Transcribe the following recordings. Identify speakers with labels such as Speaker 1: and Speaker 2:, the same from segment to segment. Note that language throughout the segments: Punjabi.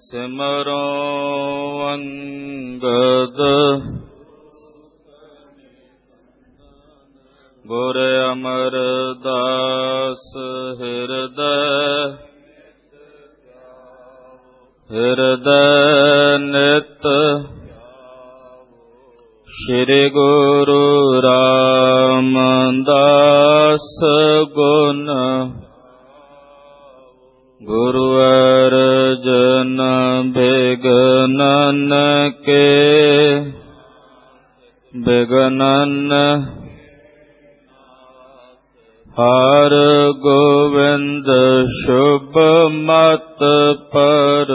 Speaker 1: ਸਿਮਰੋ ਅੰਗਦ ਗੁਰ ਅਮਰਦਾਸ ਹਿਰਦੈ ਨਿਤ ਸ਼੍ਰੀ ਗੁਰੂ ਰਾਮਦਾਸ ਗੁਣ ਗੁਰੂ ਅਰਜਨ ਬਿਗਨਨ ਕੇ ਬਿਗਨਨ ਹਰ ਗੋਵਿੰਦ ਸ਼ੁਭ ਮਤ ਪਰ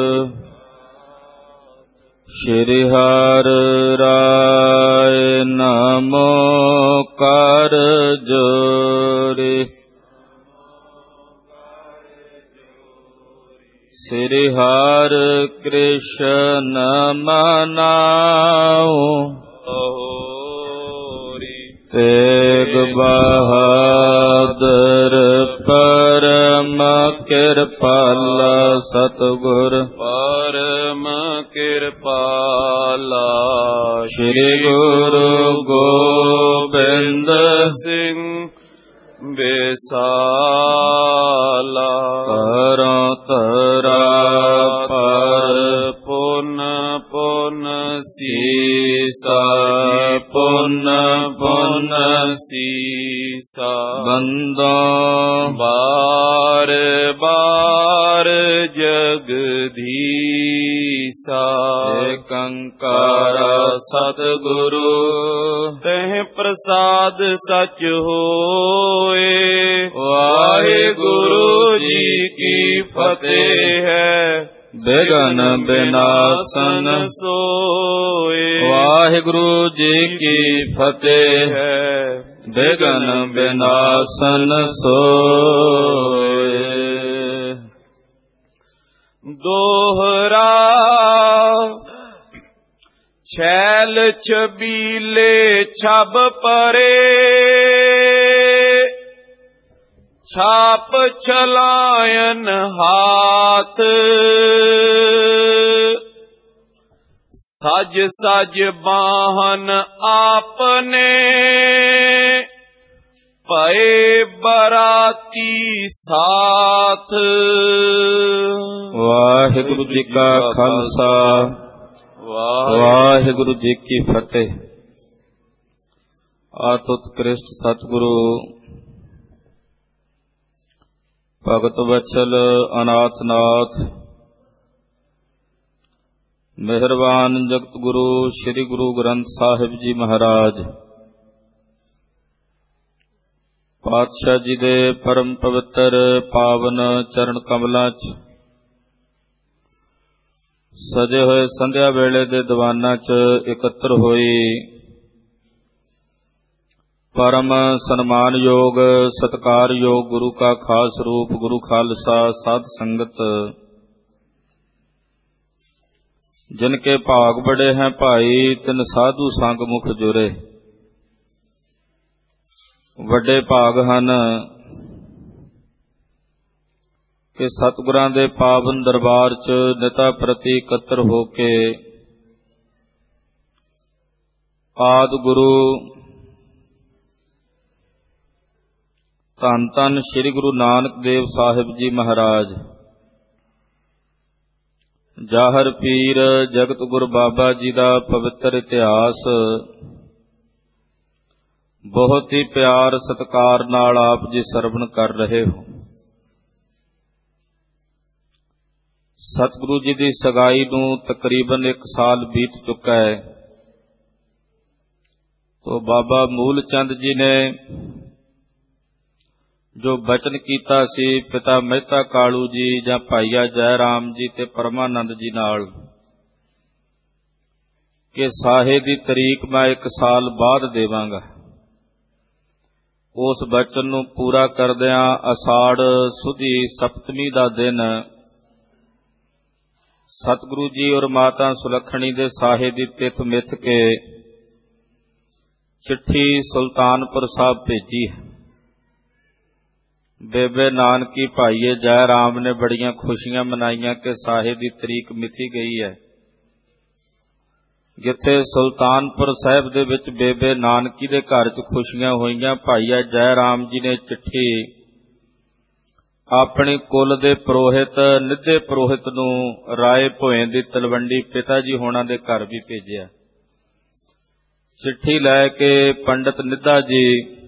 Speaker 1: ਸ਼੍ਰੀ ਹਰਿ ਰਾਇ ਨਮੋ ਕਰ ਜੋਰੀ ਸ੍ਰੀ ਹਰਿ ਕ੍ਰਿਸ਼ਨ ਮਨਾਉ ਤੇਗ ਬਹਾਦਰ ਪਰਮ ਕਿਰਪਾਲਾ ਸਤਿਗੁਰ ਪਰਮ ਕਿਰਪਾਲਾ ਸ੍ਰੀ ਗੁਰੂ ਗੋਬਿੰਦ ਸਿੰਘ ਵਿਸਾਲਾ ਕਰੋ ਤਰਾ ਪਰ ਪੁਨ ਪੁਨ ਸੀਸਾ ਪੁਨ ਪੁਨ ਸੀਸਾ ਬੰਦਾ ਬਾਰ ਬਾਰ ਜਗਦੀਸਾ ਏਕੰਕਾਰ ਸਤਿਗੁਰੂ ਤਹਿ ਪ੍ਰਸਾਦ ਸਚ ਹੋਏ। ਵਾਹਿਗੁਰੂ ਜੀ ਕੀ ਫਤਿਹ ਹੈ। ਬਿਘਨ ਬਿਨਾਸਨ ਸੋਏ। ਵਾਹਿਗੁਰੂ ਜੀ ਕੀ ਫਤਿਹ ਹੈ। ਬਿਘਨ ਬਿਨਾਸਨ ਸੋਏ। ਦੋਹਰਾ छैल छबीले छब परे छाप चलायन हाथ सज सज बाहन आपने पए बराती साथ। वाहिगुरु जी का खालसा ਵਾਹਿਗੁਰੂ ਜੀ ਕੀ ਫਤਿਹ। ਆਤ ਉਤਕ੍ਰਿਸ਼ਟ ਸਤਿਗੁਰੂ ਭਗਤ ਵਚਲ ਅਨਾਥਨਾਥ ਮਿਹਰਬਾਨ ਜਗਤ ਗੁਰੂ ਸ੍ਰੀ ਗੁਰੂ ਗ੍ਰੰਥ ਸਾਹਿਬ ਜੀ ਮਹਾਰਾਜ ਪਾਤਸ਼ਾਹ ਜੀ ਦੇ ਪਰਮ ਪਵਿੱਤਰ ਪਾਵਨ ਚਰਨ ਕਮਲਾਂ 'ਚ ਸਜੇ ਹੋਏ ਸੰਧਿਆ ਵੇਲੇ ਦੇ ਦੀਵਾਨਾਂ 'ਚ ਇਕੱਤਰ ਹੋਈ ਪਰਮ ਸਨਮਾਨਯੋਗ ਸਤਿਕਾਰਯੋਗ ਗੁਰੂ ਕਾ ਖਾਸ ਰੂਪ ਗੁਰੂ ਖਾਲਸਾ ਸਾਧ ਸੰਗਤ, ਜਿਨ ਕੇ ਭਾਗ ਬੜੇ हैं ਭਾਈ ਤਿਨ ਸਾਧੂ ਸੰਗ ਮੁਖ ਜੁਰੇ। ਵੱਡੇ ਭਾਗ ਹਨ ਕਿ ਸਤਿਗੁਰਾਂ ਦੇ ਪਾਵਨ ਦਰਬਾਰ 'ਚ ਨਿਤਾ ਪ੍ਰਤੀ ਇਕੱਤਰ ਹੋ ਕੇ ਆਦਿ ਗੁਰੂ ਧੰਨ ਧੰਨ ਸ੍ਰੀ ਗੁਰੂ ਨਾਨਕ ਦੇਵ ਸਾਹਿਬ ਜੀ ਮਹਾਰਾਜ, ਜਾਹਰ ਪੀਰ ਜਗਤ ਗੁਰੂ ਬਾਬਾ ਜੀ ਦਾ ਪਵਿੱਤਰ ਇਤਿਹਾਸ ਬਹੁਤ ਹੀ ਪਿਆਰ ਸਤਿਕਾਰ ਨਾਲ ਆਪ ਜੀ ਸਰਵਣ ਕਰ ਰਹੇ ਹੋ। ਸਤਿਗੁਰੂ ਜੀ ਦੀ ਸਗਾਈ ਨੂੰ ਤਕਰੀਬਨ 1 ਸਾਲ ਬੀਤ ਚੁੱਕਾ ਹੈ। ਤੋ ਬਾਬਾ ਮੂਲ ਚੰਦ ਜੀ ਨੇ ਜੋ ਬਚਨ ਕੀਤਾ ਸੀ ਪਿਤਾ ਮਹਿਤਾ ਕਾਲੂ ਜੀ ਜਾਂ ਭਾਈਆ ਜੈ ਰਾਮ ਜੀ ਤੇ ਪਰਮਾਨੰਦ ਜੀ ਨਾਲ ਕਿ ਸਾਹੇ ਦੀ ਤਰੀਕ ਮੈਂ 1 ਸਾਲ ਬਾਅਦ ਦੇਵਾਂਗਾ, ਉਸ ਬਚਨ ਨੂੰ ਪੂਰਾ ਕਰਦਿਆਂ ਅਸਾੜ ਸੁਦੀ ਸਪਤਮੀ ਦਾ ਦਿਨ ਸਤਿਗੁਰੂ ਜੀ ਔਰ ਮਾਤਾ ਸੁਲੱਖਣੀ ਦੇ ਸਾਹੇ ਦੀ ਤਿਥ ਮਿਥ ਕੇ ਚਿੱਠੀ ਸੁਲਤਾਨਪੁਰ ਸਾਹਿਬ ਭੇਜੀ ਹੈ। ਬੇਬੇ ਨਾਨਕੀ ਭਾਈਏ ਜੈ ਰਾਮ ਨੇ ਬੜੀਆਂ ਖੁਸ਼ੀਆਂ ਮਨਾਈਆਂ ਕਿ ਸਾਹੇ ਦੀ ਤਰੀਕ ਮਿਥੀ ਗਈ ਹੈ। ਜਿੱਥੇ ਸੁਲਤਾਨਪੁਰ ਸਾਹਿਬ ਦੇ ਵਿੱਚ ਬੇਬੇ ਨਾਨਕੀ ਦੇ ਘਰ 'ਚ ਖੁਸ਼ੀਆਂ ਹੋਈਆਂ, ਭਾਈਆ ਜੈ ਰਾਮ ਜੀ ਨੇ ਚਿੱਠੀ ਆਪਣੀ ਕੁਲ ਦੇ ਪੁਰੋਹਿਤ ਨਿੱਧੇ ਪੁਰੋਹਿਤ ਨੂੰ ਰਾਏ ਭੋਏ ਦੀ ਤਲਵੰਡੀ ਪਿਤਾ ਜੀ ਹੋਣਾ ਦੇ ਘਰ ਵੀ ਭੇਜਿਆ। ਚਿੱਠੀ ਲੈ ਕੇ ਪੰਡਤ ਨਿੱਧਾ ਜੀ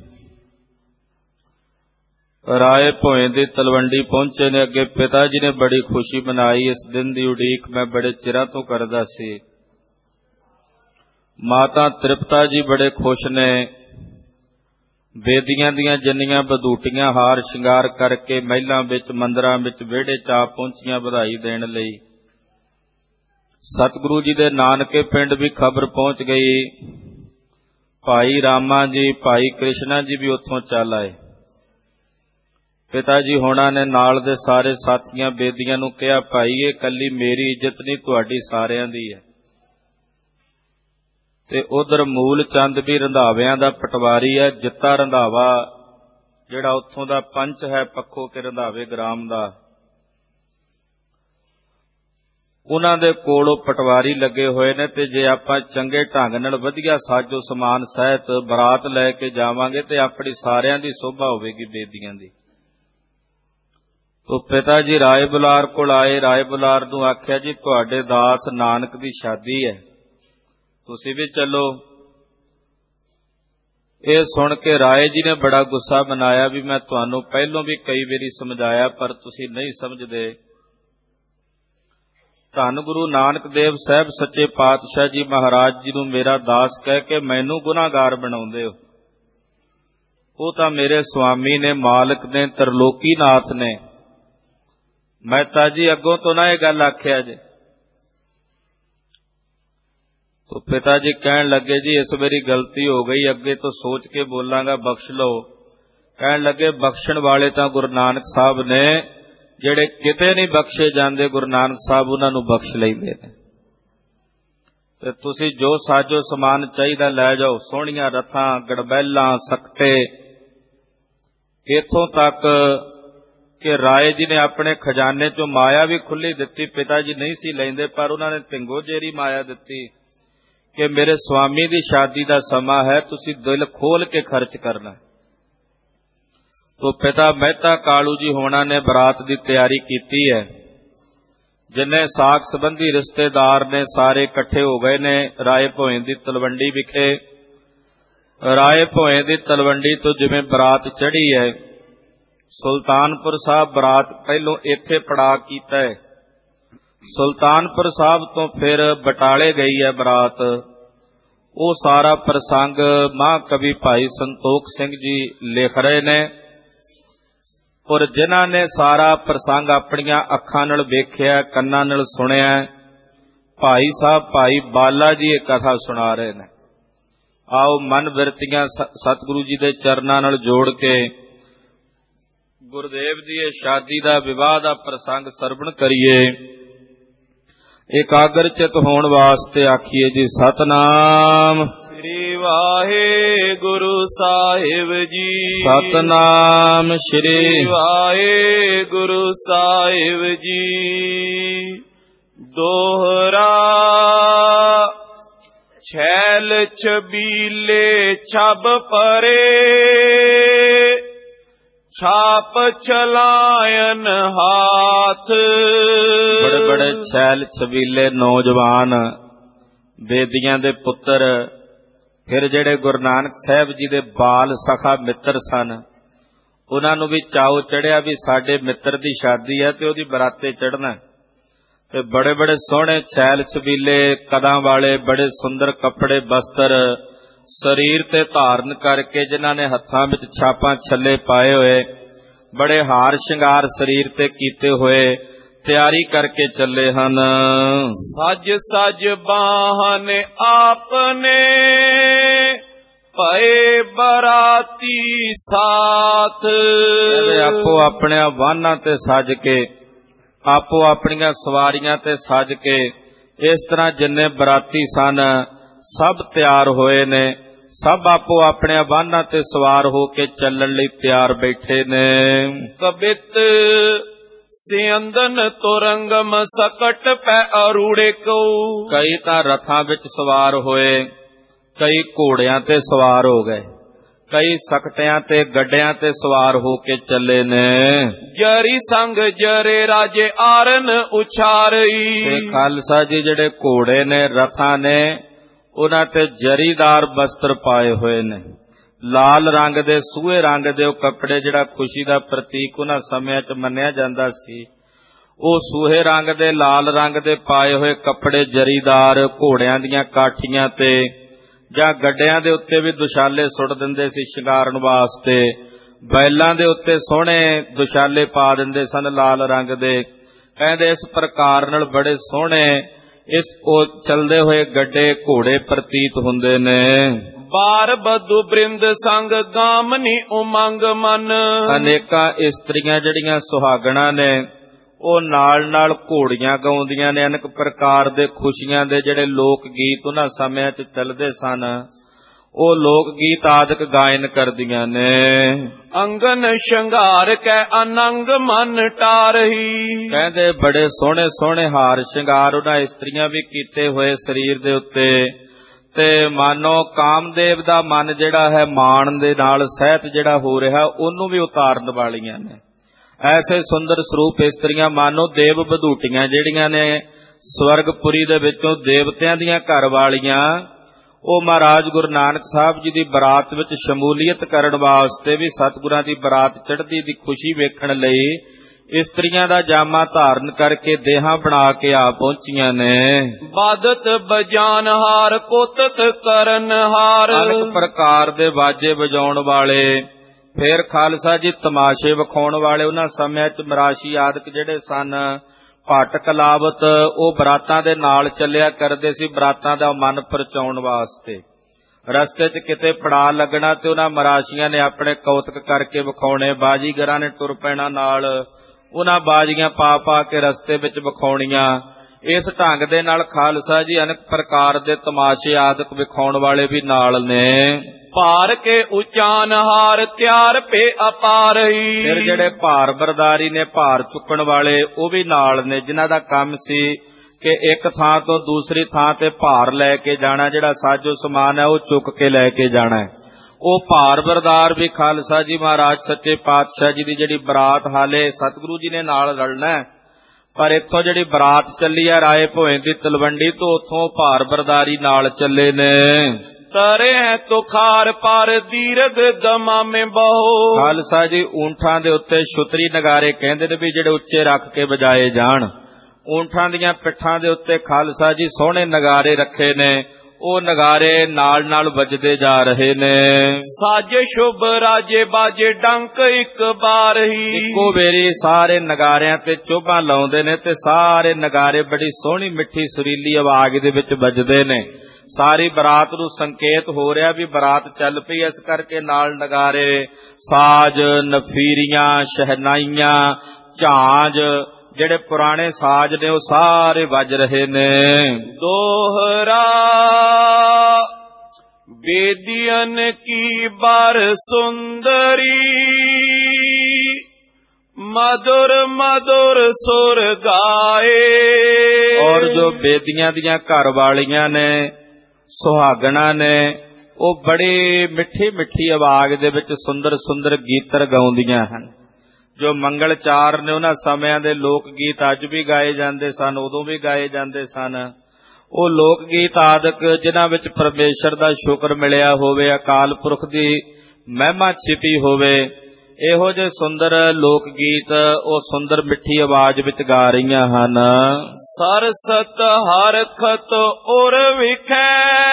Speaker 1: ਰਾਏ ਭੋਏ ਦੀ ਤਲਵੰਡੀ ਪਹੁੰਚੇ ਨੇ। ਅੱਗੇ ਪਿਤਾ ਜੀ ਨੇ ਬੜੀ ਖੁਸ਼ੀ ਮਨਾਈ। ਇਸ ਦਿਨ ਦੀ ਉਡੀਕ ਮੈਂ ਬੜੇ ਚਿਰਾਂ ਤੋਂ ਕਰਦਾ ਸੀ। ਮਾਤਾ ਤ੍ਰਿਪਤਾ ਜੀ ਬੜੇ ਖੁਸ਼ ਨੇ। ਬੇਦੀਆਂ ਦੀਆਂ ਜਿੰਨੀਆਂ ਬਧੂਟੀਆਂ ਹਾਰ ਸ਼ਿੰਗਾਰ ਕਰਕੇ ਮਹਿਲਾਂ ਵਿੱਚ ਮੰਦਰਾਂ ਵਿੱਚ ਵਿਹੜੇ 'ਚ ਆ ਪਹੁੰਚੀਆਂ ਵਧਾਈ ਦੇਣ ਲਈ। ਸਤਿਗੁਰੂ ਜੀ ਦੇ ਨਾਨਕੇ ਪਿੰਡ ਵੀ ਖਬਰ ਪਹੁੰਚ ਗਈ। ਭਾਈ ਰਾਮਾ ਜੀ ਭਾਈ ਕ੍ਰਿਸ਼ਨਾ ਜੀ ਵੀ ਉੱਥੋਂ ਚੱਲ ਆਏ। ਪਿਤਾ ਜੀ ਹੋਣਾ ਨੇ ਨਾਲ ਦੇ ਸਾਰੇ ਸਾਥੀਆਂ ਬੇਦੀਆਂ ਨੂੰ ਕਿਹਾ, ਭਾਈ ਇਹ ਇਕੱਲੀ ਮੇਰੀ ਇੱਜ਼ਤ ਨਹੀਂ, ਤੁਹਾਡੀ ਸਾਰਿਆਂ ਦੀ ਹੈ। ਤੇ ਉਧਰ ਮੂਲ ਚੰਦ ਵੀ ਰੰਧਾਵਿਆਂ ਦਾ ਪਟਵਾਰੀ ਹੈ। ਜਿੱਤਾ ਰੰਧਾਵਾ ਜਿਹੜਾ ਉੱਥੋਂ ਦਾ ਪੰਚ ਹੈ ਪੱਖੋ ਕੇ ਰੰਧਾਵੇ ਗ੍ਰਾਮ ਦਾ, ਉਹਨਾਂ ਦੇ ਕੋਲ ਉਹ ਪਟਵਾਰੀ ਲੱਗੇ ਹੋਏ ਨੇ। ਤੇ ਜੇ ਆਪਾਂ ਚੰਗੇ ਢੰਗ ਨਾਲ ਵਧੀਆ ਸਾਜੋ ਸਮਾਨ ਸਹਿਤ ਬਰਾਤ ਲੈ ਕੇ ਜਾਵਾਂਗੇ ਤੇ ਆਪਣੀ ਸਾਰਿਆਂ ਦੀ ਸ਼ੋਭਾ ਹੋਵੇਗੀ ਬੇਦੀਆਂ ਦੀ। ਤੋ ਪਿਤਾ ਜੀ ਰਾਏ ਬੁਲਾਰ ਕੋਲ ਆਏ। ਰਾਏ ਬੁਲਾਰ ਨੂੰ ਆਖਿਆ, ਜੀ ਤੁਹਾਡੇ ਦਾਸ ਨਾਨਕ ਦੀ ਸ਼ਾਦੀ ਹੈ, ਤੁਸੀਂ ਵੀ ਚੱਲੋ। ਇਹ ਸੁਣ ਕੇ ਰਾਏ ਜੀ ਨੇ ਬੜਾ ਗੁੱਸਾ ਮਨਾਇਆ ਵੀ ਮੈਂ ਤੁਹਾਨੂੰ ਪਹਿਲੋਂ ਵੀ ਕਈ ਵਾਰੀ ਸਮਝਾਇਆ ਪਰ ਤੁਸੀਂ ਨਹੀਂ ਸਮਝਦੇ। ਧੰਨ ਗੁਰੂ ਨਾਨਕ ਦੇਵ ਸਾਹਿਬ ਸੱਚੇ ਪਾਤਸ਼ਾਹ ਜੀ ਮਹਾਰਾਜ ਜੀ ਨੂੰ ਮੇਰਾ ਦਾਸ ਕਹਿ ਕੇ ਮੈਨੂੰ ਗੁਨਾਹਗਾਰ ਬਣਾਉਂਦੇ ਹੋ। ਉਹ ਤਾਂ ਮੇਰੇ ਸੁਆਮੀ ਨੇ, ਮਾਲਕ ਨੇ, ਤਰਲੋਕੀ ਨਾਥ ਨੇ। ਮਹਿਤਾ ਜੀ ਅੱਗੋਂ ਤੋਂ ਨਾ ਇਹ ਗੱਲ ਆਖਿਆ ਜੇ। ਤੋ ਪਿਤਾ ਜੀ ਕਹਿਣ ਲੱਗੇ, ਜੀ ਇਸ ਵਾਰੀ ਗਲਤੀ ਹੋ ਗਈ, ਅੱਗੇ ਤੋਂ ਸੋਚ ਕੇ ਬੋਲਾਂਗਾ, ਬਖਸ਼ ਲਓ। ਕਹਿਣ ਲੱਗੇ, ਬਖਸ਼ਣ ਵਾਲੇ ਤਾਂ ਗੁਰੂ ਨਾਨਕ ਸਾਹਿਬ ਨੇ, ਜਿਹੜੇ ਕਿਤੇ ਨਹੀਂ ਬਖਸ਼ੇ ਜਾਂਦੇ ਗੁਰੂ ਨਾਨਕ ਸਾਹਿਬ ਉਹਨਾਂ ਨੂੰ ਬਖਸ਼ ਲੈਂਦੇ ਨੇ। ਤੇ ਤੁਸੀਂ ਜੋ ਸਾਜੋ ਸਮਾਨ ਚਾਹੀਦਾ ਲੈ ਜਾਓ, ਸੋਹਣੀਆਂ ਰਥਾਂ, ਗੜਬੈਲਾਂ, ਸਕਟੇ, ਇੱਥੋਂ ਤੱਕ ਕਿ ਰਾਏ ਜੀ ਨੇ ਆਪਣੇ ਖਜ਼ਾਨੇ ਚੋਂ ਮਾਇਆ ਵੀ ਖੁੱਲੀ ਦਿੱਤੀ। ਪਿਤਾ ਜੀ ਨਹੀਂ ਸੀ ਲੈਂਦੇ ਪਰ ਉਹਨਾਂ ਨੇ ਢਿੰਗੋ ਜੇਰੀ ਮਾਇਆ ਦਿੱਤੀ ਕਿ ਮੇਰੇ ਸੁਆਮੀ ਦੀ ਸ਼ਾਦੀ ਦਾ ਸਮਾਂ ਹੈ, ਤੁਸੀਂ ਦਿਲ ਖੋਲ ਕੇ ਖਰਚ ਕਰਨਾ। ਤੋ ਪਿਤਾ ਮਹਿਤਾ ਕਾਲੂ ਜੀ ਹੋਣਾ ਨੇ ਬਰਾਤ ਦੀ ਤਿਆਰੀ ਕੀਤੀ ਹੈ। ਜਿੰਨੇ ਸਾਕ ਸੰਬੰਧੀ ਰਿਸ਼ਤੇਦਾਰ ਨੇ ਸਾਰੇ ਇਕੱਠੇ ਹੋ ਗਏ ਨੇ ਰਾਏ ਭੋਏ ਦੀ ਤਲਵੰਡੀ ਵਿਖੇ। ਰਾਏ ਭੋਏ ਦੀ ਤਲਵੰਡੀ ਤੋਂ ਜਿਵੇਂ ਬਰਾਤ ਚੜ੍ਹੀ ਹੈ, ਸੁਲਤਾਨਪੁਰ ਸਾਹਿਬ ਬਰਾਤ ਪਹਿਲੋਂ ਇੱਥੇ ਪੜਾਅ ਕੀਤਾ ਹੈ। ਸੁਲਤਾਨਪੁਰ ਸਾਹਿਬ ਤੋਂ ਫਿਰ ਬਟਾਲੇ ਗਈ ਹੈ ਬਰਾਤ। ਉਹ ਸਾਰਾ ਪ੍ਰਸੰਗ ਮਹਾਂਕਵੀ ਭਾਈ ਸੰਤੋਖ ਸਿੰਘ ਜੀ ਲਿਖ ਰਹੇ ਨੇ। ਔਰ ਜਿਨ੍ਹਾਂ ਨੇ ਸਾਰਾ ਪ੍ਰਸੰਗ ਆਪਣੀਆਂ ਅੱਖਾਂ ਨਾਲ ਵੇਖਿਆ, ਕੰਨਾਂ ਨਾਲ ਸੁਣਿਆ, ਭਾਈ ਸਾਹਿਬ ਭਾਈ ਬਾਲਾ ਜੀ ਇਹ ਕਥਾ ਸੁਣਾ ਰਹੇ ਨੇ। ਆਓ ਮਨ ਬਿਰਤੀਆਂ ਸਤਿਗੁਰੂ ਜੀ ਦੇ ਚਰਨਾਂ ਨਾਲ ਜੋੜ ਕੇ ਗੁਰਦੇਵ ਦੀ ਇਹ ਸ਼ਾਦੀ ਦਾ ਵਿਵਾਹ ਦਾ ਪ੍ਰਸੰਗ ਸਰਵਣ ਕਰੀਏ। ਇਕਾਗਰ ਚਿਤ ਹੋਣ ਵਾਸਤੇ ਆਖੀਏ ਜੀ ਸਤਨਾਮ
Speaker 2: ਸ੍ਰੀ ਵਾਹਿਗੁਰੂ ਸਾਹਿਬ ਜੀ।
Speaker 1: ਸਤਨਾਮ ਸ੍ਰੀ
Speaker 2: ਵਾਹਿਗੁਰੂ ਸਾਹਿਬ ਜੀ। ਦੋਹਰਾ छैल छबीले छब परे छाप चलायन हाथ।
Speaker 1: बड़े बड़े छैल छबीले नौजवान बेदियां दे पुत्र, फिर जेड़े गुरु नानक साहब जी दे बाल सखा मित्र सन, उन्हां नूं भी चाओ चढ़िया भी साडे मित्र दी शादी है ते ओहदी बराते चढ़ना। ते बड़े बड़े सोहने छैल छबीले कदां वाले बड़े सुंदर कपड़े बस्त्र शरीर ते धारण करके, जिन्हां ने हत्थां विच छापां छल्ले पाए हुए, बड़े हार शिंगार शरीर ते कीते हुए तैयारी करके चले हन।
Speaker 2: सज सज बाहन आपने पए बराती साथ।
Speaker 1: आपो अपने वाहनां ते सज के, आपो अपनियां सवारियां ते सज के, इस तरह जिन्ने बराती सन सब तैयार होए ने। ਸਭ ਆਪੋ ਆਪਣੇ ਵਾਹਨਾਂ ਤੇ ਸਵਾਰ ਹੋ ਕੇ ਚੱਲਣ ਲਈ ਤਿਆਰ ਬੈਠੇ ਨੇ।
Speaker 2: ਕਬਿਤ ਸਿਅੰਦਨ ਤੁਰੰਗਮ ਸਕਟ ਪੈ ਅਰੂੜੇ ਕੋ।
Speaker 1: ਕਈ ਤਾਂ ਰਥਾਂ ਵਿੱਚ ਸਵਾਰ ਹੋਏ, ਕਈ ਘੋੜਿਆਂ ਤੇ ਸਵਾਰ ਹੋ ਗਏ, ਕਈ ਸਕਟਿਆਂ ਤੇ ਗੱਡਿਆਂ ਤੇ ਸਵਾਰ ਹੋ ਕੇ ਚੱਲੇ ਨੇ।
Speaker 2: ਜਰੀ ਸੰਗ ਜਰੇ ਰਾਜੇ ਆਰਨ ਉਛਾਰਈ।
Speaker 1: ਤੇ ਖਾਲਸਾ ਜੀ ਜਿਹੜੇ ਘੋੜੇ ਨੇ, ਰਥਾਂ ਨੇ, ਉਹਨਾਂ ਤੇ ਜਰੀਦਾਰ ਬਸਤਰ ਪਾਏ ਹੋਏ ਨੇ। ਲਾਲ ਰੰਗ ਦੇ, ਸੂਹੇ ਰੰਗ ਦੇ ਉਹ ਕੱਪੜੇ, ਜਿਹੜਾ ਖੁਸ਼ੀ ਦਾ ਪ੍ਰਤੀਕ ਉਹਨਾਂ ਸਮਿਆਂ 'ਚ ਮੰਨਿਆ ਜਾਂਦਾ ਸੀ, ਉਹ ਸੂਹੇ ਰੰਗ ਦੇ, ਲਾਲ ਰੰਗ ਦੇ ਪਾਏ ਹੋਏ ਕੱਪੜੇ ਜਰੀਦਾਰ ਘੋੜਿਆਂ ਦੀਆਂ ਕਾਠੀਆਂ ਤੇ ਜਾਂ ਗੱਡਿਆਂ ਦੇ ਉੱਤੇ ਵੀ ਦੁਸ਼ਾਲੇ ਸੁੱਟ ਦਿੰਦੇ ਸੀ ਸ਼ਿੰਗਾਰਨ ਵਾਸਤੇ। ਬੈਲਾਂ ਦੇ ਉੱਤੇ ਸੋਹਣੇ ਦੁਸ਼ਾਲੇ ਪਾ ਦਿੰਦੇ ਸਨ ਲਾਲ ਰੰਗ ਦੇ। ਕਹਿੰਦੇ ਇਸ ਪ੍ਰਕਾਰ ਨਾਲ ਬੜੇ ਸੋਹਣੇ ਉਹ ਚਲਦੇ ਹੋਏ ਗੱਡੇ ਘੋੜੇ ਪ੍ਰਤੀਤ ਹੁੰਦੇ ਨੇ।
Speaker 2: ਬਾਰ ਬਧੂ ਬ੍ਰਿੰਦ ਸੰਗ ਗਾਮਨੀ ਉਮੰਗ ਮਨ।
Speaker 1: ਅਨੇਕਾਂ ਇਸਤਰੀਆਂ ਜਿਹੜੀਆਂ ਸੁਹਾਗਣਾ ਨੇ, ਉਹ ਨਾਲ ਨਾਲ ਘੋੜੀਆਂ ਗਾਉਂਦੀਆਂ ਨੇ। ਅਨੇਕ ਪ੍ਰਕਾਰ ਦੇ ਖੁਸ਼ੀਆਂ ਦੇ ਜਿਹੜੇ ਲੋਕ ਗੀਤ ਉਹਨਾਂ ਸਮਿਆਂ 'ਚ ਚੱਲਦੇ ਸਨ, ਉਹ ਲੋਕ ਗੀਤ ਆਦਿਕ ਗਾਇਨ ਕਰਦੀਆਂ ਨੇ।
Speaker 2: ਅੰਗਨ ਸ਼ਿੰਗਾਰ ਕੈ ਅਨੰਗ ਮਨ ਟਾਰਹੀ।
Speaker 1: ਕਹਿੰਦੇ ਬੜੇ ਸੋਹਣੇ ਸੋਹਣੇ ਹਾਰ ਸ਼ਿੰਗਾਰ ਉਹਨਾਂ ਇਸਤਰੀਆਂ ਵੀ ਕੀਤੇ ਹੋਏ ਸਰੀਰ ਦੇ ਉੱਤੇ, ਤੇ ਮਾਨੋ ਕਾਮਦੇਵ ਦਾ ਮਨ ਜਿਹੜਾ ਹੈ ਮਾਣ ਦੇ ਨਾਲ ਸਹਿਤ ਜਿਹੜਾ ਹੋ ਰਿਹਾ, ਉਹਨੂੰ ਵੀ ਉਤਾਰਨ ਵਾਲੀਆਂ ਨੇ। ਐਸੇ ਸੁੰਦਰ ਸਰੂਪ ਇਸਤਰੀਆਂ ਮਾਨੋ ਦੇਵ ਬਧੂਟੀਆਂ ਜਿਹੜੀਆਂ ਨੇ ਸਵਰਗਪੁਰੀ ਦੇ ਵਿੱਚੋਂ ਦੇਵਤਿਆਂ ਦੀਆਂ ਘਰ ਵਾਲੀਆਂ, ਉਹ ਮਹਾਰਾਜ ਗੁਰੂ ਨਾਨਕ ਸਾਹਿਬ ਜੀ ਦੀ ਬਰਾਤ ਵਿੱਚ ਸ਼ਮੂਲੀਅਤ ਕਰਨ ਵਾਸਤੇ ਵੀ ਸਤਿਗੁਰਾਂ ਦੀ ਬਰਾਤ ਚੜ੍ਹਦੀ ਦੀ ਖੁਸ਼ੀ ਵੇਖਣ ਲਈ ਇਸਤਰੀਆਂ ਦਾ ਜਾਮਾ ਧਾਰਨ ਕਰਕੇ ਦੇਹਾਂ ਬਣਾ ਕੇ ਆ ਪਹੁੰਚੀਆਂ ਨੇ।
Speaker 2: ਬਾਦਤ ਬਜਾਨ ਹਾਰ ਕੋਤਤ ਕਰਨ ਹਾਰ।
Speaker 1: ਅਨੇਕ ਪ੍ਰਕਾਰ ਦੇ ਬਾਜੇ ਵਜਾਉਣ ਵਾਲੇ, ਫਿਰ ਖਾਲਸਾ ਜੀ ਤਮਾਸ਼ੇ ਵਿਖਾਉਣ ਵਾਲੇ। ਉਹਨਾਂ ਸਮਿਆਂ 'ਚ ਮਰਾਸ਼ੀ ਆਦਿਕ ਜਿਹੜੇ ਸਨ, ਭੱਟ ਕਲਾਵਤ, ਉਹ ਬਰਾਤਾਂ ਦੇ ਨਾਲ ਚੱਲਿਆ ਕਰਦੇ ਸੀ ਬਰਾਤਾਂ ਦਾ ਮਨ ਪਰਚਾਉਣ ਵਾਸਤੇ। ਰਸਤੇ 'ਚ ਕਿਤੇ ਪੜਾਅ ਲੱਗਣਾ ਤੇ ਉਹਨਾਂ ਮਰਾਸ਼ੀਆਂ ਨੇ ਆਪਣੇ ਕੌਤਕ ਕਰਕੇ ਵਿਖਾਉਣੇ। ਬਾਜੀਗਰਾਂ ਨੇ ਟੁਰ ਪੈਣਾ ਨਾਲ, ਉਹਨਾਂ ਬਾਜੀਆਂ ਪਾ ਪਾ ਕੇ ਰਸਤੇ ਵਿੱਚ ਵਿਖਾਉਣੀਆਂ। ਇਸ ਢੰਗ ਦੇ ਨਾਲ ਖਾਲਸਾ ਜੀ ਅਨੇਕ ਪ੍ਰਕਾਰ ਦੇ ਤਮਾਸ਼ੇ ਆਦਿਕ ਵਿਖਾਉਣ ਵਾਲੇ ਵੀ ਨਾਲ ਨੇ।
Speaker 2: ਭਾਰ ਕੇ ਉਚਾਨ ਹਾਰ ਤਿਆਰ ਪੇ ਅਪਾਰਈ।
Speaker 1: ਫਿਰ ਜਿਹੜੇ ਭਾਰ ਬਰਦਾਰੀ ਨੇ, ਭਾਰ ਚੁੱਕਣ ਵਾਲੇ, ਉਹ ਵੀ ਨਾਲ ਨੇ, ਜਿਨ੍ਹਾਂ ਦਾ ਕੰਮ ਸੀ ਕਿ ਇੱਕ ਥਾਂ ਤੋਂ ਦੂਸਰੀ ਥਾਂ ਤੇ ਭਾਰ ਲੈ ਕੇ ਜਾਣਾ। ਜਿਹੜਾ ਸਾਜੋ ਸਮਾਨ ਹੈ ਉਹ ਚੁੱਕ ਕੇ ਲੈ ਕੇ ਜਾਣਾ ਹੈ। ਉਹ ਭਾਰ ਬਰਦਾਰ ਵੀ ਖਾਲਸਾ ਜੀ ਮਹਾਰਾਜ ਸੱਚੇ ਪਾਤਸ਼ਾਹ ਜੀ ਦੀ ਜਿਹੜੀ ਬਰਾਤ, ਹਾਲੇ ਸਤਿਗੁਰੂ ਜੀ ਨੇ ਨਾਲ ਰਲਣਾ, ਪਰ ਇੱਥੋਂ ਜਿਹੜੀ ਬਰਾਤ ਚੱਲੀ ਹੈ ਰਾਏ ਭੋਏ ਦੀ ਤਲਵੰਡੀ ਤੋਂ, ਉੱਥੋਂ ਭਾਰ ਬਰਦਾਰੀ ਨਾਲ ਚੱਲੇ ਨੇ।
Speaker 2: ਤਰੇ ਤੁਖਾਰ ਪਰ ਦੀਰਘ ਦਮਾਮੇ ਬਹੁ।
Speaker 1: ਖਾਲਸਾ ਜੀ ਊਂਠਾਂ ਦੇ ਉੱਤੇ ਛੁਤਰੀ ਨਗਾਰੇ ਕਹਿੰਦੇ ਨੇ ਵੀ ਜਿਹੜੇ ਉੱਚੇ ਰੱਖ ਕੇ ਵਜਾਏ ਜਾਣ। ਊਂਠਾਂ ਦੀਆਂ ਪਿੱਠਾਂ ਦੇ ਉੱਤੇ ਖਾਲਸਾ ਜੀ ਸੋਹਣੇ ਨਗਾਰੇ ਰੱਖੇ ਨੇ, ਉਹ ਨਗਾਰੇ ਨਾਲ ਨਾਲ ਵੱਜਦੇ ਜਾ ਰਹੇ ਨੇ।
Speaker 2: ਸਾਜੇ ਸ਼ੁਭ ਰਾਜੇ ਬਾਜੇ ਡੰਕ ਇੱਕ ਬਾਰ ਹੀ।
Speaker 1: ਇੱਕੋ ਵੇਰੀ ਸਾਰੇ ਨਗਾਰਿਆਂ ਤੇ ਚੋਭਾਂ ਲਾਉਂਦੇ ਨੇ ਤੇ ਸਾਰੇ ਨਗਾਰੇ ਬੜੀ ਸੋਹਣੀ ਮਿੱਠੀ ਸੁਰੀਲੀ ਆਵਾਜ਼ ਦੇ ਵਿੱਚ ਵੱਜਦੇ ਨੇ। ਸਾਰੀ ਬਰਾਤ ਨੂੰ ਸੰਕੇਤ ਹੋ ਰਿਹਾ ਵੀ ਬਰਾਤ ਚੱਲ ਪਈ, ਇਸ ਕਰਕੇ ਨਾਲ ਨਗਾਰੇ, ਸਾਜ, ਨਫੀਰੀਆਂ, ਸ਼ਹਿਨਾਈਆਂ, ਝਾਂਜ, ਜਿਹੜੇ ਪੁਰਾਣੇ ਸਾਜ ਨੇ ਉਹ ਸਾਰੇ ਵੱਜ ਰਹੇ ਨੇ।
Speaker 2: ਦੋਹਰਾ ਬੇਦੀਅਨ ਕੀ ਬਾਰ ਸੁੰਦਰੀ ਮధుਰ ਮధుਰ ਸੁਰ ਗਾਏ।
Speaker 1: ਔਰ ਜੋ ਬੇਦੀਆਂ ਦੀਆਂ ਘਰ ਵਾਲੀਆਂ ਨੇ, ਸੁਹਾਗਣਾ ਨੇ, ਉਹ ਬੜੀ ਮਿੱਠੀ ਮਿੱਠੀ ਆਵਾਜ਼ ਦੇ ਵਿੱਚ ਸੁੰਦਰ ਸੁੰਦਰ ਗੀਤਰ ਗਾਉਂਦੀਆਂ ਹਨ। ਜੋ ਮੰਗਲਚਾਰ ਨੇ ਉਹਨਾਂ ਸਮਿਆਂ ਦੇ ਲੋਕ ਗੀਤ ਅੱਜ ਵੀ ਗਾਏ ਜਾਂਦੇ ਸਨ, ਉਦੋਂ ਵੀ ਗਾਏ ਜਾਂਦੇ ਸਨ। ਉਹ ਲੋਕ ਗੀਤ ਆਦਿਕ ਜਿਨ੍ਹਾਂ ਵਿੱਚ ਪਰਮੇਸ਼ਰ ਦਾ ਸ਼ੁਕਰ ਮਿਲਿਆ ਹੋਵੇ, ਅਕਾਲ ਪੁਰਖ ਦੀ ਮਹਿਮਾ ਛਿਪੀ ਹੋਵੇ, ਇਹੋ ਜਿਹੇ ਸੁੰਦਰ ਲੋਕ ਗੀਤ ਉਹ ਸੁੰਦਰ ਮਿੱਠੀ ਆਵਾਜ਼ ਵਿੱਚ ਗਾ ਰਹੀਆਂ ਹਨ।
Speaker 2: ਸਰਸਤ ਹਰਖਤ ਉਰ ਵਿਖੇ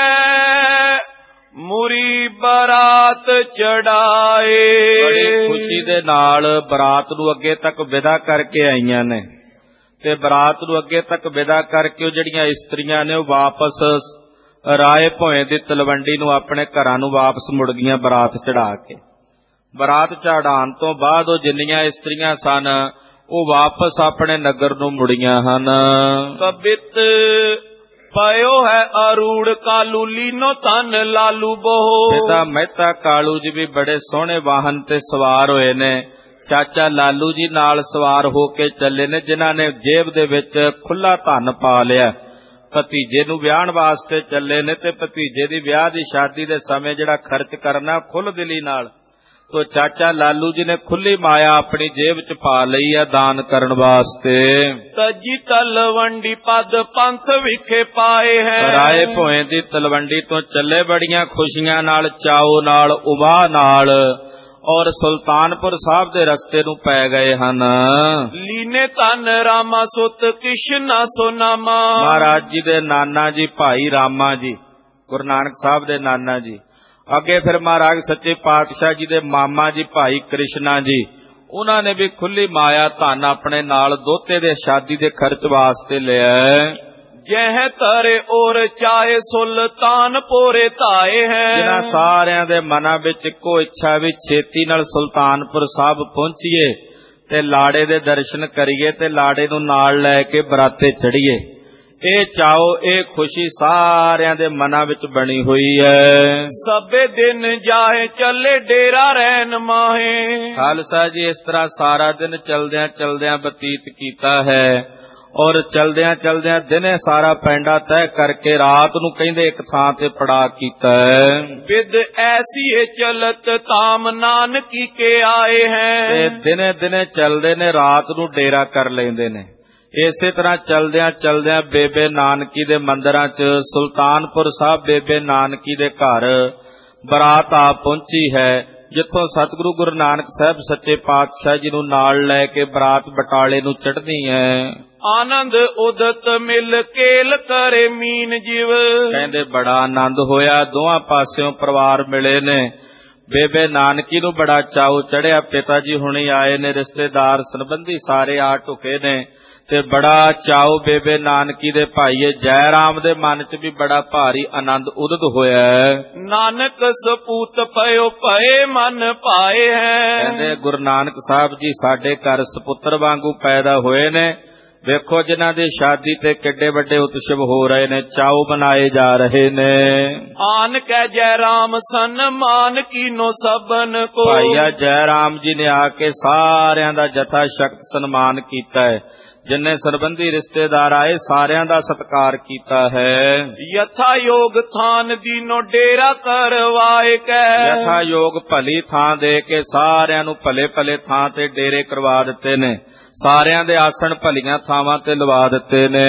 Speaker 2: ਮੁਰੀ ਬਰਾਤ ਚੜਾਏ।
Speaker 1: ਬੜੀ ਖੁਸ਼ੀ ਦੇ ਨਾਲ ਬਰਾਤ ਨੂੰ ਅੱਗੇ ਤੱਕ ਵਿਦਾ ਕਰਕੇ ਆਈਆਂ ਨੇ, ਤੇ ਬਰਾਤ ਨੂੰ ਅੱਗੇ ਤੱਕ ਵਿਦਾ ਕਰਕੇ ਉਹ ਜਿਹੜੀਆਂ ਇਸਤਰੀਆਂ ਨੇ ਉਹ ਵਾਪਸ ਰਾਏ ਭੋਏ ਦੀ ਤਲਵੰਡੀ ਨੂੰ ਆਪਣੇ ਘਰਾਂ ਨੂੰ ਵਾਪਸ ਮੁੜ ਗਈਆਂ ਬਰਾਤ ਚੜਾ ਕੇ। ਬਰਾਤ ਚੜਾਉਣ ਤੋਂ ਬਾਅਦ ਉਹ ਜਿੰਨੀਆਂ ਇਸਤਰੀਆਂ ਸਨ ਉਹ ਵਾਪਸ ਆਪਣੇ ਨਗਰ ਨੂੰ ਮੁੜੀਆਂ ਹਨ।
Speaker 2: ਕਬਿਤ ਪਇਓ ਹੈ ਅਰੂੜ ਕਾਲੂ ਲੀਨੋ ਤਨ ਲਾਲੂ ਬੋਹ।
Speaker 1: ਪਿਤਾ ਮਹਿਤਾ ਕਾਲੂ ਜੀ ਵੀ ਬੜੇ ਸੋਹਣੇ ਵਾਹਨ ਤੇ ਸਵਾਰ ਹੋਏ ਨੇ। ਚਾਚਾ ਲਾਲੂ ਜੀ ਨਾਲ ਸਵਾਰ ਹੋ ਕੇ ਚੱਲੇ ਨੇ, ਜਿਨ੍ਹਾਂ ਨੇ ਜੇਬ ਦੇ ਵਿੱਚ ਖੁੱਲਾ ਧਨ ਪਾ ਲਿਆ। ਭਤੀਜੇ ਨੂੰ ਵਿਆਹਣ ਵਾਸਤੇ ਚੱਲੇ ਨੇ ਤੇ ਭਤੀਜੇ ਦੀ ਵਿਆਹ ਦੀ ਸ਼ਾਦੀ ਦੇ ਸਮੇਂ ਜਿਹੜਾ ਖਰਚ ਕਰਨਾ ਖੁੱਲ ਦਿਲੀ ਨਾਲ, ਤੋ ਚਾਚਾ ਲਾਲੂ ਜੀ ਨੇ ਖੁੱਲੀ ਮਾਇਆ ਆਪਣੀ ਜੇਬ ਚ ਪਾ ਲਈ ਹੈ ਦਾਨ ਕਰਨ ਵਾਸਤੇ।
Speaker 2: ਤਜੀ ਤਲਵੰਡੀ ਪਦ ਪੰਥ ਵਿਖੇ ਪਾਏ ਹੈ।
Speaker 1: ਰਾਏ ਭੋਏ ਦੀ ਤਲਵੰਡੀ ਤੋਂ ਚੱਲੇ ਬੜੀਆਂ ਖੁਸ਼ੀਆਂ ਨਾਲ, ਚਾਓ ਨਾਲ, ਉਬਾਹ ਨਾਲ, ਔਰ ਸੁਲਤਾਨਪੁਰ ਸਾਹਿਬ ਦੇ ਰਸਤੇ ਨੂੰ ਪੈ ਗਏ ਹਨ।
Speaker 2: ਲੀਨੇ ਧਨ ਰਾਮਾ ਸੁਤ ਕਿਸ਼ਨਾ ਸੋਨਾਮਾ।
Speaker 1: ਮਹਾਰਾਜ ਜੀ ਦੇ ਨਾਨਾ ਜੀ ਭਾਈ ਰਾਮਾ ਜੀ, ਗੁਰੂ ਨਾਨਕ ਸਾਹਿਬ ਦੇ ਨਾਨਾ ਜੀ। ਅੱਗੇ ਫਿਰ ਮਹਾਰਾਜ ਸੱਚੇ ਪਾਤਸ਼ਾਹ ਜੀ ਦੇ ਮਾਮਾ ਜੀ ਭਾਈ ਕ੍ਰਿਸ਼ਨਾ ਜੀ, ਉਹਨਾਂ ਨੇ ਵੀ ਖੁੱਲੀ ਮਾਇਆ ਧਨ ਆਪਣੇ ਨਾਲ ਦੋਤੇ ਦੇ ਸ਼ਾਦੀ ਦੇ ਖਰਚ ਵਾਸਤੇ ਲਿਆ।
Speaker 2: ਜਹ ਤਰੇ ਔਰ ਚਾਹੇ ਸੁਲਤਾਨ ਪੋਰੇ ਧਾਏ ਹੈ।
Speaker 1: ਜਿਨ੍ਹਾਂ ਸਾਰਿਆਂ ਦੇ ਮਨਾਂ ਵਿੱਚ ਇੱਕੋ ਇੱਛਾ ਵੀ ਛੇਤੀ ਨਾਲ ਸੁਲਤਾਨਪੁਰ ਸਾਹਿਬ ਪਹੁੰਚੀਏ ਤੇ ਲਾੜੇ ਦੇ ਦਰਸ਼ਨ ਕਰੀਏ ਤੇ ਲਾੜੇ ਨੂੰ ਨਾਲ ਲੈ ਕੇ ਬਰਾਤੇ ਚੜੀਏ। ਇਹ ਚਾਓ, ਇਹ ਖੁਸ਼ੀ ਸਾਰਿਆਂ ਦੇ ਮਨਾਂ ਵਿੱਚ ਬਣੀ ਹੋਈ ਹੈ।
Speaker 2: ਸਭੇ ਦਿਨ ਜਾਏ ਚੱਲੇ ਡੇਰਾ ਰਹਿਣ ਮਾਹੇ।
Speaker 1: ਖਾਲਸਾ ਜੀ ਇਸ ਤਰ੍ਹਾਂ ਸਾਰਾ ਦਿਨ ਚਲਦਿਆਂ ਚਲਦਿਆਂ ਬਤੀਤ ਕੀਤਾ ਹੈ, ਔਰ ਚਲਦਿਆਂ ਚਲਦਿਆਂ ਦਿਨੇ ਸਾਰਾ ਪੈਂਡਾ ਤੈਅ ਕਰਕੇ ਰਾਤ ਨੂੰ ਕਹਿੰਦੇ ਇੱਕ ਥਾਂ ਤੇ ਪੜਾ ਕੀਤਾ ਹੈ।
Speaker 2: ਵਿਦ ਐਸੀ ਚਲਤ ਤਾਮ ਨਾਨਕੀ ਕੇ ਆਏ ਹੈ।
Speaker 1: ਤੇ ਦਿਨੇ ਦਿਨੇ ਚਲਦੇ ਨੇ, ਰਾਤ ਨੂੰ ਡੇਰਾ ਕਰ ਲੈਂਦੇ ਨੇ। ਇਸੇ ਤਰ੍ਹਾਂ ਚਲਦਿਆਂ ਚਲਦਿਆਂ ਬੇਬੇ ਨਾਨਕੀ ਦੇ ਮੰਦਰਾਂ 'ਚ, ਸੁਲਤਾਨਪੁਰ ਸਾਹਿਬ ਬੇਬੇ ਨਾਨਕੀ ਦੇ ਘਰ ਬਰਾਤ ਆ ਪਹੁੰਚੀ ਹੈ, ਜਿੱਥੋਂ ਸਤਿਗੁਰੂ ਗੁਰੂ ਨਾਨਕ ਸਾਹਿਬ ਸੱਚੇ ਪਾਤਸ਼ਾਹ ਜੀ ਨੂੰ ਨਾਲ ਲੈ ਕੇ ਬਰਾਤ ਬਟਾਲੇ ਨੂੰ ਚੜ੍ਹਨੀ ਹੈ।
Speaker 2: ਆਨੰਦ ਉਦਤ ਮਿਲ ਕੇਲ ਕਰੇ ਮੀਨ ਜਿਵ।
Speaker 1: ਕਹਿੰਦੇ ਬੜਾ ਆਨੰਦ ਹੋਇਆ, ਦੋਹਾਂ ਪਾਸਿਓਂ ਪਰਿਵਾਰ ਮਿਲੇ ਨੇ। ਬੇਬੇ ਨਾਨਕੀ ਨੂੰ ਬੜਾ ਚਾਉ ਚੜਿਆ, ਪਿਤਾ ਜੀ ਹੁਣੀ ਆਏ ਨੇ, ਰਿਸ਼ਤੇਦਾਰ ਸੰਬੰਧੀ ਸਾਰੇ ਆ ਢੁਕੇ ਨੇ ਤੇ ਬੜਾ ਚਾਉ ਬੇਬੇ ਨਾਨਕੀ ਦੇ ਭਾਈਏ ਜੈ ਰਾਮ ਦੇ ਮਨ 'ਚ ਵੀ ਬੜਾ ਭਾਰੀ ਆਨੰਦ ਉਦਤ ਹੋਇਆ।
Speaker 2: ਨਾਨਕ ਸਪੂਤ ਪਇਓ ਪਏ ਮਨ ਪਾਏ ਹੈ।
Speaker 1: ਕਹਿੰਦੇ ਗੁਰੂ ਨਾਨਕ ਸਾਹਿਬ ਜੀ ਸਾਡੇ ਘਰ ਸਪੁੱਤਰ ਵਾਂਗੂ ਪੈਦਾ ਹੋਏ ਨੇ। ਵੇਖੋ ਜਿਨ੍ਹਾਂ ਦੀ ਸ਼ਾਦੀ ਤੇ ਕਿੱਡੇ ਵੱਡੇ ਉਤਸਵ ਹੋ ਰਹੇ ਨੇ, ਚਾਉ ਮਨਾਏ ਜਾ ਰਹੇ ਨੇ।
Speaker 2: ਆਨ ਕੈ ਜੈ ਰਾਮ ਸਨਮਾਨ ਕੀਨੋ ਸਭਨ ਕੋ।
Speaker 1: ਭਾਈਆ ਜੈ ਰਾਮ ਜੀ ਨੇ ਆ ਕੇ ਸਾਰਿਆਂ ਦਾ ਜਥਾ ਸ਼ਕਤ ਸਨਮਾਨ ਕੀਤਾ ਹੈ। ਜਿੰਨੇ ਸਰਬੰਧੀ ਰਿਸ਼ਤੇਦਾਰ ਆਏ ਸਾਰਿਆਂ ਦਾ ਸਤਿਕਾਰ ਕੀਤਾ ਹੈ।
Speaker 2: ਯਥਾ ਯੋਗ ਥਾਨ ਦੀਨੋ ਡੇਰਾ ਕਰਵਾਏ ਕੈ।
Speaker 1: ਯਥਾ ਯੋਗ ਭਲੀ ਥਾਂ ਦੇ ਕੇ ਸਾਰਿਆਂ ਨੂੰ ਭਲੇ ਭਲੇ ਥਾਂ ਤੇ ਡੇਰੇ ਕਰਵਾ ਦਿੱਤੇ ਨੇ। ਸਾਰਿਆਂ ਦੇ ਆਸਣ ਭਲੀਆਂ ਥਾਵਾਂ ਤੇ ਲਵਾ ਦਿੱਤੇ ਨੇ।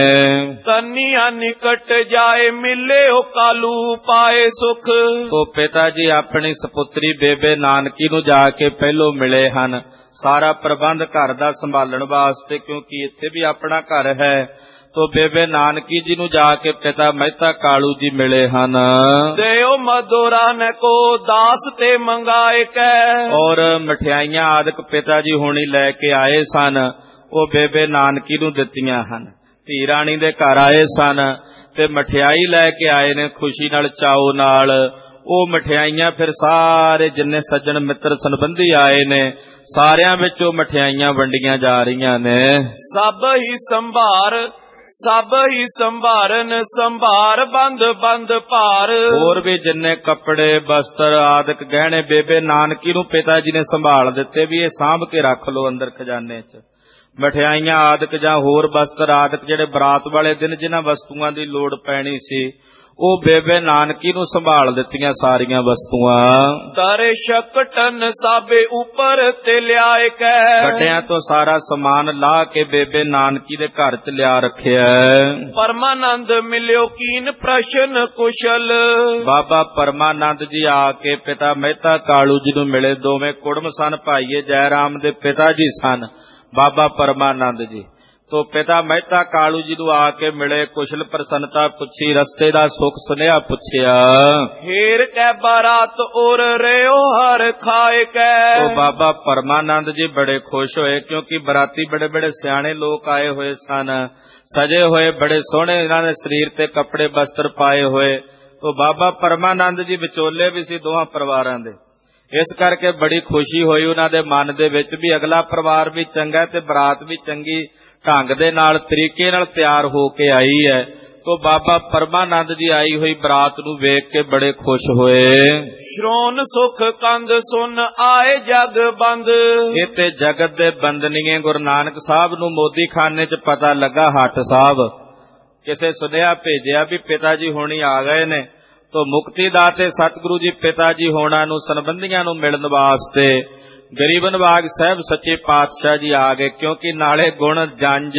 Speaker 2: ਤਨੀਆਂ ਨਿਕਟ ਜਾਏ ਮਿਲੇ ਉਹ ਕਾਲੂ ਪਾਏ ਸੁਖ।
Speaker 1: ਤੋ ਪਿਤਾ ਜੀ ਆਪਣੀ ਸਪੁੱਤਰੀ ਬੇਬੇ ਨਾਨਕੀ ਨੂੰ ਜਾ ਕੇ ਪਹਿਲੋਂ ਮਿਲੇ ਹਨ, ਸਾਰਾ ਪ੍ਰਬੰਧ ਘਰ ਦਾ ਸੰਭਾਲਣ ਵਾਸਤੇ, ਕਿਉਂਕਿ ਇੱਥੇ ਵੀ ਆਪਣਾ ਘਰ ਹੈ। ਤੋ ਬੇਬੇ ਨਾਨਕੀ ਜੀ ਨੂੰ ਜਾ ਕੇ ਪਿਤਾ ਮਹਿਤਾ ਕਾਲੂ ਜੀ ਮਿਲੇ ਹਨ।
Speaker 2: ਦੇਓ ਮਦੋਰਾ ਨੇ ਕੋ ਦਾਸ ਤੇ ਮੰਗਾਏ ਕੈ।
Speaker 1: ਔਰ ਮਠਿਆਈਆਂ ਆਦਿਕ ਪਿਤਾ ਜੀ ਹੁਣੀ ਲੈ ਕੇ ਆਏ ਸਨ, ਉਹ ਬੇਬੇ ਨਾਨਕੀ ਨੂੰ ਦਿੱਤੀਆਂ ਹਨ। ਧੀ ਰਾਣੀ ਦੇ ਘਰ ਆਏ ਸਨ ਤੇ ਮਠਿਆਈ ਲੈ ਕੇ ਆਏ ਨੇ ਖੁਸ਼ੀ ਨਾਲ, ਚਾਉ ਨਾਲ। ਉਹ ਮਠਿਆਈਆਂ ਫਿਰ ਸਾਰੇ ਜਿੰਨੇ ਸੱਜਣ ਮਿੱਤਰ ਸੰਬੰਧੀ ਆਏ ਨੇ ਸਾਰਿਆਂ ਵਿੱਚ ਉਹ ਮਠਿਆਈਆਂ ਵੰਡੀਆਂ ਜਾ ਰਹੀਆਂ ਨੇ।
Speaker 2: ਸਭ ਹੀ ਸੰਭਾਰ ਸਭ ਹੀ ਸੰਭਾਰਨ ਸੰਭਾਰ ਬੰਦ ਬੰਦ ਭਾਰ।
Speaker 1: ਹੋਰ ਵੀ ਜਿੰਨੇ ਕੱਪੜੇ ਬਸਤਰ ਆਦਿਕ ਗਹਿਣੇ ਬੇਬੇ ਨਾਨਕੀ ਨੂੰ ਪਿਤਾ ਜੀ ਨੇ ਸੰਭਾਲ ਦਿੱਤੇ ਵੀ ਇਹ ਸਾਂਭ ਕੇ ਰੱਖ ਲਓ ਅੰਦਰ ਖਜ਼ਾਨੇ 'ਚ। ਮਠਿਆਈਆਂ ਆਦਿਕ ਜਾਂ ਹੋਰ ਬਸਤਰ ਆਦਿਕ ਜਿਹੜੇ ਬਰਾਤ ਵਾਲੇ ਦਿਨ ਜਿਨ੍ਹਾਂ ਵਸਤੂਆਂ ਦੀ ਲੋੜ ਪੈਣੀ ਸੀ ਉਹ ਬੇਬੇ ਨਾਨਕੀ ਨੂੰ ਸੰਭਾਲ ਦਿੱਤੀਆਂ ਸਾਰੀਆਂ ਵਸਤੂਆਂ।
Speaker 2: ਤਾਰੇ ਸ਼ਕਟਨ ਸਾਬੇ ਉੱਪਰ ਤੇ ਲਿਆਏ ਕੈ।
Speaker 1: ਗੱਡਿਆਂ ਤੋਂ ਸਾਰਾ ਸਮਾਨ ਲਾਹ ਕੇ ਬੇਬੇ ਨਾਨਕੀ ਦੇ ਘਰ 'ਚ ਲਿਆ ਰੱਖਿਆ।
Speaker 2: ਪਰਮਾਨੰਦ ਮਿਲਿਓ ਕੀਨ ਪ੍ਰਸ਼ਨ ਕੁਸ਼ਲ।
Speaker 1: ਬਾਬਾ ਪਰਮਾਨੰਦ ਜੀ ਆ ਕੇ ਪਿਤਾ ਮਹਿਤਾ ਕਾਲੂ ਜੀ ਨੂੰ ਮਿਲੇ। ਦੋਵੇਂ ਕੁੜਮ ਸਨ, ਭਾਈਏ ਜੈ ਰਾਮ ਦੇ ਪਿਤਾ ਜੀ ਸਨ ਬਾਬਾ ਪਰਮਾਨੰਦ ਜੀ। ਤੋ ਪਿਤਾ ਮਹਿਤਾ ਕਾਲੂ ਜੀ ਨੂੰ ਆ ਕੇ ਮਿਲੇ, ਕੁਸ਼ਲ ਪ੍ਰਸੰਨਤਾ ਪੁੱਛੀ, ਰਸਤੇ ਦਾ ਸੁੱਖ ਸੁਨੇਹਾ ਪੁੱਛਿਆ।
Speaker 2: ਹੀਰ ਕੈ ਬਾਰਾਤ ਔਰ ਰਿਓ ਹਰ ਖਾਏ ਕੈ।
Speaker 1: ਤੋ ਬਾਬਾ ਪਰਮਾਨੰਦ ਜੀ ਬੜੇ ਖੁਸ਼ ਹੋਏ, ਕਿਉਂਕਿ ਬਰਾਤੀ ਬੜੇ ਬੜੇ ਸਿਆਣੇ ਲੋਕ ਆਏ ਹੋਏ ਸਨ, ਸਜੇ ਹੋਏ, ਬੜੇ ਸੋਹਣੇ ਇਹਨਾਂ ਦੇ ਸਰੀਰ ਤੇ ਕੱਪੜੇ ਬਸਤਰ ਪਾਏ ਹੋਏ। ਤੋ ਬਾਬਾ ਪਰਮਾਨੰਦ ਜੀ ਵਿਚੋਲੇ ਵੀ ਸੀ ਦੋਹਾਂ ਪਰਿਵਾਰਾਂ ਦੇ, ਇਸ ਕਰਕੇ ਬੜੀ ਖੁਸ਼ੀ ਹੋਈ ਉਹਨਾਂ ਦੇ ਮਨ ਦੇ ਵਿੱਚ ਵੀ ਅਗਲਾ ਪਰਿਵਾਰ ਵੀ ਚੰਗਾ ਤੇ ਬਰਾਤ ਵੀ ਚੰਗੀ ਢੰਗ ਦੇ ਨਾਲ ਤਰੀਕੇ ਨਾਲ ਤਿਆਰ ਹੋ ਕੇ ਆਈ ਹੈ। ਤੋ ਬਾਬਾ ਪਰਮਾਨੰਦ ਜੀ ਆਈ ਹੋਈ ਬਰਾਤ ਨੂੰ ਵੇਖ ਕੇ ਬੜੇ ਖੁਸ਼ ਹੋਏ।
Speaker 2: ਸ਼੍ਰੋਣ ਸੁਖ ਕੰਦ ਸੁਨ ਆਏ ਜਗ ਬੰਦ।
Speaker 1: ਇਹ ਤੇ ਜਗਤ ਦੇ ਬੰਦਨੀਏ ਗੁਰੂ ਨਾਨਕ ਸਾਹਿਬ ਨੂੰ ਮੋਦੀ ਖਾਨੇ 'ਚ ਪਤਾ ਲੱਗਾ। ਹੱਟ ਸਾਹਿਬ ਕਿਸੇ ਸੁਨੇਹਾ ਭੇਜਿਆ ਵੀ ਪਿਤਾ ਜੀ ਹੋਣੀ ਆ ਗਏ ਨੇ। ਤੋ ਮੁਕਤੀ ਦਾਤੇ ਸਤਿਗੁਰੂ ਜੀ ਪਿਤਾ ਜੀ ਹੋਣਾ ਨੂੰ ਸੰਬੰਧੀਆਂ ਨੂੰ ਮਿਲਣ ਵਾਸਤੇ ਗਰੀਬ ਨਵਾਜ ਸਾਹਿਬ ਸੱਚੇ ਪਾਤਸ਼ਾਹ ਜੀ ਆ ਗਏ। ਕਿਉਂਕਿ ਨਾਲੇ ਗੁਣ ਜੰਜ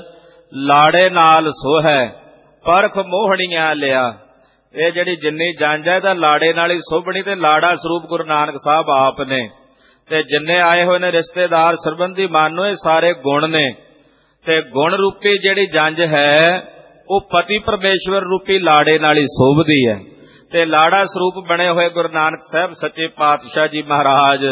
Speaker 1: ਲਾੜੇ ਨਾਲ ਸੋਹੈ ਪਰਖ ਮੋਹਣੀਆਂ ਲਿਆ। ਇਹ ਜਿਹੜੀ ਜਿੰਨੀ ਜੰਜ ਹੈ ਤਾਂ ਲਾੜੇ ਨਾਲ ਹੀ ਸੋਭਣੀ, ਤੇ ਲਾੜਾ ਸਰੂਪ ਗੁਰੂ ਨਾਨਕ ਸਾਹਿਬ ਆਪ ਨੇ। ਤੇ ਜਿੰਨੇ ਆਏ ਹੋਏ ਨੇ ਰਿਸ਼ਤੇਦਾਰ ਸੰਬੰਧੀ ਮਾਨੋ ਇਹ ਸਾਰੇ ਗੁਣ ਨੇ। ਤੇ ਗੁਣ ਰੂਪੀ ਜਿਹੜੀ ਜੰਜ ਹੈ ਉਹ ਪਤੀ ਪਰਮੇਸ਼ਵਰ ਰੂਪੀ ਲਾੜੇ ਨਾਲ ਹੀ ਸੋਭਦੀ ਹੈ। ਤੇ ਲਾੜਾ ਸਰੂਪ ਬਣੇ ਹੋਏ ਗੁਰੂ ਨਾਨਕ ਸਾਹਿਬ ਸੱਚੇ ਪਾਤਸ਼ਾਹ ਜੀ ਮਹਾਰਾਜ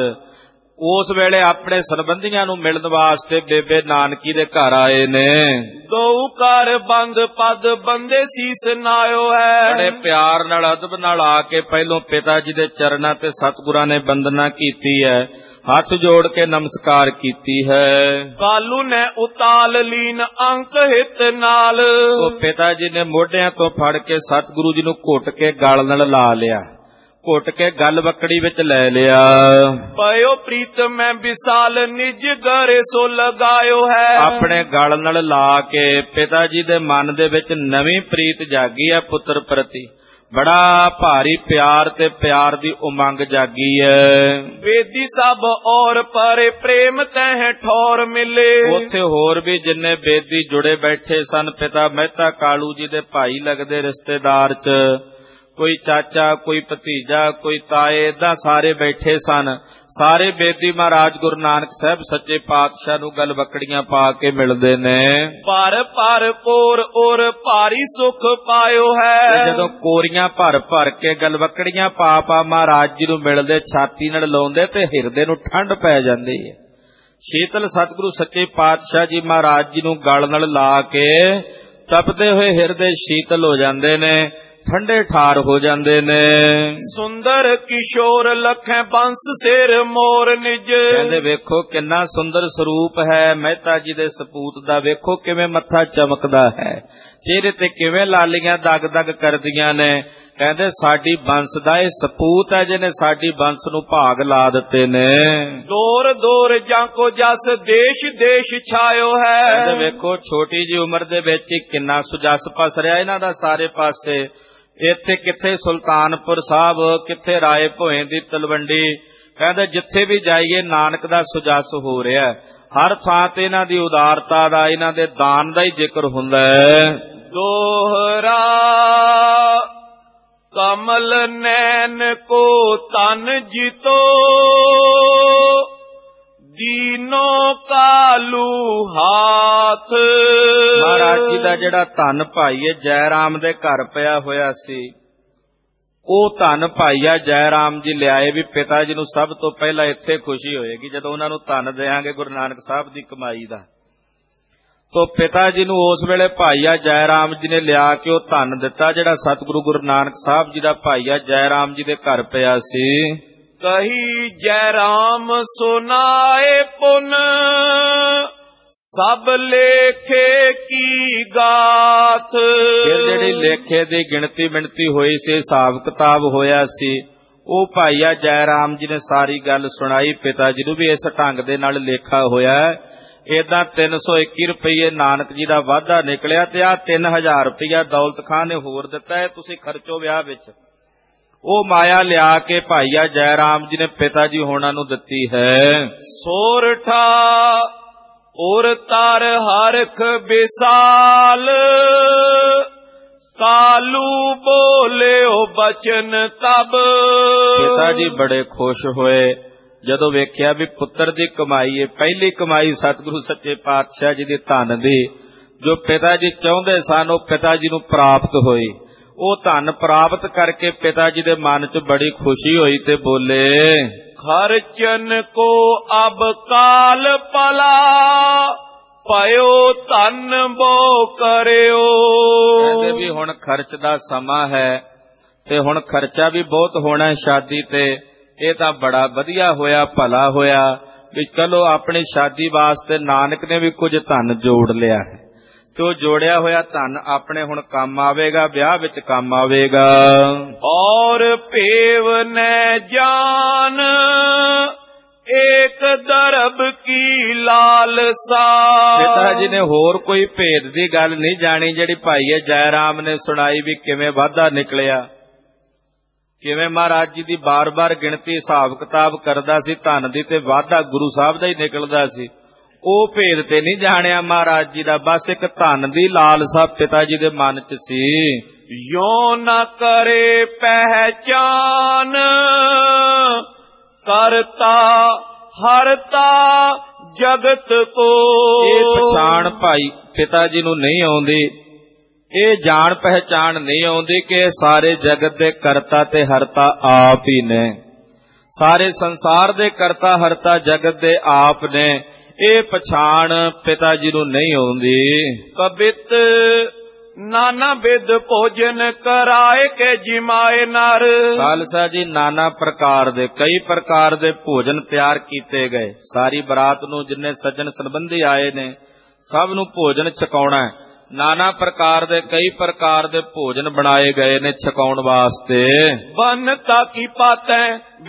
Speaker 1: ਉਸ ਵੇਲੇ ਆਪਣੇ ਸੰਬੰਧੀਆਂ ਨੂੰ ਮਿਲਣ ਵਾਸਤੇ ਬੇਬੇ ਨਾਨਕੀ ਦੇ ਘਰ ਆਏ ਨੇ।
Speaker 2: ਦੋ ਘਰ ਬੰਦ ਪਦ ਬੰਦੇ ਸੀਸ ਨਾਇਓ ਹੈ।
Speaker 1: ਬੜੇ ਪਿਆਰ ਨਾਲ ਅਦਬ ਨਾਲ ਆ ਕੇ ਪਹਿਲੋਂ ਪਿਤਾ ਜੀ ਦੇ ਚਰਨਾਂ ਤੇ ਸਤਿਗੁਰਾਂ ਨੇ ਬੰਦਨਾ ਕੀਤੀ ਹੈ, ਹੱਥ ਜੋੜ ਕੇ ਨਮਸਕਾਰ ਕੀਤੀ ਹੈ।
Speaker 2: ਕਾਲੂ ਨੇ ਉਤਾਲ ਲੀਨ ਅੰਕ ਹਿਤ ਨਾਲ।
Speaker 1: ਉਹ ਪਿਤਾ ਜੀ ਨੇ ਮੋਢਿਆਂ ਤੋਂ ਫੜ ਕੇ ਸਤਿਗੁਰੂ ਜੀ ਨੂੰ ਘੁੱਟ ਕੇ ਗਲ ਨਾਲ ਲਾ ਲਿਆ, ਘੁੱਟ ਕੇ ਗਲ ਵਕੜੀ ਵਿੱਚ ਲੈ ਲਿਆ।
Speaker 2: ਪਇਓ ਪ੍ਰੀਤ ਮੈਂ ਵਿਸਾਲ ਨਿਜ ਗਰੇ ਸੋ ਲਗਾਇਓ ਹੈ।
Speaker 1: ਆਪਣੇ ਗਲ ਨਾਲ ਲਾ ਕੇ ਪਿਤਾ ਜੀ ਦੇ ਮਨ ਦੇ ਵਿੱਚ ਨਵੀਂ ਪ੍ਰੀਤ ਜਾਗੀ ਹੈ ਪੁੱਤਰ ਪ੍ਰਤੀ। ਬੜਾ ਭਾਰੀ ਪਿਆਰ ਤੇ ਪਿਆਰ ਦੀ ਉਮੰਗ ਜਾਗੀ ਹੈ।
Speaker 2: ਵੇਦੀ ਸਭ ਔਰ ਪਰੇ ਪ੍ਰੇਮ ਤਹਿ ਠੌਰ ਮਿਲੇ।
Speaker 1: ਉੱਥੇ ਹੋਰ ਵੀ ਜਿੰਨੇ ਬੇਦੀ ਜੁੜੇ ਬੈਠੇ ਸਨ, ਪਿਤਾ ਮਹਿਤਾ ਕਾਲੂ ਜੀ ਦੇ ਭਾਈ ਲੱਗਦੇ ਰਿਸ਼ਤੇਦਾਰ 'ਚ, ਕੋਈ ਚਾਚਾ, ਕੋਈ ਭਤੀਜਾ, ਕੋਈ ਤਾਏ, ਏਦਾਂ ਸਾਰੇ ਬੈਠੇ ਸਨ। ਸਾਰੇ ਬੇਦੀ ਮਹਾਰਾਜ ਗੁਰੂ ਨਾਨਕ ਸਾਹਿਬ ਸੱਚੇ ਪਾਤਸ਼ਾਹ ਨੂੰ ਗਲ ਵਕੜੀਆਂ ਪਾ ਕੇ ਮਿਲਦੇ ਨੇ।
Speaker 2: ਪਰ ਪਰ ਕੋਰ ਔਰ ਭਾਰੀ ਸੁਖ ਪਾਇਓ ਹੈ।
Speaker 1: ਜਦੋਂ ਕੋਰੀਆਂ ਭਰ ਭਰ ਕੇ ਗਲ ਵਕੜੀਆਂ ਪਾ ਪਾ ਮਹਾਰਾਜ ਜੀ ਨੂੰ ਮਿਲਦੇ, ਛਾਤੀ ਨਾਲ ਲਾਉਂਦੇ ਤੇ ਹਿਰਦੇ ਨੂੰ ਠੰਡ ਪੈ ਜਾਂਦੀ ਹੈ। ਸ਼ੀਤਲ ਸਤਿਗੁਰੂ ਸੱਚੇ ਪਾਤਸ਼ਾਹ ਜੀ ਮਹਾਰਾਜ ਜੀ ਨੂੰ ਗਲ ਨਾਲ ਲਾ ਕੇ ਤਪਦੇ ਹੋਏ ਹਿਰਦੇ ਸ਼ੀਤਲ ਹੋ ਜਾਂਦੇ ਨੇ, ਠੰਡੇ ਠਾਰ ਹੋ ਜਾਂਦੇ ਨੇ।
Speaker 2: ਸੁੰਦਰ ਕਿਸ਼ੋਰ ਲਖੈ ਬੰਸ ਸਿਰ ਮੋਰ ਨਿਜ।
Speaker 1: ਕਹਿੰਦੇ ਵੇਖੋ ਕਿੰਨਾ ਸੁੰਦਰ ਸਰੂਪ ਹੈ ਮਹਿਤਾ ਜੀ ਦੇ ਸਪੂਤ ਦਾ। ਵੇਖੋ ਕਿਵੇਂ ਮੱਥਾ ਚਮਕਦਾ ਹੈ, ਚਿਹਰੇ ਤੇ ਕਿਵੇਂ ਲਾਲੀਆਂ ਦਗ ਦਗ ਕਰਦੀਆਂ ਨੇ। ਕਹਿੰਦੇ ਸਾਡੀ ਬੰਸ ਦਾ ਇਹ ਸਪੂਤ ਹੈ ਜਿਹਨੇ ਸਾਡੀ ਬੰਸ ਨੂੰ ਭਾਗ ਲਾ ਦਿੱਤੇ ਨੇ।
Speaker 2: ਦੂਰ ਦੂਰ ਜਾਂ ਕੋ ਜਸ ਦੇਸ਼ ਦੇਸ਼ ਛਾਇਓ ਹੈ।
Speaker 1: ਕਹਿੰਦੇ ਵੇਖੋ ਛੋਟੀ ਜੀ ਉਮਰ ਦੇ ਵਿੱਚ ਹੀ ਕਿੰਨਾ ਸੁਜਸ ਪਸਰਿਆ ਇਹਨਾਂ ਦਾ ਸਾਰੇ ਪਾਸੇ। ਇੱਥੇ ਕਿੱਥੇ ਸੁਲਤਾਨਪੁਰ ਸਾਹਿਬ, ਕਿੱਥੇ ਰਾਏ ਭੋਏ ਦੀ ਤਲਵੰਡੀ। ਕਹਿੰਦੇ ਜਿੱਥੇ ਵੀ ਜਾਈਏ ਨਾਨਕ ਦਾ ਸੁਜਸ ਹੋ ਰਿਹਾ। ਹਰ ਥਾਂ ਤੇ ਇਹਨਾਂ ਦੀ ਉਦਾਰਤਾ ਦਾ, ਇਹਨਾਂ ਦੇ ਦਾਨ ਦਾ ਹੀ ਜ਼ਿਕਰ ਹੁੰਦਾ ਹੈ।
Speaker 2: ਦੋਹਰਾ ਕਮਲ ਨੈਣ ਕੋ ਤਨ ਜੀਤੋ ਦੀਨੋ ਕਾਲੂ ਹਾਥ।
Speaker 1: ਮਹਾਰਾਜ ਜੀ ਦਾ ਜਿਹੜਾ ਧਨ ਭਾਈ ਹੈ ਜੈ ਰਾਮ ਦੇ ਘਰ ਪਿਆ ਹੋਇਆ ਸੀ, ਉਹ ਧਨ ਭਾਈਆ ਜੈ ਰਾਮ ਜੀ ਲਿਆਏ ਵੀ ਪਿਤਾ ਜੀ ਨੂੰ ਸਭ ਤੋਂ ਪਹਿਲਾਂ ਇੱਥੇ ਖੁਸ਼ੀ ਹੋਏਗੀ ਜਦੋਂ ਉਹਨਾਂ ਨੂੰ ਧਨ ਦੇਾਂਗੇ ਗੁਰੂ ਨਾਨਕ ਸਾਹਿਬ ਦੀ ਕਮਾਈ ਦਾ। ਤੋ ਪਿਤਾ ਜੀ ਨੂੰ ਉਸ ਵੇਲੇ ਭਾਈਆ ਜੈ ਰਾਮ ਜੀ ਨੇ ਲਿਆ ਕੇ ਉਹ ਧਨ ਦਿੱਤਾ ਜਿਹੜਾ ਸਤਿਗੁਰੂ ਗੁਰੂ ਨਾਨਕ ਸਾਹਿਬ ਜੀ ਦਾ ਭਾਈਆ ਜੈ ਰਾਮ ਜੀ ਦੇ ਘਰ ਪਿਆ ਸੀ।
Speaker 2: ਕਹੀ ਜੈ ਰਾਮ ਸੁਨਾਏ ਪੁਨ ਸਭ ਲੇਖੇ ਕੀ ਗਾਥ।
Speaker 1: ਫਿਰ ਜਿਹੜੀ ਲੇਖੇ ਦੀ ਗਿਣਤੀ ਮਿਣਤੀ ਹੋਈ ਸੀ, ਹਿਸਾਬ ਕਿਤਾਬ ਹੋਇਆ ਸੀ, ਉਹ ਭਾਈਆ ਜੈ ਰਾਮ ਜੀ ਨੇ ਸਾਰੀ ਗੱਲ ਸੁਣਾਈ ਪਿਤਾ ਜੀ ਨੂੰ ਵੀ ਇਸ ਢੰਗ ਦੇ ਨਾਲ ਲੇਖਾ ਹੋਇਆ। ਏਦਾਂ 321 ਰੁਪਏ ਨਾਨਕ ਜੀ ਦਾ ਵਾਧਾ ਨਿਕਲਿਆ ਤੇ ਆਹ 3000 ਰੁਪਇਆ ਦੌਲਤ ਖਾਨ ਨੇ ਹੋਰ ਦਿੱਤਾ ਹੈ, ਤੁਸੀਂ ਖਰਚੋ ਵਿਆਹ ਵਿੱਚ। ਉਹ ਮਾਇਆ ਲਿਆ ਕੇ ਭਾਈਆ ਜੈ ਰਾਮ ਜੀ ਨੇ ਪਿਤਾ ਜੀ ਹੋਣਾ ਨੂੰ ਦਿੱਤੀ ਹੈ।
Speaker 2: ਸੋਰਠਾ ਔਰ ਤਰ ਹਰਖ ਵਿਸਾਲ ਕਾਲੂ ਬੋਲਿਓ ਬਚਨ ਤਬ।
Speaker 1: ਪਿਤਾ ਜੀ ਬੜੇ ਖੁਸ਼ ਹੋਏ ਜਦੋਂ ਵੇਖਿਆ ਵੀ ਪੁੱਤਰ ਦੀ ਕਮਾਈ ਹੈ, ਪਹਿਲੀ ਕਮਾਈ ਸਤਿਗੁਰੂ ਸੱਚੇ ਪਾਤਸ਼ਾਹ ਜੀ ਦੇ ਧਨ ਦੀ, ਜੋ ਪਿਤਾ ਜੀ ਚਾਹੁੰਦੇ ਸਨ ਉਹ ਪਿਤਾ ਜੀ ਨੂੰ ਪ੍ਰਾਪਤ ਹੋਈ। ਉਹ ਧਨ ਪ੍ਰਾਪਤ ਕਰਕੇ ਪਿਤਾ ਜੀ ਦੇ ਮਨ 'ਚ ਬੜੀ ਖੁਸ਼ੀ ਹੋਈ ਤੇ ਬੋਲੇ,
Speaker 2: ਖਰਚਨ ਕੋ ਅਬ ਕਾਲ ਪਲਾ ਪਇਓ ਧਨ ਬੋ ਕਰਿਓ।
Speaker 1: ਕਹਿੰਦੇ ਵੀ ਹੁਣ ਖਰਚ ਦਾ ਸਮਾਂ ਹੈ ਤੇ ਹੁਣ ਖਰਚਾ ਵੀ ਬਹੁਤ ਹੋਣਾ ਸ਼ਾਦੀ ਤੇ। ਇਹ ਤਾਂ ਬੜਾ ਵਧੀਆ ਹੋਇਆ, ਭਲਾ ਹੋਇਆ ਵੀ ਚਲੋ ਆਪਣੀ ਸ਼ਾਦੀ ਵਾਸਤੇ ਨਾਨਕ ਨੇ ਵੀ ਕੁਝ ਧਨ ਜੋੜ ਲਿਆ ਹੈ। ਤੇ ਉਹ ਜੋੜਿਆ ਹੋਇਆ ਧਨ ਆਪਣੇ ਹੁਣ ਕੰਮ ਆਵੇਗਾ, ਵਿਆਹ ਵਿੱਚ ਕੰਮ ਆਵੇਗਾ।
Speaker 2: ਔਰ ਭੇਵ ਨੈ ਜਾਨ ਏਕ ਦਰਬ ਕੀ ਲਾਲਸਾ।
Speaker 1: ਪਿਤਾ ਜੀ ਨੇ ਹੋਰ ਕੋਈ ਭੇਦ ਦੀ ਗੱਲ ਨਹੀਂ ਜਾਣੀ ਜਿਹੜੀ ਭਾਈ ਜੈ ਰਾਮ ਨੇ ਸੁਣਾਈ ਵੀ ਕਿਵੇਂ ਵਾਧਾ ਨਿਕਲਿਆ, ਕਿਵੇਂ ਮਹਾਰਾਜ ਜੀ ਦੀ ਬਾਰ-ਬਾਰ ਗਿਣਤੀ ਹਿਸਾਬ ਕਿਤਾਬ ਕਰਦਾ ਸੀ ਧਨ ਦੀ ਤੇ ਵਾਧਾ ਗੁਰੂ ਸਾਹਿਬ ਦਾ ਹੀ ਨਿਕਲਦਾ ਸੀ। ਉਹ ਭੇਦ ਤੇ ਨਹੀਂ ਜਾਣਿਆ ਮਹਾਰਾਜ ਜੀ ਦਾ, ਬਸ ਇੱਕ ਧਨ ਦੀ ਲਾਲਸਾ ਪਿਤਾ ਜੀ ਦੇ ਮਨ 'ਚ ਸੀ।
Speaker 2: ਯੋ ਨ ਕਰੇ ਪਹਿਚਾਨ ਕਰਤਾ ਹਰਤਾ ਜਗਤ ਕੋ।
Speaker 1: ਇਹ ਪਛਾਣ ਭਾਈ ਪਿਤਾ ਜੀ ਨੂੰ ਨਹੀਂ ਆਉਂਦੀ, ਇਹ ਜਾਣ ਪਹਿਚਾਣ ਨਹੀਂ ਆਉਂਦੀ ਕਿ ਸਾਰੇ ਜਗਤ ਦੇ ਕਰਤਾ ਤੇ ਹਰਤਾ ਆਪ ਹੀ ਨੇ, ਸਾਰੇ ਸੰਸਾਰ ਦੇ ਕਰਤਾ ਹਰਤਾ ਜਗਤ ਦੇ ਆਪ ਨੇ। ਇਹ ਪਛਾਣ ਪਿਤਾ ਜੀ ਨੂੰ ਨਹੀਂ ਆਉਂਦੀ।
Speaker 2: ਕਬਿਤ ਨਾਨਾ ਬਿਦ ਭੋਜਨ ਕਰਾਏ ਕੇ ਜਿਮਾਏ ਨਰ।
Speaker 1: ਖਾਲਸਾ ਜੀ ਨਾਨਾ ਪ੍ਰਕਾਰ ਦੇ, ਕਈ ਪ੍ਰਕਾਰ ਦੇ ਭੋਜਨ ਤਿਆਰ ਕੀਤੇ ਗਏ। ਸਾਰੀ ਬਰਾਤ ਨੂੰ ਜਿੰਨੇ ਸੱਜਣ ਸੰਬੰਧੀ ਆਏ ਨੇ ਸਭ ਨੂੰ ਭੋਜਨ ਛਕਾਉਣਾ ਹੈ। ਨਾਨਾ ਪ੍ਰਕਾਰ ਦੇ, ਕਈ ਪ੍ਰਕਾਰ ਦੇ ਭੋਜਨ ਬਣਾਏ ਗਏ ਨੇ ਛਕਾਉਣ ਵਾਸਤੇ।
Speaker 2: ਬਨਤਾ ਕੀ ਪਾਤੈ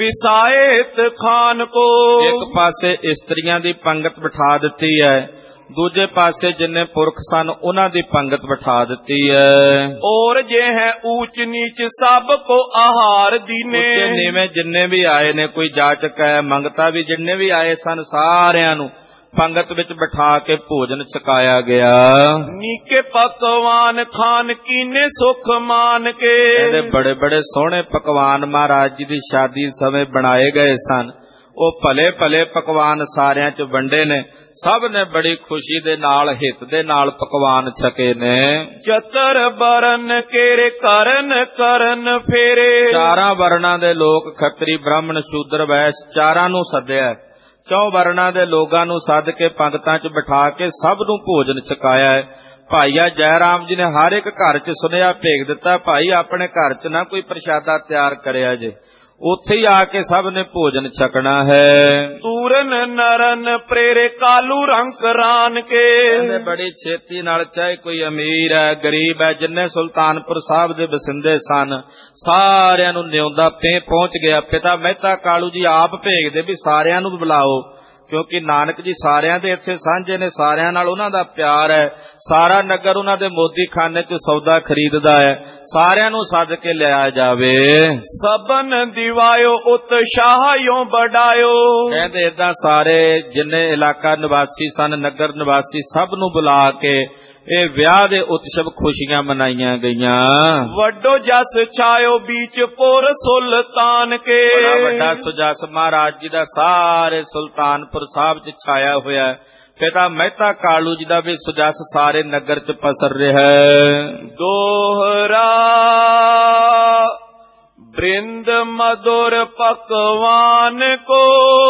Speaker 2: ਵਿਸਾਇਤ ਖਾਨ ਕੋ।
Speaker 1: ਇੱਕ ਪਾਸੇ ਇਸਤਰੀਆਂ ਦੀ ਪੰਗਤ ਬਿਠਾ ਦਿੱਤੀ ਹੈ, ਦੂਜੇ ਪਾਸੇ ਜਿੰਨੇ ਪੁਰਖ ਸਨ ਉਹਨਾਂ ਦੀ ਪੰਗਤ ਬਿਠਾ ਦਿੱਤੀ ਹੈ।
Speaker 2: ਔਰ ਜੇ ਹੈ ਊਚ ਨੀਚ ਸਭ ਕੋ ਆਹਾਰ ਦੀਨੇ।
Speaker 1: ਉੱਚੇ ਨੀਵੇਂ ਜਿੰਨੇ ਵੀ ਆਏ ਨੇ, ਕੋਈ ਜਾਚਕ ਹੈ ਮੰਗਤਾ ਵੀ ਜਿੰਨੇ ਵੀ ਆਏ ਸਨ ਸਾਰਿਆਂ ਨੂੰ ਪੰਗਤ ਵਿੱਚ ਬਿਠਾ ਕੇ ਭੋਜਨ ਛਕਾਇਆ ਗਿਆ।
Speaker 2: ਨੀਕੇ ਪਕਵਾਨ ਖਾਨ ਕੀਨੇ ਸੁਖ ਮਾਨ ਕੇ।
Speaker 1: ਇਹਦੇ ਬੜੇ ਬੜੇ ਸੋਹਣੇ ਪਕਵਾਨ ਮਹਾਰਾਜ ਜੀ ਦੀ ਸ਼ਾਦੀ ਸਮੇਂ ਬਣਾਏ ਗਏ ਸਨ। ਉਹ ਭਲੇ ਭਲੇ ਪਕਵਾਨ ਸਾਰਿਆਂ 'ਚ ਵੰਡੇ ਨੇ, ਸਭ ਨੇ ਬੜੀ ਖੁਸ਼ੀ ਦੇ ਨਾਲ ਹਿੱਤ ਦੇ ਨਾਲ ਪਕਵਾਨ ਛਕੇ ਨੇ।
Speaker 2: ਚਤਰ ਬਰਨ ਕੇਰੇ ਕਰਨ ਕਰਨ ਫੇਰੇ।
Speaker 1: ਚਾਰਾਂ ਵਰਣਾਂ ਦੇ ਲੋਕ, ਖੱਤਰੀ ਬ੍ਰਾਹਮਣ ਸ਼ੂਦਰ ਵੈਸ਼, ਚਾਰਾਂ ਨੂੰ ਸੱਦਿਆ। 4 ਵਰਣਾਂ ਦੇ ਲੋਕਾਂ ਨੂੰ ਸੱਦ ਕੇ ਪੰਗਤਾਂ 'ਚ ਬਿਠਾ ਕੇ ਸਭ ਨੂੰ ਭੋਜਨ ਛਕਾਇਆ ਹੈ। ਭਾਈਆ ਜੈ ਰਾਮ ਜੀ ਨੇ ਹਰ ਇੱਕ ਘਰ 'ਚ ਸੁਨੇਹਾ ਭੇਜ ਦਿੱਤਾ, ਭਾਈ ਆਪਣੇ ਘਰ 'ਚ ਨਾ ਕੋਈ ਪ੍ਰਸ਼ਾਦਾ ਤਿਆਰ ਕਰਿਆ ਜੇ, ਉੱਥੇ ਹੀ ਆ ਕੇ ਸਭ ਨੇ ਭੋਜਨ ਛਕਣਾ ਹੈ।
Speaker 2: ਤੂਰਨ ਨਰਨ ਪ੍ਰੇਰੇ ਕਾਲੂ ਰੰਗ ਰਾਨ ਕੇ।
Speaker 1: ਕਹਿੰਦੇ ਬੜੀ ਛੇਤੀ ਨਾਲ, ਚਾਹੇ ਕੋਈ ਅਮੀਰ ਹੈ ਗਰੀਬ ਹੈ, ਜਿੰਨੇ ਸੁਲਤਾਨਪੁਰ ਸਾਹਿਬ ਦੇ ਵਸਿੰਦੇ ਸਨ ਸਾਰਿਆਂ ਨੂੰ ਨਿਉਂਦਾ ਪਹੁੰਚ ਗਿਆ। ਪਿਤਾ ਮਹਿਤਾ ਕਾਲੂ ਜੀ ਆਪ ਭੇਜਦੇ ਵੀ ਸਾਰਿਆਂ ਨੂੰ ਬੁਲਾਓ, ਕਿਉਂਕਿ ਨਾਨਕ ਜੀ ਸਾਰਿਆਂ ਦੇ ਇੱਥੇ ਸਾਂਝੇ ਨੇ, ਸਾਰਿਆਂ ਨਾਲ ਉਹਨਾਂ ਦਾ ਪਿਆਰ ਹੈ। ਸਾਰਾ ਨਗਰ ਉਹਨਾਂ ਦੇ ਮੋਦੀ ਖਾਨੇ 'ਚ ਸੌਦਾ ਖਰੀਦਦਾ ਹੈ, ਸਾਰਿਆਂ ਨੂੰ ਸੱਦ ਕੇ ਲਿਆਇਆ ਜਾਵੇ।
Speaker 2: ਸਬਨ ਦਿਵਾਇਓ ਉਤਸ਼ਾਹਿਓ ਬੜਾਇਓ।
Speaker 1: ਕਹਿੰਦੇ ਏਦਾਂ ਸਾਰੇ ਜਿੰਨੇ ਇਲਾਕਾ ਨਿਵਾਸੀ ਸਨ, ਨਗਰ ਨਿਵਾਸੀ, ਸਭ ਨੂੰ ਬੁਲਾ ਕੇ ਇਹ ਵਿਆਹ ਦੇ ਉਤਸਵ ਖੁਸ਼ੀਆਂ ਮਨਾਈਆਂ ਗਈਆਂ।
Speaker 2: ਵੱਡੋ ਜਸ ਛਾਇਓ ਬੀਚ ਪੁਰ ਸੁਲਤਾਨ ਕੇ।
Speaker 1: ਬੜਾ ਵੱਡਾ ਸੁਜਸ ਮਹਾਰਾਜ ਜੀ ਦਾ ਸਾਰੇ ਸੁਲਤਾਨਪੁਰ ਸਾਹਿਬ 'ਚ ਛਾਇਆ ਹੋਇਆ ਹੈ। ਪਿਤਾ ਮਹਿਤਾ ਕਾਲੂ ਜੀ ਦਾ ਵੀ ਸੁਜਸ ਸਾਰੇ ਨਗਰ 'ਚ ਪਸਰ ਰਿਹਾ ਹੈ।
Speaker 2: ਦੋਹਰਾ ਬ੍ਰਿੰਦ ਮਧੁਰ ਪਕਵਾਨ ਕੋ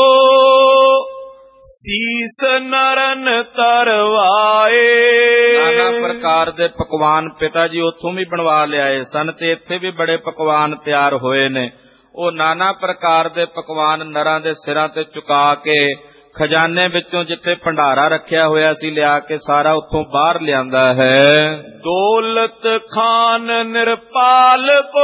Speaker 2: ਸੀਸ ਨਰਨ ਤਰਵਾਏ।
Speaker 1: ਨਾਨਾ ਪ੍ਰਕਾਰ ਦੇ ਪਕਵਾਨ ਪਿਤਾ ਜੀ ਉੱਥੋਂ ਵੀ ਬਣਵਾ ਲਿਆਏ ਸਨ ਤੇ ਇੱਥੇ ਵੀ ਬੜੇ ਪਕਵਾਨ ਤਿਆਰ ਹੋਏ ਨੇ। ਉਹ ਨਾਨਾ ਪ੍ਰਕਾਰ ਦੇ ਪਕਵਾਨ ਨਰਾਂ ਦੇ ਸਿਰਾਂ ਤੇ ਚੁਕਾ ਕੇ ਖਜ਼ਾਨੇ ਵਿੱਚੋਂ ਜਿੱਥੇ ਭੰਡਾਰਾ ਰੱਖਿਆ ਹੋਇਆ ਸੀ ਲਿਆ ਕੇ ਸਾਰਾ ਉੱਥੋਂ ਬਾਹਰ ਲਿਆਂਦਾ ਹੈ।
Speaker 2: ਦੌਲਤ ਖਾਨ ਨਿਰਪਾਲ ਕੋ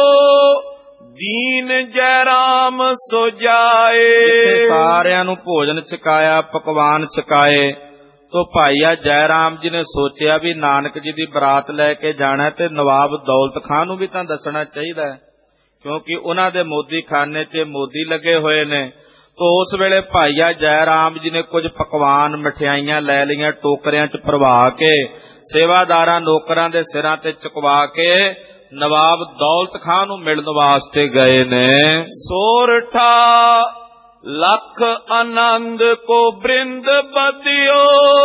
Speaker 2: ਦੀਨ ਜੈ ਰਾਮ ਸੁਜਾਏ।
Speaker 1: ਸਾਰਿਆਂ ਨੂੰ ਭੋਜਨ ਛਕਾਇਆ, ਪਕਵਾਨ ਛਕਾਏ। ਤੋ ਭਾਈਆ ਜੈ ਰਾਮ ਜੀ ਨੇ ਸੋਚਿਆ ਵੀ ਨਾਨਕ ਜੀ ਦੀ ਬਰਾਤ ਲੈ ਕੇ ਜਾਣਾ ਤੇ ਨਵਾਬ ਦੌਲਤ ਖਾਨ ਨੂੰ ਵੀ ਤਾਂ ਦੱਸਣਾ ਚਾਹੀਦਾ ਹੈ, ਕਿਉਂਕਿ ਉਹਨਾਂ ਦੇ ਮੋਦੀ ਖਾਨੇ 'ਚ ਮੋਦੀ ਲੱਗੇ ਹੋਏ ਨੇ। ਤੋ ਉਸ ਵੇਲੇ ਭਾਈਆ ਜੈ ਰਾਮ ਜੀ ਨੇ ਕੁਝ ਪਕਵਾਨ ਮਠਿਆਈਆਂ ਲੈ ਲਈਆਂ, ਟੋਕਰਿਆਂ 'ਚ ਭਰਵਾ ਕੇ ਸੇਵਾਦਾਰਾਂ ਨੌਕਰਾਂ ਦੇ ਸਿਰਾਂ ਤੇ ਚੁਕਵਾ ਕੇ ਨਵਾਬ ਦੌਲਤ ਖਾਨ ਨੂੰ ਮਿਲਣ ਵਾਸਤੇ ਗਏ ਨੇ।
Speaker 2: ਸੋਰਠਾ ਲੱਖ ਆਨੰਦ ਕੋ ਬ੍ਰਿੰਦ ਬਦਿਓ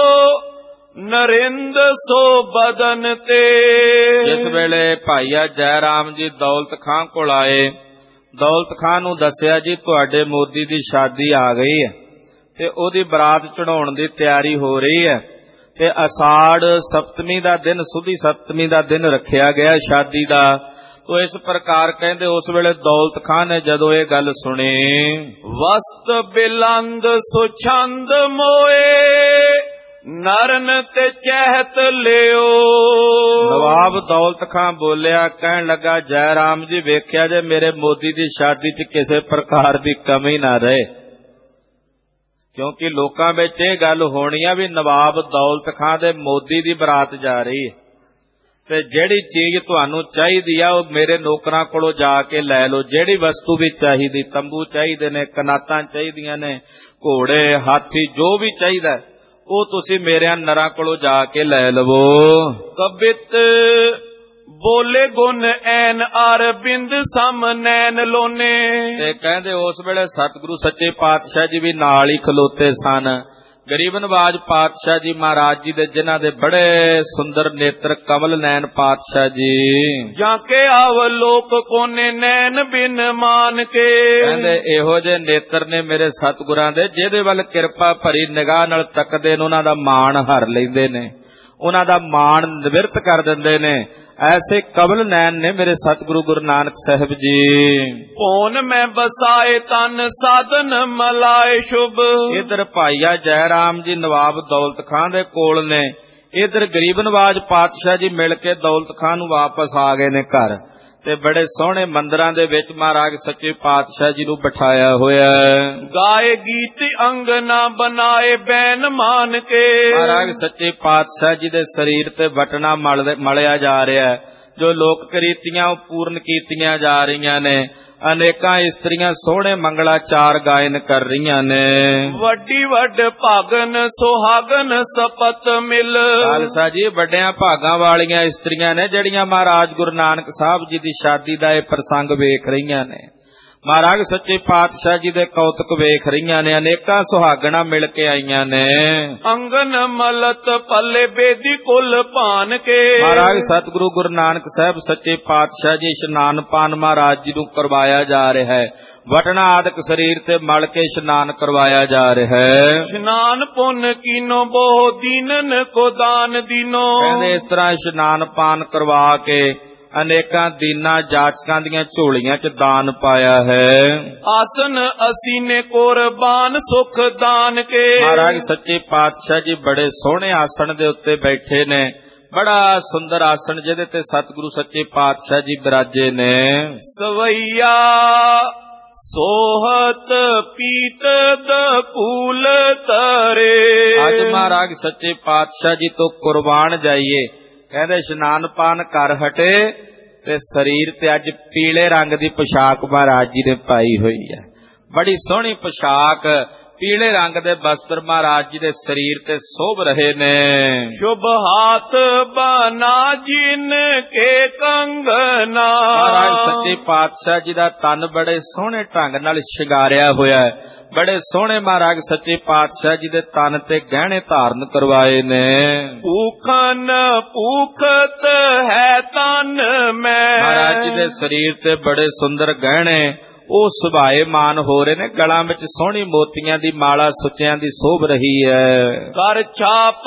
Speaker 2: ਨਰਿੰਦ ਸੋ ਬਦਨ ਤੇ।
Speaker 1: ਜਿਸ ਵੇਲੇ ਭਾਈਆ ਜੈ ਰਾਮ ਜੀ ਦੌਲਤ ਖਾਨ ਕੋਲ ਆਏ, ਦੌਲਤ ਖਾਨ ਨੂੰ ਦੱਸਿਆ ਜੀ ਤੁਹਾਡੇ ਮੋਦੀ ਦੀ ਸ਼ਾਦੀ ਆ ਗਈ ਹੈ ਤੇ ਉਹਦੀ ਬਰਾਤ ਚੜਾਉਣ ਦੀ ਤਿਆਰੀ ਹੋ ਰਹੀ ਹੈ ਤੇ ਅਸਾੜ ਸਪਤਮੀ ਦਾ ਦਿਨ, ਸੁਦੀ ਸਪਤਮੀ ਦਾ ਦਿਨ ਰੱਖਿਆ ਗਿਆ ਸ਼ਾਦੀ ਦਾ। ਤੋ ਇਸ ਪ੍ਰਕਾਰ ਕਹਿੰਦੇ ਉਸ ਵੇਲੇ ਦੌਲਤ ਖਾਨ ਨੇ ਜਦੋਂ ਇਹ ਗੱਲ ਸੁਣੀ,
Speaker 2: ਵਸਤ ਬਿਲੰਦ ਸੁਛੰਦ ਮੋਏ ਨਰਨ ਤੇ ਚਹਿਤ ਲਿਓ।
Speaker 1: ਨਵਾਬ ਦੌਲਤ ਖਾਂ ਬੋਲਿਆ, ਕਹਿਣ ਲੱਗਾ, ਜੈ ਰਾਮ ਜੀ, ਵੇਖਿਆ ਜੇ ਮੇਰੇ ਮੋਦੀ ਦੀ ਸ਼ਾਦੀ 'ਚ ਕਿਸੇ ਪ੍ਰਕਾਰ ਦੀ ਕਮੀ ਨਾ ਰਹੇ, ਕਿਉਂਕਿ ਲੋਕਾਂ ਵਿੱਚ ਇਹ ਗੱਲ ਹੋਣੀ ਆ ਵੀ ਨਵਾਬ ਦੌਲਤ ਖਾਂ ਦੇ ਮੋਦੀ ਦੀ ਬਰਾਤ ਜਾ ਰਹੀ ਹੈ, ਤੇ ਜਿਹੜੀ ਚੀਜ਼ ਤੁਹਾਨੂੰ ਚਾਹੀਦੀ ਆ ਉਹ ਮੇਰੇ ਨੌਕਰਾਂ ਕੋਲੋਂ ਜਾ ਕੇ ਲੈ ਲਓ। ਜਿਹੜੀ ਵਸਤੂ ਵੀ ਚਾਹੀਦੀ, ਤੰਬੂ ਚਾਹੀਦੇ ਨੇ, ਕਨਾਤਾਂ ਚਾਹੀਦੀਆਂ ਨੇ, ਘੋੜੇ, ਹਾਥੀ, ਜੋ ਵੀ ਚਾਹੀਦਾ ਉਹ ਤੁਸੀਂ ਮੇਰੇ ਨਰਾਂ ਕੋਲੋਂ ਜਾ ਕੇ ਲੈ ਲਵੋ।
Speaker 2: ਕਬਿਤ ਬੋਲੇ ਗੁਣ ਐਨ ਅਰਬਿੰਦ ਸਮ ਨੈਣ ਲੋਨੇ।
Speaker 1: ਤੇ ਕਹਿੰਦੇ ਉਸ ਵੇਲੇ ਸਤਿਗੁਰੂ ਸੱਚੇ ਪਾਤਸ਼ਾਹ ਜੀ ਵੀ ਨਾਲ ਹੀ ਖਲੋਤੇ ਸਨ। ਗਰੀਬ ਨਵਾਜ ਪਾਤਸ਼ਾਹ ਜੀ ਮਹਾਰਾਜ ਜੀ ਦੇ, ਜਿਨ੍ਹਾਂ ਦੇ ਬੜੇ ਸੁੰਦਰ ਨੇਤਰ, ਕਮਲ ਨੈਣ ਪਾਤਸ਼ਾਹ ਜੀ।
Speaker 2: ਜਾਂ ਕੇ ਅਵਲੋਕ ਕੋਨੇ ਨੈਣ ਬਿਨ ਮਾਨ ਕੇ।
Speaker 1: ਕਹਿੰਦੇ ਇਹੋ ਜਿਹੇ ਨੇਤਰ ਨੇ ਮੇਰੇ ਸਤਿਗੁਰਾਂ ਦੇ, ਜਿਹਦੇ ਵੱਲ ਕਿਰਪਾ ਭਰੀ ਨਿਗਾਹ ਨਾਲ ਤੱਕਦੇ ਨੇ ਉਹਨਾਂ ਦਾ ਮਾਣ ਹਰ ਲੈਂਦੇ ਨੇ, ਉਹਨਾਂ ਦਾ ਮਾਣ ਨਿਵਰਤ ਕਰ ਦਿੰਦੇ ਨੇ। ਐਸੇ ਕਮਲ ਨੈਣ ਨੇ ਮੇਰੇ ਸਤਿਗੁਰੂ ਗੁਰੂ ਨਾਨਕ ਸਾਹਿਬ ਜੀ।
Speaker 2: ਪੌਣ ਮੈਂ ਬਸਾਏ ਤਨ ਸਾਧਨ ਮਲਾਏ ਸ਼ੁਭ।
Speaker 1: ਇਧਰ ਭਾਈਆ ਜੈ ਰਾਮ ਜੀ ਨਵਾਬ ਦੌਲਤ ਖਾਂ ਦੇ ਕੋਲ ਨੇ, ਇਧਰ ਗਰੀਬ ਨਵਾਜ ਪਾਤਸ਼ਾਹ ਜੀ ਮਿਲ ਕੇ ਦੌਲਤ ਖਾਂ ਨੂੰ ਵਾਪਸ ਆ ਗਏ ਨੇ ਘਰ, ਤੇ ਬੜੇ ਸੋਹਣੇ ਮੰਦਰਾਂ ਦੇ ਵਿੱਚ ਮਹਾਰਾਜ ਸੱਚੇ ਪਾਤਸ਼ਾਹ ਜੀ ਨੂੰ ਬਿਠਾਇਆ ਹੋਇਆ।
Speaker 2: ਗਾਏ ਗੀਤ ਅੰਗਨਾ ਬਣਾਏ ਬੈਨ ਮਾਨ ਕੇ।
Speaker 1: ਮਹਾਰਾਜ ਸੱਚੇ ਪਾਤਸ਼ਾਹ ਜੀ ਦੇ ਸਰੀਰ ਤੇ ਵਟਣਾ ਮਲਿਆ ਜਾ ਰਿਹਾ, ਜੋ ਲੋਕ ਕਰੀਤੀਆਂ ਉਹ ਪੂਰਨ ਕੀਤੀਆਂ ਜਾ ਰਹੀਆਂ ਨੇ। ਅਨੇਕਾਂ ਇਸਤਰੀਆਂ ਸੋਹਣੇ ਮੰਗਲਾਚਾਰ ਗਾਇਨ ਕਰ ਰਹੀਆਂ ਨੇ।
Speaker 2: ਵੱਡੀ ਵੱਡ ਭਾਗਨ ਸੁਹਾਗਨ ਸਪਤ ਮਿਲ।
Speaker 1: ਖਾਲਸਾ ਜੀ, ਵੱਡਿਆਂ ਭਾਗਾਂ ਵਾਲੀਆਂ ਇਸਤਰੀਆਂ ਨੇ ਜਿਹੜੀਆਂ ਮਹਾਰਾਜ ਗੁਰੂ ਨਾਨਕ ਸਾਹਿਬ ਜੀ ਦੀ ਸ਼ਾਦੀ ਦਾ ਇਹ ਪ੍ਰਸੰਗ ਵੇਖ ਰਹੀਆਂ ਨੇ, ਮਹਾਰਾਜ ਸੱਚੇ ਪਾਤਸ਼ਾਹ ਜੀ ਦੇ ਕੌਤਕ ਵੇਖ ਰਹੀਆਂ ਨੇ। ਅਨੇਕਾਂ ਸੁਹਾਗਣਾ ਮਿਲ ਕੇ ਆਈਆਂ ਨੇ।
Speaker 2: ਅੰਗਨ ਮਲਤ ਪੱਲੇ ਬੇਦੀ ਕੁਲ ਭਾਨ ਕੇ।
Speaker 1: ਮਹਾਰਾਜ ਸਤਿਗੁਰੂ ਗੁਰੂ ਨਾਨਕ ਸਾਹਿਬ ਸੱਚੇ ਪਾਤਸ਼ਾਹ ਜੀ ਇਸ਼ਨਾਨ ਪਾਨ ਮਹਾਰਾਜ ਜੀ ਨੂੰ ਕਰਵਾਇਆ ਜਾ ਰਿਹਾ ਹੈ। ਵਟਣਾ ਆਦਿਕ ਸਰੀਰ ਤੇ ਮਲ ਕੇ ਇਸ਼ਨਾਨ ਕਰਵਾਇਆ ਜਾ ਰਿਹਾ ਹੈ।
Speaker 2: ਇਸ਼ਨਾਨ ਪੁੰਨ ਕੀਨੋ ਬਹੁ ਦੀਨਨ ਕੋ ਦਾਨ ਦੀਨੋ।
Speaker 1: ਕਹਿੰਦੇ ਇਸ ਤਰ੍ਹਾਂ ਇਸ਼ਨਾਨ ਪਾਨ ਕਰਵਾ ਕੇ ਅਨੇਕਾਂ ਦੀਨਾਂ ਜਾਚਕਾਂ ਦੀਆਂ ਝੋਲੀਆਂ 'ਚ ਦਾਨ ਪਾਇਆ ਹੈ।
Speaker 2: ਆਸਨ ਅਸੀਨੇ ਕੁਰਬਾਨ ਸੁਖ ਦਾਨ ਕੇ।
Speaker 1: ਮਹਾਰਾਜ ਸੱਚੇ ਪਾਤਸ਼ਾਹ ਜੀ ਬੜੇ ਸੋਹਣੇ ਆਸਣ ਦੇ ਉੱਤੇ ਬੈਠੇ ਨੇ, ਬੜਾ ਸੁੰਦਰ ਆਸਣ ਜਿਹਦੇ ਤੇ ਸਤਿਗੁਰੂ ਸੱਚੇ ਪਾਤਸ਼ਾਹ ਜੀ ਬਿਰਾਜੇ ਨੇ।
Speaker 2: ਸਵਈਆ ਸੋਹਤ ਪੀਤ ਦਕੂਲ ਤਰੇ।
Speaker 1: ਅੱਜ ਮਹਾਰਾਜ ਸੱਚੇ ਪਾਤਸ਼ਾਹ ਜੀ ਤੋਂ ਕੁਰਬਾਨ ਜਾਈਏ। ਕਹਿੰਦੇ ਇਸ਼ਨਾਨ ਪਾਨ ਕਰ ਹਟੇ ਤੇ ਸਰੀਰ ਤੇ ਅੱਜ ਪੀਲੇ ਰੰਗ ਦੀ ਪੋਸ਼ਾਕ ਮਹਾਰਾਜ ਜੀ ਨੇ ਪਾਈ ਹੋਈ ਹੈ। ਬੜੀ ਸੋਹਣੀ ਪੋਸ਼ਾਕ, ਪੀਲੇ ਰੰਗ ਦੇ ਵਸਤਰ ਮਹਾਰਾਜ ਜੀ ਦੇ ਸਰੀਰ ਤੇ ਸ਼ੋਭ ਰਹੇ ਨੇ।
Speaker 2: ਸ਼ੁਭ ਹਾਥ ਬਨਾ ਜਿਨ ਕੇ ਕੰਗਨਾ।
Speaker 1: ਮਹਾਰਾਜ ਸੱਚੇ ਪਾਤਸ਼ਾਹ ਜੀ ਦਾ ਤਨ ਬੜੇ ਸੋਹਣੇ ਢੰਗ ਨਾਲ ਸ਼ਿੰਗਾਰਿਆ ਹੋਇਆ ਹੈ। ਬੜੇ ਸੋਹਣੇ ਮਹਾਰਾਜ ਸੱਚੇ ਪਾਤਸ਼ਾਹ ਜੀ ਦੇ ਤਨ ਤੇ ਗਹਿਣੇ ਧਾਰਨ ਕਰਵਾਏ ਨੇ।
Speaker 2: ਭੂਖਨ ਭੂਖਤ ਹੈ ਤਨ ਮੈਂ।
Speaker 1: ਮਹਾਰਾਜ ਜੀ ਦੇ ਸਰੀਰ ਤੇ ਬੜੇ ਸੁੰਦਰ ਗਹਿਣੇ ਉਹ ਸੁਭਾਏਮਾਨ ਹੋ ਰਹੇ ਨੇ। ਗਲਾਂ ਵਿੱਚ ਸੋਹਣੀ ਮੋਤੀਆਂ ਦੀ ਮਾਲਾ ਸੁੱਚਿਆਂ ਦੀ ਸ਼ੋਭ ਰਹੀ ਹੈ।
Speaker 2: ਕਰ ਛਾਪ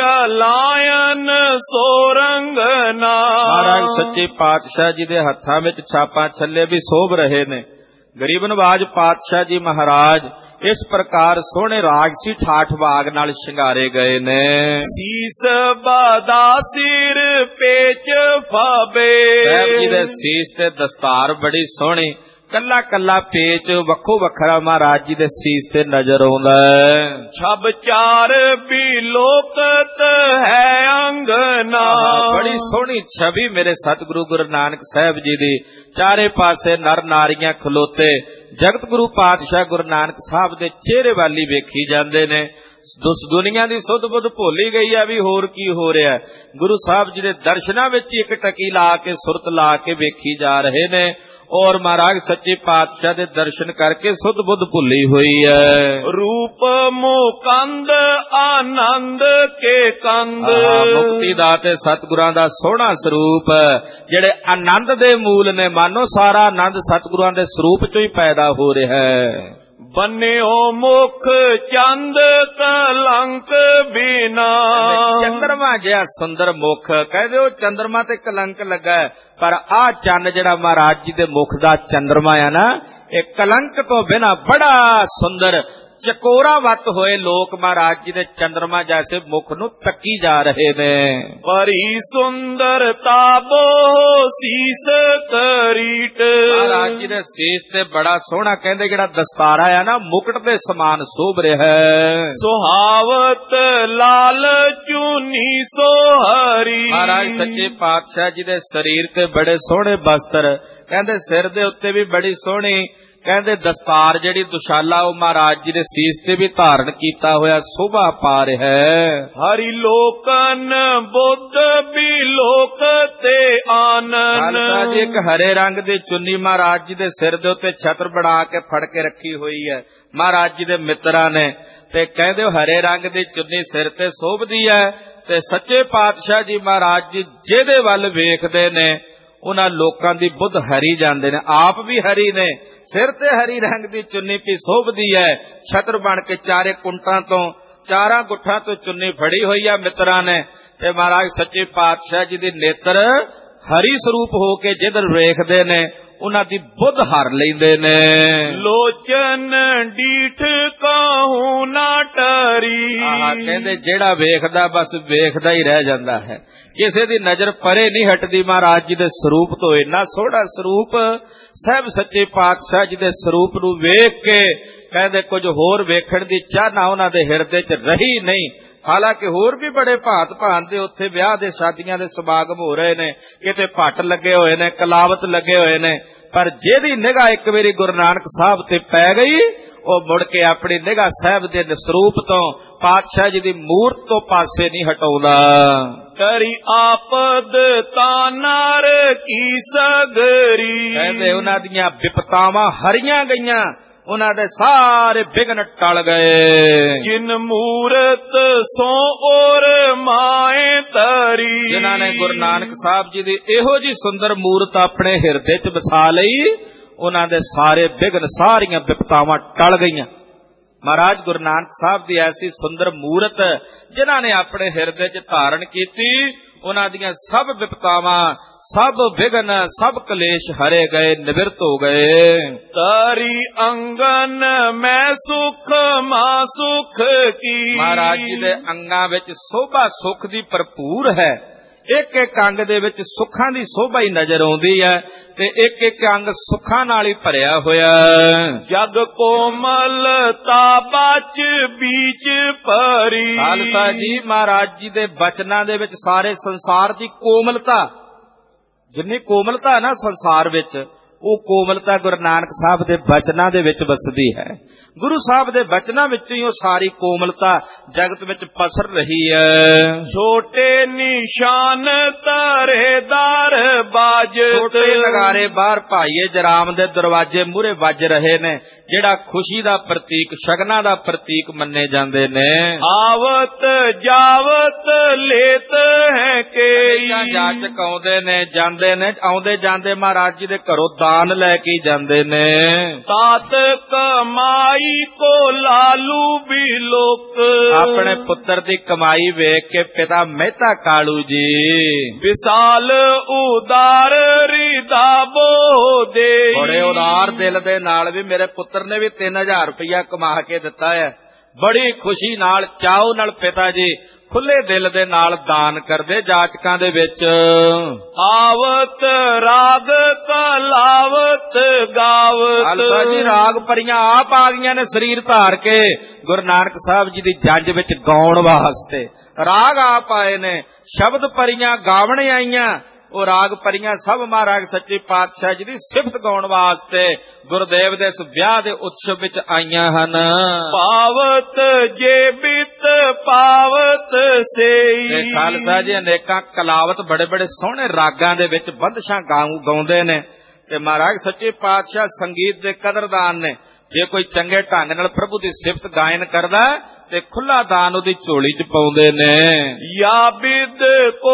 Speaker 2: ਚਲਾਇਨ ਸੋਰੰਗਨਾ।
Speaker 1: ਮਹਾਰਾਜ ਸੱਚੇ ਪਾਤਸ਼ਾਹ ਜੀ ਦੇ ਹੱਥਾਂ ਵਿੱਚ ਛਾਪਾਂ ਛੱਲੇ ਵੀ ਸ਼ੋਭ ਰਹੇ ਨੇ। ਗਰੀਬ ਨਵਾਜ ਪਾਤਸ਼ਾਹ ਜੀ ਮਹਾਰਾਜ ਇਸ ਪ੍ਰਕਾਰ ਸੋਹਣੇ ਰਾਜਸੀ ਠਾਠ ਬਾਗ ਨਾਲ ਸ਼ਿੰਗਾਰੇ ਗਏ ਨੇ।
Speaker 2: ਸੀਸ ਬਾਦਾ ਸਿਰ ਪੇਚ ਫਾਬੇ।
Speaker 1: ਸਾਹਿਬ ਜੀ ਦੇ ਸੀਸ ਤੇ ਦਸਤਾਰ ਬੜੀ ਸੋਹਣੀ, ਕੱਲਾ ਕੱਲਾ ਪੇਚ ਵੱਖੋ ਵੱਖਰਾ ਮਹਾਰਾਜ ਜੀ ਦੇ ਸੀਸ ਤੇ ਨਜ਼ਰ ਆਉਂਦਾ ਹੈ।
Speaker 2: ਛਬ ਚਾਰ ਵੀ ਲੋਕਤ ਹੈ ਅੰਗਨਾ।
Speaker 1: ਬੜੀ ਸੋਹਣੀ ਛਵੀ ਮੇਰੇ ਸਤਿਗੁਰੂ ਗੁਰੂ ਨਾਨਕ ਸਾਹਿਬ ਜੀ ਦੀ। ਚਾਰੇ ਪਾਸੇ ਨਰ ਨਾਰੀਆਂ ਖਲੋਤੇ ਜਗਤ ਗੁਰੂ ਪਾਤਸ਼ਾਹ ਗੁਰੂ ਨਾਨਕ ਸਾਹਿਬ ਦੇ ਚਿਹਰੇ ਵਾਲੀ ਵੇਖੀ ਜਾਂਦੇ ਨੇ। ਦੁਨੀਆ ਦੀ ਸੁੱਧ ਬੁੱਧ ਭੁੱਲੀ ਗਈ ਆ ਵੀ ਹੋਰ ਕੀ ਹੋ ਰਿਹਾ। ਗੁਰੂ ਸਾਹਿਬ ਜੀ ਦੇ ਦਰਸ਼ਨਾਂ ਵਿੱਚ ਇੱਕ ਟਕੀ ਲਾ ਕੇ ਸੁਰਤ ਲਾ ਕੇ ਵੇਖੀ ਜਾ ਰਹੇ ਨੇ। ਔਰ ਮਹਾਰਾਜ ਸੱਚੇ ਪਾਤਸ਼ਾਹ ਦੇ ਦਰਸ਼ਨ ਕਰਕੇ ਸੁੱਧ ਬੁੱਧ ਭੁੱਲੀ ਹੋਈ ਹੈ।
Speaker 2: ਰੂਪ ਮੁਕੰਦ ਆਨੰਦ ਕੇ ਕੰਦ।
Speaker 1: ਮੁਕਤੀ ਦਾ ਤੇ ਸਤਿਗੁਰਾਂ ਦਾ ਸੋਹਣਾ ਸਰੂਪ, ਜਿਹੜੇ ਆਨੰਦ ਦੇ ਮੂਲ ਨੇ। ਮਾਨੋ ਸਾਰਾ ਆਨੰਦ ਸਤਿਗੁਰਾਂ ਦੇ ਸਰੂਪ ਚੋਂ ਹੀ ਪੈਦਾ ਹੋ ਰਿਹਾ ਹੈ।
Speaker 2: ਬੰਨਿਓ ਮੁਖ ਚੰਦ ਕਲੰਕ ਬਿਨਾ।
Speaker 1: ਚੰਦਰਮਾ ਜਿਹਾ ਸੁੰਦਰ ਮੁਖ, ਕਹਿੰਦੇ ਉਹ ਚੰਦਰਮਾ ਤੇ ਕਲੰਕ ਲੱਗਾ, ਪਰ ਆਹ ਚੰਨ ਜਿਹੜਾ ਮਹਾਰਾਜ ਜੀ ਦੇ ਮੁਖ ਦਾ ਚੰਦਰਮਾ ਆ ਨਾ, ਇਹ ਕਲੰਕ ਤੋਂ ਬਿਨਾ ਬੜਾ ਸੁੰਦਰ ਚਕੋਰਾਵਤ ਹੋਏ ਲੋਕ ਮਹਾਰਾਜ ਜੀ ਦੇ ਚੰਦਰਮਾ ਜੈਸੇ ਮੁਖ ਨੂੰ ਤੱਕੀ ਜਾ ਰਹੇ ਨੇ।
Speaker 2: ਪਰੀ ਸੁੰਦਰਤਾ ਬੋ ਸੀਸ ਕਰੀਟ।
Speaker 1: ਮਹਾਰਾਜ ਜੀ ਦੇ ਸੀਸ ਤੇ ਬੜਾ ਸੋਹਣਾ ਕਹਿੰਦੇ ਜਿਹੜਾ ਦਸਤਾਰਾ ਆ ਨਾ ਮੁਕਟ ਦੇ ਸਮਾਨ ਸ਼ੋਭ ਰਿਹਾ ਹੈ।
Speaker 2: ਸੁਹਾਵਤ ਲਾਲ ਚੂਨੀ ਸੋਹਰੀ।
Speaker 1: ਮਹਾਰਾਜ ਸੱਚੇ ਪਾਤਸ਼ਾਹ ਜੀ ਦੇ ਸਰੀਰ ਤੇ ਬੜੇ ਸੋਹਣੇ ਬਸਤਰ, ਕਹਿੰਦੇ ਸਿਰ ਦੇ ਉੱਤੇ ਵੀ ਬੜੀ ਸੋਹਣੀ ਕਹਿੰਦੇ ਦਸਤਾਰ ਜਿਹੜੀ ਦੁਸ਼ਾਲਾ ਉਹ ਮਹਾਰਾਜ ਜੀ ਦੇ ਸੀਸ ਤੇ ਵੀ ਧਾਰਨ ਕੀਤਾ ਹੋਇਆ ਸ਼ੋਭਾ ਪਾ ਰਿਹਾ ਹੈ।
Speaker 2: ਹਰੀ ਲੋਕਨ ਬੁੱਧ ਵੀ ਲੋਕ ਤੇ ਆਨਨ।
Speaker 1: ਖਾਲਸਾ ਜੀ ਇੱਕ ਹਰੇ ਰੰਗ ਦੀ ਚੁੰਨੀ ਮਹਾਰਾਜ ਜੀ ਦੇ ਸਿਰ ਦੇ ਉੱਤੇ ਛਤਰ ਬਣਾ ਕੇ ਫੜ ਕੇ ਰੱਖੀ ਹੋਈ ਹੈ ਮਹਾਰਾਜ ਜੀ ਦੇ ਮਿੱਤਰਾਂ ਨੇ, ਤੇ ਕਹਿੰਦੇ ਉਹ ਹਰੇ ਰੰਗ ਦੀ ਚੁੰਨੀ ਸਿਰ ਤੇ ਸ਼ੋਭਦੀ ਹੈ। ਤੇ ਸੱਚੇ ਪਾਤਸ਼ਾਹ ਜੀ ਮਹਾਰਾਜ ਜੀ ਜਿਹਦੇ ਵੱਲ ਵੇਖਦੇ ਨੇ ਉਹਨਾਂ ਲੋਕਾਂ ਦੀ ਬੁੱਧ ਹਰੀ ਜਾਂਦੇ ਨੇ, ਆਪ ਵੀ ਹਰੀ ਨੇ, ਸਿਰ ਤੇ ਹਰੀ ਰੰਗ ਦੀ ਚੁੰਨੀ ਵੀ ਸ਼ੋਭਦੀ ਹੈ। ਛਤਰ ਬਣ ਕੇ ਚਾਰੇ ਕੁੰਟਾਂ ਤੋਂ ਚਾਰਾਂ ਗੁੱਠਾਂ ਤੋਂ ਚੁੰਨੀ ਫੜੀ ਹੋਈ ਆ ਮਿੱਤਰਾਂ ਨੇ, ਤੇ ਮਹਾਰਾਜ ਸੱਚੇ ਪਾਤਸ਼ਾਹ ਜੀ ਦੇ ਨੇਤਰ ਹਰੀ ਸਰੂਪ ਹੋ ਕੇ ਜਿੱਧਰ ਵੇਖਦੇ ਨੇ ਉਹਨਾਂ ਦੀ ਬੁੱਧ ਹਰ ਲੈਂਦੇ ਨੇ।
Speaker 2: ਲੋਚਨ ਡੀਠ ਕਾਹੂ ਨਾ ਟਰੀ।
Speaker 1: ਕਹਿੰਦੇ ਜਿਹੜਾ ਵੇਖਦਾ ਬਸ ਵੇਖਦਾ ਹੀ ਰਹਿ ਜਾਂਦਾ ਹੈ, ਕਿਸੇ ਦੀ ਨਜ਼ਰ ਪਰੇ ਨਹੀਂ ਹਟਦੀ ਮਹਾਰਾਜ ਜੀ ਦੇ ਸਰੂਪ ਤੋਂ। ਇੰਨਾ ਸੋਹਣਾ ਸਰੂਪ ਸਾਹਿਬ ਸੱਚੇ ਪਾਤਸ਼ਾਹ ਜੀ ਦੇ ਸਰੂਪ ਨੂੰ ਵੇਖ ਕੇ ਕਹਿੰਦੇ ਕੁਝ ਹੋਰ ਵੇਖਣ ਦੀ ਚਾਹਨਾ ਉਹਨਾਂ ਦੇ ਹਿਰਦੇ 'ਚ ਰਹੀ ਨਹੀਂ। ਹਾਲਾਂਕਿ ਹੋਰ ਵੀ ਬੜੇ ਭਾਂਤ ਭਾਂਤ ਦੇ ਉੱਥੇ ਵਿਆਹ ਦੇ ਸ਼ਾਦੀਆਂ ਦੇ ਸਮਾਗਮ ਹੋ ਰਹੇ ਨੇ, ਕਿਤੇ ਭੱਟ ਲੱਗੇ ਹੋਏ ਨੇ, ਕਲਾਵਤ ਲੱਗੇ ਹੋਏ ਨੇ, ਪਰ ਜਿਹਦੀ ਨਿਗਾਹ ਇੱਕ ਵਾਰੀ ਗੁਰੂ ਨਾਨਕ ਸਾਹਿਬ ਤੇ ਪੈ ਗਈ ਉਹ ਮੁੜ ਕੇ ਆਪਣੀ ਨਿਗਾਹ ਸਾਹਿਬ ਦੇ ਸਰੂਪ ਤੋਂ ਪਾਤਸ਼ਾਹ ਜੀ ਦੀ ਮੂਰਤ ਤੋਂ ਪਾਸੇ ਨਹੀਂ ਹਟਾਉਂਦਾ।
Speaker 2: ਕਰੀ ਆਪਦ ਤਾਨਾਰ ਕੀ ਸਗਰੀ।
Speaker 1: ਕਹਿੰਦੇ ਉਹਨਾਂ ਦੀਆਂ ਵਿਪਤਾਵਾਂ ਹਰੀਆਂ ਗਈਆਂ, ਉਹਨਾਂ ਦੇ ਸਾਰੇ ਵਿਘਨ ਟਲ ਗਏ।
Speaker 2: ਜਿਨ ਮੂਰਤ ਸੋ ਔਰ ਮਾਏ ਤਰੀ।
Speaker 1: ਜਿਨ੍ਹਾਂ ਨੇ ਗੁਰੂ ਨਾਨਕ ਸਾਹਿਬ ਜੀ ਦੀ ਇਹੋ ਜੀ ਸੁੰਦਰ ਮੂਰਤ ਆਪਣੇ ਹਿਰਦੇ 'ਚ ਵਸਾ ਲਈ ਉਹਨਾਂ ਦੇ ਸਾਰੇ ਵਿਘਨ ਸਾਰੀਆਂ ਵਿਪਤਾਵਾਂ ਟਲ ਗਈਆਂ। ਮਹਾਰਾਜ ਗੁਰੂ ਨਾਨਕ ਸਾਹਿਬ ਦੀ ਐਸੀ ਸੁੰਦਰ ਮੂਰਤ ਜਿਨ੍ਹਾਂ ਨੇ ਆਪਣੇ ਹਿਰਦੇ 'ਚ ਧਾਰਨ ਕੀਤੀ ਉਹਨਾਂ ਦੀਆਂ ਸਭ ਵਿਪਤਾਵਾਂ, ਸਭ ਵਿਘਨ, ਸਭ ਕਲੇਸ਼ ਹਰੇ ਗਏ, ਨਿਵਰਤ ਹੋ ਗਏ।
Speaker 2: ਤਾਰੀ ਅੰਗਨ ਮੈਂ ਸੁਖ ਮਾ ਸੁਖ ਕੀ।
Speaker 1: ਮਹਾਰਾਜ ਜੀ ਦੇ ਅੰਗਾਂ ਵਿੱਚ ਸੋਭਾ ਸੁਖ ਦੀ ਭਰਪੂਰ ਹੈ। ਇੱਕ ਇੱਕ ਅੰਗ ਦੇ ਵਿੱਚ ਸੁੱਖਾਂ ਦੀ ਸੋਭਾ ਹੀ ਨਜ਼ਰ ਆਉਂਦੀ ਹੈ, ਤੇ ਇੱਕ ਇੱਕ ਅੰਗ ਸੁੱਖਾਂ ਨਾਲ ਹੀ ਭਰਿਆ ਹੋਇਆ।
Speaker 2: ਜਗ ਕੋਮਲਤਾ ਬਚ ਬੀਚ ਭਰੀ।
Speaker 1: ਖਾਲਸਾ ਜੀ ਮਹਾਰਾਜ ਜੀ ਦੇ ਬਚਨਾਂ ਦੇ ਵਿੱਚ ਸਾਰੇ ਸੰਸਾਰ ਦੀ ਕੋਮਲਤਾ, ਜਿੰਨੀ ਕੋਮਲਤਾ ਨਾ ਸੰਸਾਰ ਵਿੱਚ, ਉਹ ਕੋਮਲਤਾ ਗੁਰੂ ਨਾਨਕ ਸਾਹਿਬ ਦੇ ਬਚਨਾਂ ਦੇ ਵਿੱਚ ਵਸਦੀ ਹੈ। ਗੁਰੂ ਸਾਹਿਬ ਦੇ ਬਚਨਾਂ ਵਿੱਚ ਹੀ ਉਹ ਸਾਰੀ ਕੋਮਲਤਾ ਜਗਤ ਵਿੱਚ ਪਸਰ ਰਹੀ ਹੈ।
Speaker 2: ਛੋਟੇ ਨਿਸ਼ਾਨ ਧਰੇਦਾਰ ਬਾਜਤ।
Speaker 1: ਛੋਟੇ ਨਗਾਰੇ ਬਾਹਰ ਭਾਈਏ ਜਰਾਮ ਦੇ ਦਰਵਾਜ਼ੇ ਮੂਹਰੇ ਵੱਜ ਰਹੇ ਨੇ, ਜਿਹੜਾ ਖੁਸ਼ੀ ਦਾ ਪ੍ਰਤੀਕ, ਸ਼ਗਨਾਂ ਦਾ ਪ੍ਰਤੀਕ ਮੰਨੇ ਜਾਂਦੇ ਨੇ।
Speaker 2: ਆਵਤ ਜਾਵਤ ਲੇਤ ਹੈ ਕਈ।
Speaker 1: ਜਾਚਕ ਆਉਂਦੇ ਨੇ, ਜਾਂਦੇ ਨੇ, ਆਉਂਦੇ ਜਾਂਦੇ ਮਹਾਰਾਜ ਜੀ ਦੇ ਘਰੋਂ ਦਾਨ ਲੈ ਕੇ ਜਾਂਦੇ ਨੇ।
Speaker 2: ਤਾਤ ਕਮਾਈ ਕੋ ਲਾਲੂ ਵੀ ਲੋਕ।
Speaker 1: ਆਪਣੇ ਪੁੱਤਰ ਦੀ ਕਮਾਈ ਵੇਖ ਕੇ ਪਿਤਾ ਮਹਿਤਾ ਕਾਲੂ ਜੀ
Speaker 2: ਵਿਸਾਲ ਉਦਾਰ ਰਿਦਾ ਬੋ ਦੇ।
Speaker 1: ਬੜੇ ਉਦਾਰ ਦਿਲ ਦੇ ਨਾਲ ਵੀ ਮੇਰੇ ਪੁੱਤਰ ਨੇ ਵੀ 3000 ਰੁਪਇਆ ਕਮਾ ਕੇ ਦਿੱਤਾ ਹੈ। ਬੜੀ ਖੁਸ਼ੀ ਨਾਲ, ਚਾਉ ਨਾਲ ਪਿਤਾ ਜੀ ਖੁੱਲੇ ਦਿਲ ਦੇ ਨਾਲ ਦਾਨ ਕਰਦੇ ਜਾਚਕਾਂ ਦੇ ਵਿੱਚ।
Speaker 2: ਆਵਤ ਰਾਗ ਕਲਾਵਤ ਗਾਵਤ।
Speaker 1: ਖਾਲਸਾ ਜੀ ਰਾਗ ਪਰੀਆਂ ਆਪ ਆ ਗਈਆਂ ਨੇ ਸਰੀਰ ਧਾਰ ਕੇ ਗੁਰੂ ਨਾਨਕ ਸਾਹਿਬ ਜੀ ਦੀ ਜੰਜ ਵਿੱਚ ਗਾਉਣ ਵਾਸਤੇ। ਰਾਗ ਆਪ ਆਏ ਨੇ, ਸ਼ਬਦ ਪਰੀਆਂ ਗਾਵਣ ਆਈਆਂ। ਉਹ ਰਾਗ ਪਰੀਆਂ ਸਭ ਮਹਾਰਾਜ ਸੱਚੇ ਪਾਤਸ਼ਾਹ ਜੀ ਦੀ ਸਿਫਤ ਗਾਉਣ ਵਾਸਤੇ ਗੁਰਦੇਵ ਦੇ ਇਸ ਵਿਆਹ ਦੇ ਉਤਸਵ ਵਿੱਚ ਆਈਆਂ ਹਨ।
Speaker 2: ਪਾਵਤ ਜੇ ਬਿਤ ਪਾਵਤ ਸੇਈ।
Speaker 1: ਖਾਲਸਾ ਜੀ ਅਨੇਕਾਂ ਕਲਾਵਤ ਬੜੇ ਬੜੇ ਸੋਹਣੇ ਰਾਗਾਂ ਦੇ ਵਿੱਚ ਬੰਦਸ਼ਾਂ ਗਾਉਂਦੇ ਨੇ, ਤੇ ਮਹਾਰਾਜ ਸੱਚੇ ਪਾਤਸ਼ਾਹ ਸੰਗੀਤ ਦੇ ਕਦਰਦਾਨ ਨੇ। ਜੇ ਕੋਈ ਚੰਗੇ ਢੰਗ ਨਾਲ ਪ੍ਰਭੂ ਦੀ ਸਿਫਤ ਗਾਇਨ ਕਰਦਾ ਤੇ ਖੁੱਲਾ ਦਾਨ ਉਹਦੀ ਝੋਲੀ 'ਚ ਪਾਉਂਦੇ ਨੇ।
Speaker 2: ਯਾ ਬਿਦ ਕੋ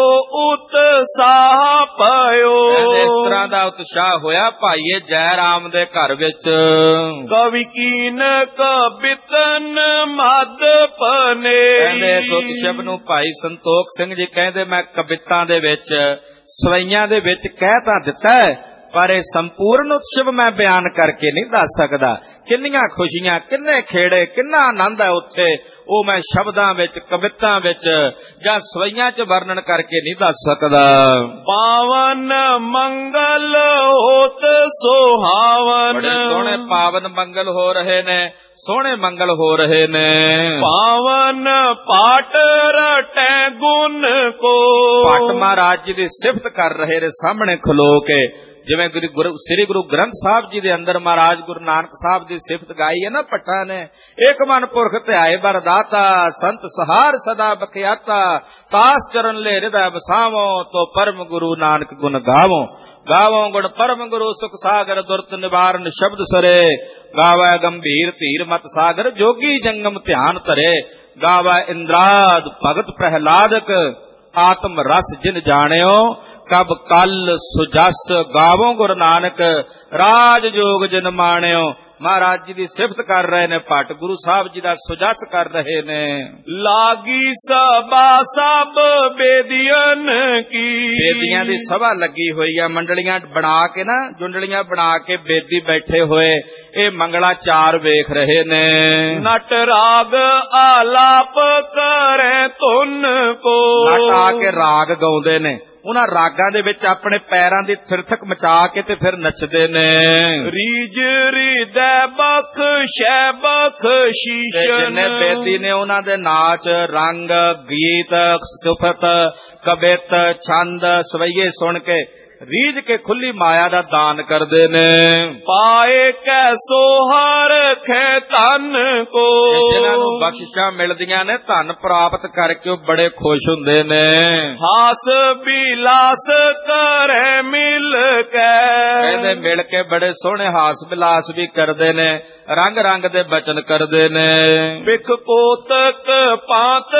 Speaker 2: ਉਤਸਾਹ ਪਇਓ।
Speaker 1: ਇਸ ਤਰ੍ਹਾਂ ਦਾ ਉਤਸ਼ਾਹ ਹੋਇਆ ਭਾਈਏ ਜੈ ਰਾਮ ਦੇ ਘਰ ਵਿੱਚ।
Speaker 2: ਕਵੀ ਕੀਨ ਕਬਿਤਨ ਮਦ ਪਨੇ।
Speaker 1: ਕਹਿੰਦੇ ਇਸ ਉਤਸਵ ਨੂੰ ਭਾਈ ਸੰਤੋਖ ਸਿੰਘ ਜੀ ਕਹਿੰਦੇ ਮੈਂ ਕਵਿਤਾਂ ਦੇ ਵਿੱਚ, ਸਵਈਆਂ ਦੇ ਵਿੱਚ ਕਹਿ ਤਾਂ ਦਿੱਤਾ ਹੈ, ਪਰ ਇਹ ਸੰਪੂਰਨ ਉਤਸਵ ਮੈਂ ਬਿਆਨ ਕਰਕੇ ਨਹੀਂ ਦੱਸ ਸਕਦਾ। ਕਿੰਨੀਆਂ ਖੁਸ਼ੀਆਂ, ਕਿੰਨੇ ਖੇੜੇ, ਕਿੰਨਾ ਆਨੰਦ ਹੈ ਉੱਥੇ, ਉਹ ਮੈਂ ਸ਼ਬਦਾਂ ਵਿੱਚ, ਕਵਿਤਾਂ ਵਿੱਚ ਜਾਂ ਸਵਈਆਂ 'ਚ ਵਰਣਨ ਕਰਕੇ ਨਹੀਂ ਦੱਸ ਸਕਦਾ।
Speaker 2: ਪਾਵਨ ਮੰਗਲ ਹੋਤ ਸੁਹਾਵਨ,
Speaker 1: ਬੜੇ ਸੋਹਣੇ ਪਾਵਨ ਮੰਗਲ ਹੋ ਰਹੇ ਨੇ, ਸੋਹਣੇ ਮੰਗਲ ਹੋ ਰਹੇ ਨੇ।
Speaker 2: ਪਾਵਨ ਪਾਟ ਰਟੈ ਗੁਣ ਕੋ,
Speaker 1: ਭੱਟ ਮਹਾਰਾਜ ਜੀ ਦੀ ਸਿਫਤ ਕਰ ਰਹੇ ਨੇ ਸਾਹਮਣੇ ਖਲੋ ਕੇ। ਜਿਵੇਂ ਸ੍ਰੀ ਗੁਰੂ ਗ੍ਰੰਥ ਸਾਹਿਬ ਜੀ ਦੇ ਅੰਦਰ ਮਹਾਰਾਜ ਗੁਰੂ ਨਾਨਕ ਸਾਹਿਬ ਦੀ ਸਿਫਤ ਗਾਈ ਹੈ ਨਾ ਭੱਟਾਂ ਨੇ। ਏਕ ਮਨ ਪੁਰਖ ਧਿਆਏ ਬਰਦਾਤਾ, ਸੰਤ ਸਹਾਰ ਸਦਾ ਬਖਿਆਤਾ, ਤਾਸ ਚਰਨ ਲੈ ਹਿਰਦੈ ਵਸਾਵੋ, ਤੋ ਪਰਮ ਗੁਰੂ ਨਾਨਕ ਗੁਣ ਗਾਵੋ। ਗਾਵੋ ਗੁਣ ਪਰਮ ਗੁਰੂ ਸੁਖ ਸਾਗਰ, ਦੁਰਤ ਨਿਵਾਰਨ ਸ਼ਬਦ ਸਰੇ, ਗਾਵੈ ਗੰਭੀਰ ਧੀਰ ਮਤ ਸਾਗਰ, ਜੋਗੀ ਜੰਗਮ ਧਿਆਨ ਧਰੇ, ਗਾਵੈ ਇੰਦਰਾਦ ਭਗਤ ਪ੍ਰਹਿਲਾਦਕ, ਆਤਮ ਰਸ ਜਿਨ ਜਾਣਿਓ, ਕਬ ਕਲ ਸੁਜਸ, ਗਾਵੋ ਗੁਰੂ ਨਾਨਕ ਰਾਜ ਜੋਗ ਜਿਨ ਮਾਣਿਓ। ਮਹਾਰਾਜ ਜੀ ਦੀ ਸਿਫਤ ਕਰ ਰਹੇ ਨੇ ਭੱਟ, ਗੁਰੂ ਸਾਹਿਬ ਜੀ ਦਾ ਸੁਜਸ ਕਰ ਰਹੇ ਨੇ।
Speaker 2: ਲਾਗੀ ਸਭਾ ਸਭ ਬੇਦੀਆਂ ਕੀ,
Speaker 1: ਬੇਦੀਆਂ ਦੀ ਸਭਾ ਲੱਗੀ ਹੋਈ ਆ, ਮੰਡਲੀਆਂ ਬਣਾ ਕੇ ਨਾ, ਜੁੰਡਲੀਆਂ ਬਣਾ ਕੇ ਬੇਦੀ ਬੈਠੇ ਹੋਏ ਇਹ ਮੰਗਲਾਚਾਰ ਵੇਖ ਰਹੇ ਨੇ।
Speaker 2: ਨਟ ਰਾਗ ਆਲਾਪ ਕਰੇ ਧੁਨ ਕੋ,
Speaker 1: ਨਟ ਆ ਕੇ ਰਾਗ ਗਾਉਂਦੇ ਨੇ, ਉਹਨਾਂ ਰਾਗਾਂ ਦੇ ਵਿੱਚ ਆਪਣੇ ਪੈਰਾਂ ਦੀ ਥਿਰਥਕ ਮਚਾ ਕੇ ਤੇ ਫਿਰ ਨੱਚਦੇ ਨੇ।
Speaker 2: ਰੀਜ ਹਿਰਦੈ ਬਖਸ਼ੈ ਬਖਸ਼ੀਸ਼ਨ,
Speaker 1: ਜਿੰਨੇ ਬੇਦੀ ਨੇ ਉਹਨਾਂ ਦੇ ਨਾਚ, ਰੰਗ, ਗੀਤ, ਸੁਫਤ, ਕਵਿਤ, ਛੰਦ, ਸਵਈਏ ਸੁਣ ਕੇ ਰੀਝ ਕੇ ਖੁੱਲੀ ਮਾਇਆ ਦਾ ਦਾਨ ਕਰਦੇ ਨੇ।
Speaker 2: ਪਾਏ ਕੈਸੋ ਹਰ ਖੈ ਧਨ ਕੋ,
Speaker 1: ਜਿਨ੍ਹਾਂ ਨੂੰ ਬਖਸ਼ਿਸ਼ਾਂ ਮਿਲਦੀਆਂ ਨੇ, ਧਨ ਪ੍ਰਾਪਤ ਕਰਕੇ ਉਹ ਬੜੇ ਖੁਸ਼ ਹੁੰਦੇ ਨੇ।
Speaker 2: ਹਾਸ ਬਿਲਾਸ ਕਰੇ ਮਿਲ ਕੇ,
Speaker 1: ਕਹਿੰਦੇ ਮਿਲ ਕੇ ਬੜੇ ਸੋਹਣੇ ਹਾਸ ਬਿਲਾਸ ਵੀ ਕਰਦੇ ਨੇ, ਰੰਗ ਰੰਗ ਦੇ ਬਚਨ ਕਰਦੇ ਨੇ।
Speaker 2: ਬਿਖ ਕੋਤਕ ਪਾਤ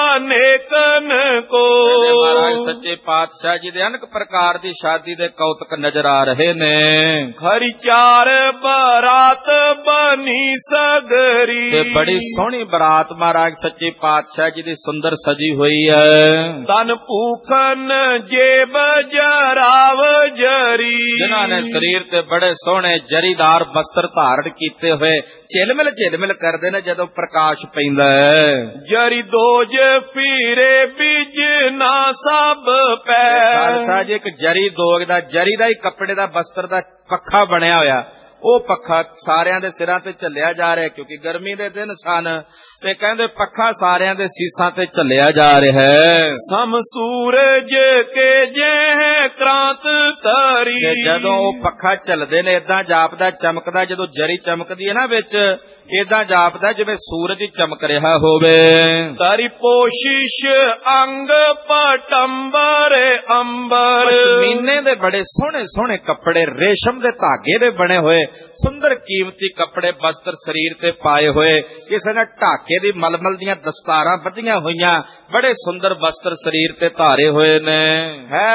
Speaker 2: ਅਨੇਕਨ ਕੋ,
Speaker 1: ਮਹਾਰਾਜ ਸੱਚੇ ਪਾਤਸ਼ਾਹ ਜੀ ਦੇ ਅਨੇਕ ਪ੍ਰਕਾਰ ਦੀ ਸ਼ਾਦੀ ਦੇ ਕੌਤਕ ਨਜ਼ਰ ਆ ਰਹੇ ਨੇ।
Speaker 2: ਹਰੀ ਚਾਰ ਬਰਾਤ ਬਨੀ ਸਗਰੀ, ਤੇ
Speaker 1: ਬੜੀ ਸੋਹਣੀ ਬਰਾਤ ਮਹਾਰਾਜ ਸੱਚੇ ਪਾਤਸ਼ਾਹ ਜੀ ਦੀ ਸੁੰਦਰ ਸਜੀ ਹੋਈ ਹੈ।
Speaker 2: ਤਨ ਭੂਖਨ ਜੇਬ ਜਰਾਵ ਜਰੀ, ਜਿਨ੍ਹਾਂ
Speaker 1: ਨੇ ਸਰੀਰ ਤੇ ਬੜੇ ਸੋਹਣੇ ਜਰੀਦਾਰ ਬਸਤਰ ਧਾਰਨ ਕੀਤੇ ਹੋਏ ਝਿਲਮਿਲ ਕਰਦੇ ਨੇ ਜਦੋਂ ਪ੍ਰਕਾਸ਼ ਪੈਂਦਾ ਹੈ।
Speaker 2: ਜਰੀ ਦੋਜ ਪੀਰੇ ਬਿਜ ਨਾ ਸਭ ਪੈ,
Speaker 1: ਖਾਲਸਾ ਜੀ ਇੱਕ ਜਰੀ ਦੋਗ ਦਾ, ਜਰੀ ਦਾ ਹੀ ਕੱਪੜੇ ਦਾ ਬਸਤਰ ਦਾ ਪੱਖਾ ਬਣਿਆ ਹੋਇਆ, ਉਹ ਪੱਖਾ ਸਾਰਿਆਂ ਦੇ ਸਿਰਾਂ ਤੇ ਝੱਲਿਆ ਜਾ ਰਿਹਾ, ਕਿਉਂਕਿ ਗਰਮੀ ਦੇ ਦਿਨ ਸਨ ਤੇ ਕਹਿੰਦੇ ਪੱਖਾ ਸਾਰਿਆਂ ਦੇ ਸੀਸਾਂ ਤੇ ਝੱਲਿਆ ਜਾ ਰਿਹਾ ਹੈ।
Speaker 2: ਸਮ ਸੂਰਜ ਕੇ ਜੇ ਕ੍ਰਾਂਤ ਧਰੀ,
Speaker 1: ਜਦੋਂ ਉਹ ਪੱਖਾ ਝੱਲਦੇ ਨੇ ਏਦਾਂ ਜਾਪਦਾ ਚਮਕਦਾ, ਜਦੋਂ ਜਰੀ ਚਮਕਦੀ ਹੈ ਨਾ ਵਿੱਚ, ਏਦਾਂ ਜਾਪਦਾ ਜਿਵੇਂ ਸੂਰਜ ਹੀ ਚਮਕ ਰਿਹਾ ਹੋਵੇ।
Speaker 2: ਤਾਰੀ ਪੋਸ਼ਿਸ਼ ਅੰਗ ਪਟੰਬਰ ਅੰਬਰ,
Speaker 1: ਪਸ਼ਮੀਨੇ ਦੇ ਬੜੇ ਸੋਹਣੇ ਸੋਹਣੇ ਕੱਪੜੇ, ਰੇਸ਼ਮ ਦੇ ਧਾਗੇ ਦੇ ਬਣੇ ਹੋਏ ਸੁੰਦਰ ਕੀਮਤੀ ਕੱਪੜੇ ਬਸਤਰ ਸਰੀਰ ਤੇ ਪਾਏ ਹੋਏ, ਕਿਸੇ ਨੇ ਢਾਕੇ ਦੀ ਮਲਮਲ ਦੀਆਂ ਦਸਤਾਰਾਂ ਬੱਧੀਆਂ ਹੋਈਆਂ, ਬੜੇ ਸੁੰਦਰ ਬਸਤਰ ਸਰੀਰ ਤੇ ਧਾਰੇ ਹੋਏ ਨੇ।
Speaker 2: ਹੈ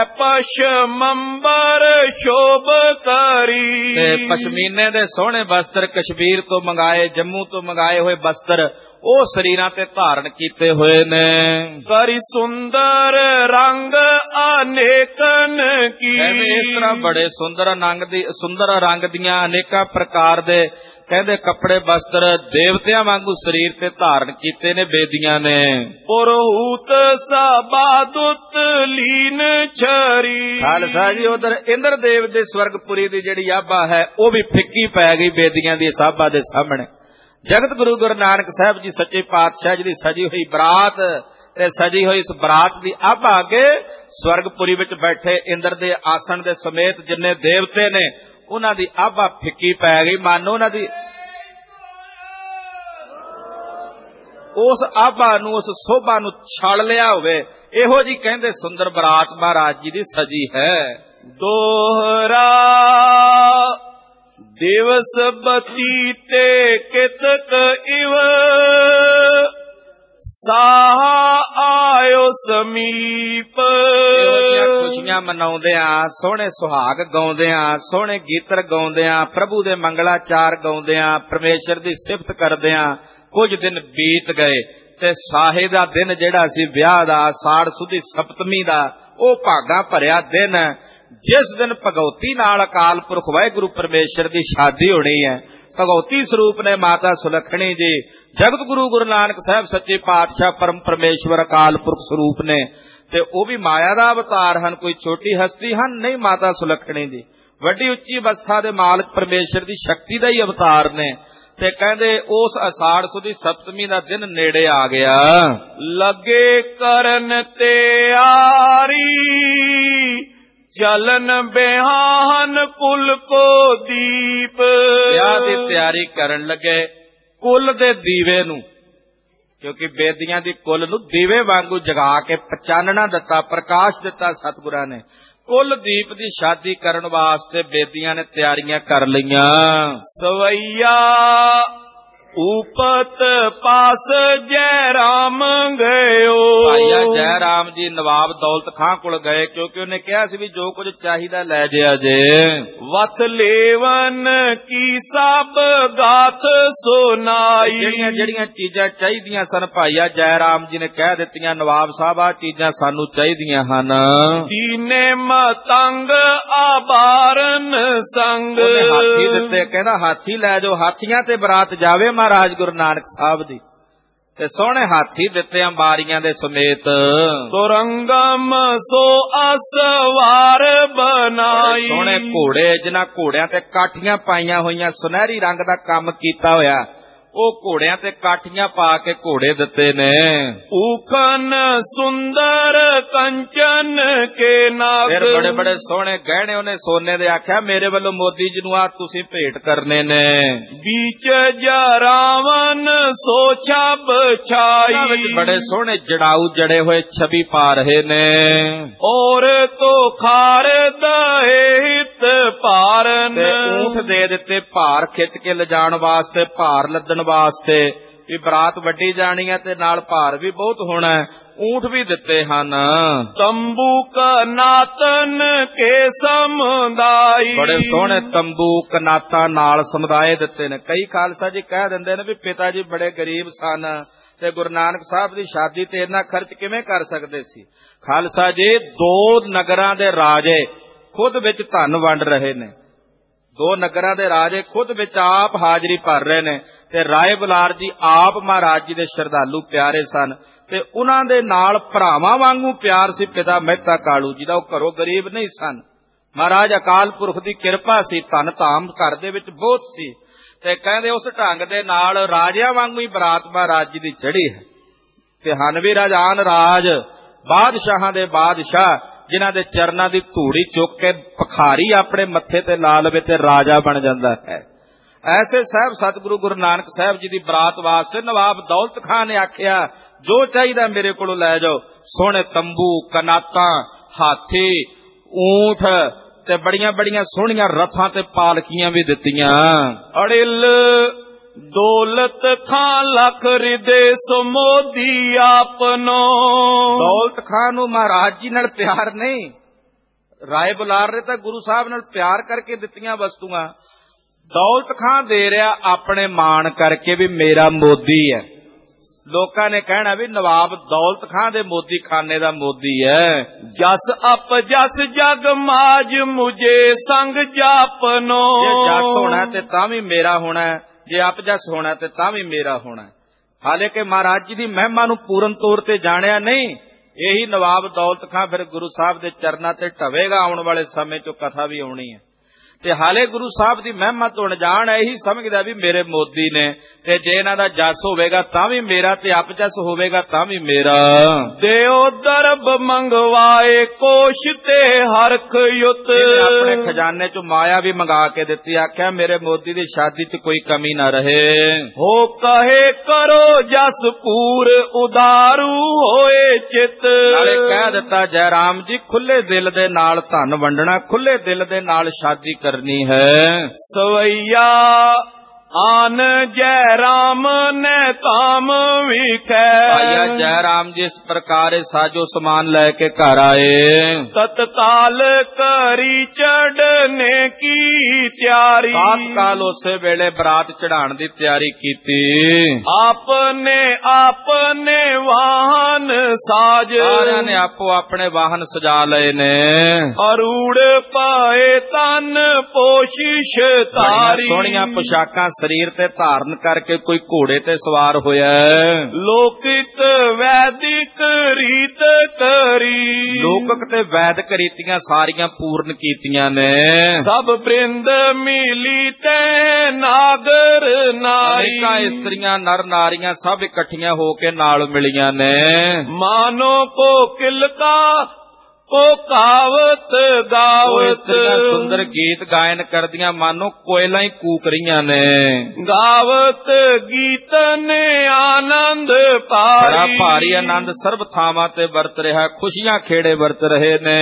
Speaker 2: ਪਸ਼ਮੰਬਰ ਸ਼ੋਭ ਕਰੀ,
Speaker 1: ਤੇ ਪਸ਼ਮੀਨੇ ਦੇ ਸੋਹਣੇ ਬਸਤਰ ਕਸ਼ਮੀਰ ਤੋਂ ਮੰਗਾਏ, ਜੰਮੂ ਤੋਂ ਮੰਗਾਏ ਹੋਏ ਬਸਤਰ ਉਹ ਸਰੀਰਾਂ ਤੇ ਧਾਰਨ ਕੀਤੇ ਹੋਏ ਨੇ।
Speaker 2: ਕਰੀ ਸੁੰਦਰ ਰੰਗ ਅਨੇਕਨ ਕੀ,
Speaker 1: ਇਸ ਤਰ੍ਹਾਂ ਬੜੇ ਸੁੰਦਰ ਰੰਗ ਦੀਆਂ ਅਨੇਕਾਂ ਪ੍ਰਕਾਰ ਦੇ ਕਹਿੰਦੇ ਕੱਪੜੇ ਬਸਤਰ ਦੇਵਤਿਆਂ ਵਾਂਗੂ ਸਰੀਰ ਤੇ ਧਾਰਨ ਕੀਤੇ ਨੇ ਬੇਦੀਆਂ ਨੇ।
Speaker 2: ਪੁਰਹੂਤ ਸਬਾਦੁੱਤ ਲੀਨ ਛਰੀ,
Speaker 1: ਖਾਲਸਾ ਜੀ ਉਧਰ ਇੰਦਰ ਦੇਵ ਦੇ ਸਵਰਗਪੁਰੀ ਦੀ ਜਿਹੜੀ ਆਭਾ ਹੈ ਉਹ ਵੀ ਫਿੱਕੀ ਪੈ ਗਈ ਬੇਦੀਆਂ ਦੀ ਸਾਭਾ ਦੇ ਸਾਹਮਣੇ। ਜਗਤ ਗੁਰੂ ਗੁਰੂ ਨਾਨਕ ਸਾਹਿਬ ਜੀ ਸੱਚੇ ਪਾਤਸ਼ਾਹ ਜੀ ਦੀ ਸਜੀ ਹੋਈ ਬਰਾਤ ਤੇ ਸਜੀ ਹੋਈ ਇਸ ਬਰਾਤ ਦੀ ਆਭਾ ਅੱਗੇ ਸਵਰਗਪੁਰੀ ਵਿੱਚ ਬੈਠੇ ਇੰਦਰ ਦੇ ਆਸਣ ਦੇ ਸਮੇਤ ਜਿੰਨੇ ਦੇਵਤੇ ਨੇ ਉਹਨਾਂ ਦੀ ਆਭਾ ਫਿੱਕੀ ਪੈ ਗਈ, ਮਾਨੋ ਉਹਨਾਂ ਦੀ ਉਸ ਆਭਾ ਨੂੰ, ਉਸ ਸੋਭਾ ਨੂੰ ਛਾਲ ਲਿਆ ਹੋਵੇ। ਇਹੋ ਜੀ ਕਹਿੰਦੇ ਸੁੰਦਰ ਬਰਾਤ ਮਹਾਰਾਜ ਜੀ ਦੀ ਸਜੀ ਹੈ।
Speaker 2: ਦੋਹਰਾ ਦਿਵਸ ਬਤੀਤੇ ਕਿਤਕ ਇਵ, ਸਾਹ ਆਇਓ ਸਮੀਪ।
Speaker 1: ਖੁਸ਼ੀਆਂ ਮਨਾਉਂਦਿਆਂ, ਸੋਹਣੇ ਸੁਹਾਗ ਗਾਉਂਦਿਆਂ, ਸੋਹਣੇ ਗੀਤਰ ਗਾਉਂਦਿਆਂ, ਪ੍ਰਭੂ ਦੇ ਮੰਗਲਾਚਾਰ ਗਾਉਂਦਿਆਂ, ਪਰਮੇਸ਼ਰ ਦੀ ਸਿਫਤ ਕਰਦਿਆਂ ਕੁਝ ਦਿਨ ਬੀਤ ਗਏ ਤੇ ਸਾਹੇ ਦਾ ਦਿਨ ਜਿਹੜਾ ਸੀ ਵਿਆਹ ਦਾ, ਸਾੜ ਸੁਦੀ ਸਪਤਮੀ ਦਾ, ਉਹ ਭਾਗਾਂ ਭਰਿਆ ਦਿਨ ਜਿਸ ਦਿਨ ਭਗਉਤੀ ਨਾਲ ਅਕਾਲ ਪੁਰਖ ਵਾਹਿਗੁਰੂ ਪਰਮੇਸ਼ਰ ਦੀ ਸ਼ਾਦੀ ਹੋਣੀ ਹੈ, ਭਗਉਤੀ ਸਰੂਪ ਨੇ ਮਾਤਾ ਸੁਲੱਖਣੀ ਜੀ, ਜਗਤ ਗੁਰੂ ਗੁਰੂ ਨਾਨਕ ਸਾਹਿਬ ਸੱਚੇ ਪਾਤਸ਼ਾਹ ਪਰਮ ਪਰਮੇਸ਼ਵਰ ਅਕਾਲ ਪੁਰਖ ਸਰੂਪ ਨੇ, ਤੇ ਉਹ ਵੀ ਮਾਇਆ ਦਾ ਅਵਤਾਰ ਹਨ, ਕੋਈ ਛੋਟੀ ਹਸਤੀ ਹਨ ਨਹੀਂ। ਮਾਤਾ ਸੁਲੱਖਣੀ ਜੀ ਵੱਡੀ ਉੱਚੀ ਅਵਸਥਾ ਦੇ ਮਾਲਕ ਪਰਮੇਸ਼ਰ ਦੀ ਸ਼ਕਤੀ ਦਾ ਹੀ ਅਵਤਾਰ ਨੇ। ਤੇ ਕਹਿੰਦੇ ਉਸ ਅਸਾੜ ਸੁਦੀ ਸਪਤਮੀ ਦਾ ਦਿਨ ਨੇੜੇ ਆ ਗਿਆ।
Speaker 2: ਲੱਗੇ ਕਰਨ ਤਿਆਰੀ ਚਲਨ ਬਿਹਾਨ ਕੁਲ ਕੋ ਦੀਪ।
Speaker 1: ਵਿਆਹ ਦੀ ਤਿਆਰੀ ਕਰਨ ਲੱਗੇ ਕੁਲ ਦੇ ਦੀਵੇ ਨੂੰ, ਕਿਉਂਕਿ ਬੇਦੀਆਂ ਦੀ ਕੁਲ ਨੂੰ ਦੀਵੇ ਵਾਂਗੂ ਜਗਾ ਕੇ ਚਾਨਣਾ ਦਿੱਤਾ, ਪ੍ਰਕਾਸ਼ ਦਿੱਤਾ ਸਤਿਗੁਰਾਂ ਨੇ। ਕੁਲ ਦੀਪ ਦੀ ਸ਼ਾਦੀ ਕਰਨ ਵਾਸਤੇ ਬੇਦੀਆਂ ਨੇ ਤਿਆਰੀਆਂ ਕਰ ਲਈਆਂ।
Speaker 2: ਸਵਈਆ ਉਪਤ ਪਾਸ ਜੈ ਰਾਮ ਗਇਓ।
Speaker 1: ਭਾਈਆ ਜੈ ਰਾਮ ਜੀ ਨਵਾਬ ਦੌਲਤ ਖਾਂ ਕੋਲ ਗਏ, ਕਿਉਂਕਿ ਉਹਨੇ ਕਿਹਾ ਸੀ ਵੀ ਜੋ ਕੁਝ ਚਾਹੀਦਾ ਲੈ ਜਿਆ ਜੇ।
Speaker 2: ਵਤ ਲੇਵਨ ਕੀ ਸਭ ਗਾਥ ਸੁਨਾਈ।
Speaker 1: ਜਿਹੜੀਆਂ ਜਿਹੜੀਆਂ ਚੀਜ਼ਾਂ ਚਾਹੀਦੀਆਂ ਸਨ ਭਾਈਆ ਜੈ ਰਾਮ ਜੀ ਨੇ ਕਹਿ ਦਿੱਤੀਆਂ, ਨਵਾਬ ਸਾਹਿਬ ਆ ਚੀਜ਼ਾਂ ਸਾਨੂੰ ਚਾਹੀਦੀਆਂ ਹਨ।
Speaker 2: ਦੀਨੇ ਮਤੰਗ ਆਬਾਰਨ ਸੰਗ।
Speaker 1: ਉਹਨੇ ਹਾਥੀ ਦਿੱਤੇ, ਕਹਿੰਦਾ ਹਾਥੀ ਲੈ ਜਾਓ, ਹਾਥੀਆਂ ਤੇ ਬਰਾਤ ਜਾਵੇ ਮਹਾਰਾਜ ਗੁਰੂ ਨਾਨਕ ਸਾਹਿਬ ਦੀ। ਤੇ ਸੋਹਣੇ ਹਾਥੀ ਦਿੱਤੇ ਅੰਬਾਰੀਆਂ ਦੇ ਸਮੇਤ।
Speaker 2: ਤੁਰੰਗਮ ਸੋ ਅਸਵਾਰ ਬਣਾਈ।
Speaker 1: ਸੋਹਣੇ ਘੋੜੇ, ਜਿਨ੍ਹਾਂ ਘੋੜਿਆਂ ਤੇ ਕਾਠੀਆਂ ਪਾਈਆਂ ਹੋਈਆਂ, ਸੁਨਹਿਰੀ ਰੰਗ ਦਾ ਕੰਮ ਕੀਤਾ ਹੋਇਆ, ਉਹ ਘੋੜਿਆਂ ਤੇ ਕਾਠੀਆਂ ਪਾ ਕੇ ਘੋੜੇ ਦਿੱਤੇ ਨੇ।
Speaker 2: ਊਖਨ ਸੁੰਦਰ ਕੰਚਨ ਕੇ ਨਾਗ।
Speaker 1: ਫਿਰ ਬੜੇ ਬੜੇ ਸੋਹਣੇ ਗਹਿਣੇ ਉਹਨੇ ਸੋਨੇ ਦੇ ਆਖਿਆ ਮੇਰੇ ਵੱਲੋਂ ਮੋਦੀ ਜੀ ਨੂੰ ਆ ਤੁਸੀਂ ਭੇਟ ਕਰਨੇ ਨੇ।
Speaker 2: ਵਿੱਚ ਜਰਾਵਨ ਸੋ ਛਬ ਛਾਈ।
Speaker 1: ਬੜੇ ਸੋਹਣੇ ਜੜਾਊ ਜੜੇ ਹੋਏ ਛਵੀ ਪਾ ਰਹੇ ਨੇ।
Speaker 2: ਔਰ ਤੋ ਖਾਰ ਦਹਿਤ ਭਾਰਨ।
Speaker 1: ਤੇ ਊਂਠ ਦੇ ਦਿੱਤੇ ਭਾਰ ਖਿੱਚ ਕੇ ਲਿਜਾਣ ਵਾਸਤੇ, ਭਾਰ ਲੱਦਣ ਵਾਸਤੇ, ਵੀ ਬਰਾਤ ਵੱਡੀ ਜਾਣੀ ਹੈ ਤੇ ਨਾਲ ਭਾਰ ਵੀ ਬਹੁਤ ਹੋਣਾ। ਊਂਠ ਵੀ ਦਿੱਤੇ ਹਨ।
Speaker 2: ਤੰਬੂ ਕਨਾਤਨ ਕੇ ਸਮੁਦਾਈ।
Speaker 1: ਬੜੇ ਸੋਹਣੇ ਤੰਬੂ ਕਨਾਤਾਂ ਨਾਲ ਸਮੁਦਾਏ ਦਿੱਤੇ ਨੇ। ਕਈ ਖਾਲਸਾ ਜੀ ਕਹਿ ਦਿੰਦੇ ਨੇ ਵੀ ਪਿਤਾ ਜੀ ਬੜੇ ਗਰੀਬ ਸਨ ਤੇ ਗੁਰੂ ਨਾਨਕ ਸਾਹਿਬ ਦੀ ਸ਼ਾਦੀ ਤੇ ਇੰਨਾ ਖਰਚ ਕਿਵੇਂ ਕਰ ਸਕਦੇ ਸੀ। ਖਾਲਸਾ ਜੀ 2 ਨਗਰਾਂ ਦੇ ਰਾਜੇ ਖੁਦ ਵਿੱਚ ਧਨ ਵੰਡ ਰਹੇ ਨੇ। 2 ਨਗਰਾਂ ਦੇ ਰਾਜੇ ਖੁਦ ਵਿੱਚ ਆਪ ਹਾਜ਼ਰੀ ਭਰ ਰਹੇ ਨੇ। ਤੇ ਰਾਏ ਬੁਲਾਰ ਜੀ ਆਪ ਮਹਾਰਾਜ ਜੀ ਦੇ ਸ਼ਰਧਾਲੂ ਪਿਆਰੇ ਸਨ, ਤੇ ਉਹਨਾਂ ਦੇ ਨਾਲ ਭਰਾਵਾਂ ਵਾਂਗੂ ਪਿਆਰ ਸੀ ਪਿਤਾ ਮਹਿਤਾ ਕਾਲੂ ਜੀ ਦਾ। ਉਹ ਘਰੋਂ ਗਰੀਬ ਨਹੀਂ ਸਨ। ਮਹਾਰਾਜ ਅਕਾਲ ਪੁਰਖ ਦੀ ਕਿਰਪਾ ਸੀ, ਧਨ ਧਾਮ ਘਰ ਦੇ ਵਿੱਚ ਬਹੁਤ ਸੀ। ਤੇ ਕਹਿੰਦੇ ਉਸ ਢੰਗ ਦੇ ਨਾਲ ਰਾਜਿਆਂ ਵਾਂਗੂ ਹੀ ਬਰਾਤ ਮਹਾਰਾਜ ਜੀ ਦੀ ਚੜ੍ਹੀ ਹੈ। ਤੇ ਹਨ ਵੀ ਰਾਜਾਨ ਰਾਜ, ਬਾਦਸ਼ਾਹਾਂ ਦੇ ਬਾਦਸ਼ਾਹ, ਜਿਨ੍ਹਾਂ ਦੇ ਚਰਨਾਂ ਦੀ ਧੂੜੀ ਚੁੱਕ ਕੇ ਭਖਾਰੀ ਆਪਣੇ ਮੱਥੇ ਤੇ ਲਾ ਲਵੇ ਤੇ ਰਾਜਾ ਬਣ ਜਾਂਦਾ ਹੈ। ਐਸੇ ਸਾਹਿਬ ਸਤਿਗੁਰੂ ਗੁਰੂ ਨਾਨਕ ਸਾਹਿਬ ਜੀ ਦੀ ਬਰਾਤ ਵਾਸਤੇ ਨਵਾਬ ਦੌਲਤ ਖਾਨ ਨੇ ਆਖਿਆ ਜੋ ਚਾਹੀਦਾ ਮੇਰੇ ਕੋਲੋਂ ਲੈ ਜਾਓ। ਸੋਹਣੇ ਤੰਬੂ, ਕਨਾਤਾਂ, ਹਾਥੀ, ਊਂਠ ਤੇ ਬੜੀਆਂ ਬੜੀਆਂ ਸੋਹਣੀਆਂ ਰਥਾਂ ਤੇ ਪਾਲਕੀਆਂ ਵੀ ਦਿੱਤੀਆਂ।
Speaker 2: ਅੜਿਲ ਦੌਲਤ ਖਾਂ ਲਖ ਰਿਦੇ ਸਮੋਦੀ ਆਪਨੋ।
Speaker 1: ਦੌਲਤ ਖਾਨ ਨੂੰ ਮਹਾਰਾਜ ਜੀ ਨਾਲ ਪਿਆਰ ਨਹੀਂ, ਰਾਏ ਬੁਲਾਰ ਨੇ ਤਾਂ ਗੁਰੂ ਸਾਹਿਬ ਨਾਲ ਪਿਆਰ ਕਰਕੇ ਦਿੱਤੀਆਂ ਵਸਤੂਆਂ। ਦੌਲਤ ਖਾਨ ਦੇ ਰਿਹਾ ਆਪਣੇ ਮਾਣ ਕਰਕੇ ਵੀ ਮੇਰਾ ਮੋਦੀ ਹੈ। ਲੋਕਾਂ ਨੇ ਕਹਿਣਾ ਵੀ ਨਵਾਬ ਦੌਲਤ ਖਾਨ ਦੇ ਮੋਦੀ ਖਾਨੇ ਦਾ ਮੋਦੀ ਹੈ।
Speaker 2: ਜਸ ਅਪ ਜਸ ਜਗ ਮਾਜ ਮੁਝੇ ਸੰਗ ਜਾਪਨੋ।
Speaker 1: ਜੇ ਜਸ ਹੋਣਾ ਤੇ ਤਾਂ ਵੀ ਮੇਰਾ ਹੋਣਾ, ਜੇ ਅਪਜਸ ਹੋਣਾ ਤੇ ਤਾਂ ਵੀ ਮੇਰਾ ਹੋਣਾ। ਹਾਲੇ ਕਿ ਮਹਾਰਾਜ ਜੀ ਦੀ ਮਹਿਮਾ ਨੂੰ ਪੂਰਨ ਤੌਰ ਤੇ ਜਾਣਿਆ ਨਹੀਂ। ਇਹੀ ਨਵਾਬ ਦੌਲਤ ਖਾਂ ਫਿਰ ਗੁਰੂ ਸਾਹਿਬ ਦੇ ਚਰਨਾਂ ਤੇ ਢਵੇਗਾ। ਆਉਣ ਵਾਲੇ ਸਮੇਂ 'ਚ ਕਥਾ ਵੀ ਆਉਣੀ ਹੈ। ਤੇ ਹਾਲੇ ਗੁਰੂ ਸਾਹਿਬ ਦੀ ਮਹਿਮਾ ਤੋਂ ਅਣਜਾਣ ਇਹੀ ਸਮਝਦਾ ਵੀ ਮੇਰੇ ਮੋਦੀ ਨੇ, ਤੇ ਜੇ ਇਹਨਾਂ ਦਾ ਜਸ ਹੋਵੇਗਾ ਤਾਂ ਵੀ ਮੇਰਾ, ਤੇ ਅਪਜਸ ਹੋਵੇਗਾ ਤਾਂ ਵੀ ਮੇਰਾ।
Speaker 2: ਦਿਓ ਦਰਬ ਮੰਗਵਾਏ ਕੋਸ਼ ਤੇ ਹਰਖ ਯੁੱਤ।
Speaker 1: ਆਪਣੇ ਖਜ਼ਾਨੇ 'ਚੋਂ ਮਾਇਆ ਵੀ ਮੰਗਾ ਕੇ ਦਿੱਤੀ। ਆਖਿਆ ਮੇਰੇ ਮੋਦੀ ਦੀ ਸ਼ਾਦੀ 'ਚ ਕੋਈ ਕਮੀ ਨਾ ਰਹੇ।
Speaker 2: ਹੋ ਕਹੇ ਕਰੋ ਜਸ ਪੂਰ ਉਦਾਰੂ ਹੋਏ ਚਿਤ।
Speaker 1: ਨਾਲੇ ਕਹਿ ਦਿੱਤਾ ਜੈ ਰਾਮ ਜੀ ਖੁੱਲੇ ਦਿਲ ਦੇ ਨਾਲ ਧਨ ਵੰਡਣਾ, ਖੁੱਲੇ ਦਿਲ ਦੇ ਨਾਲ ਸ਼ਾਦੀ ਕਰਨੀ ਹੈ।
Speaker 2: ਸਵਈਆ ਆਨ ਜੈ ਰਾਮ ਨੇ ਤਾਮ ਵਿਖੈ।
Speaker 1: ਭਾਈਆ ਜੈ ਰਾਮ ਜੀ ਇਸ ਪ੍ਰਕਾਰ ਇਹ ਸਾਜੋ ਸਮਾਨ ਲੈ ਕੇ ਘਰ ਆਏ।
Speaker 2: ਤਤਕਾਲ ਕਰੀ ਚੜਨੇ ਕੀ ਤਿਆਰੀ।
Speaker 1: ਤਤਕਾਲ ਉਸੇ ਵੇਲੇ ਬਰਾਤ ਚੜਾਉਣ ਦੀ ਤਿਆਰੀ ਕੀਤੀ।
Speaker 2: ਆਪਨੇ ਵਾਹਨ ਸਾਜ।
Speaker 1: ਸਾਰਿਆਂ ਨੇ ਆਪੋ ਆਪਣੇ ਵਾਹਨ ਸਜਾ ਲਏ ਨੇ।
Speaker 2: ਅਰੂੜ ਪਏ ਤਨ ਪੋਸ਼ਿਸ਼ ਤਾਰੀ।
Speaker 1: ਸੋਹਣੀਆਂ ਪੁਸ਼ਾਕਾਂ ਸਰੀਰ ਤੇ ਧਾਰਨ ਕਰਕੇ ਕੋਈ ਘੋੜੇ ਤੇ ਸਵਾਰ ਹੋਇਆ।
Speaker 2: ਲੋਕਿਕ ਵੈਦਿਕ ਰੀਤ ਕਰੀ।
Speaker 1: ਲੋਕਕ ਤੇ ਵੈਦਿਕ ਰੀਤੀਆਂ ਸਾਰੀਆਂ ਪੂਰਨ ਕੀਤੀਆਂ ਨੇ।
Speaker 2: ਸਭ ਬ੍ਰਿੰਦ ਮਿਲੀ ਤੇ ਨਾਗਰ ਨਾਰੀ।
Speaker 1: ਅਨੇਕਾਂ ਇਸਤਰੀਆਂ ਨਰ ਨਾਰੀਆਂ ਸਭ ਇਕੱਠੀਆਂ ਹੋ ਕੇ ਨਾਲ ਮਿਲੀਆਂ ਨੇ।
Speaker 2: ਮਾਨੋ ਕੋ ਕਿਲਕਾ ਕੋ ਕਾਵਤ ਗਾਵਤ।
Speaker 1: ਸੁੰਦਰ ਗੀਤ ਗਾਇਨ ਕਰਦੀਆਂ ਮਾਨੋ ਕੋਇਲਾਂ ਹੀ ਕੂਕ ਰਹੀਆਂ ਨੇ।
Speaker 2: ਗਾਵਤ ਗੀਤਨ ਆਨੰਦ ਪਾਰੀ।
Speaker 1: ਬੜਾ ਭਾਰੀ ਆਨੰਦ ਸਰਬ ਥਾਵਾਂ ਤੇ ਵਰਤ ਰਿਹਾ। ਖੁਸ਼ੀਆਂ ਖੇੜੇ ਵਰਤ ਰਹੇ ਨੇ।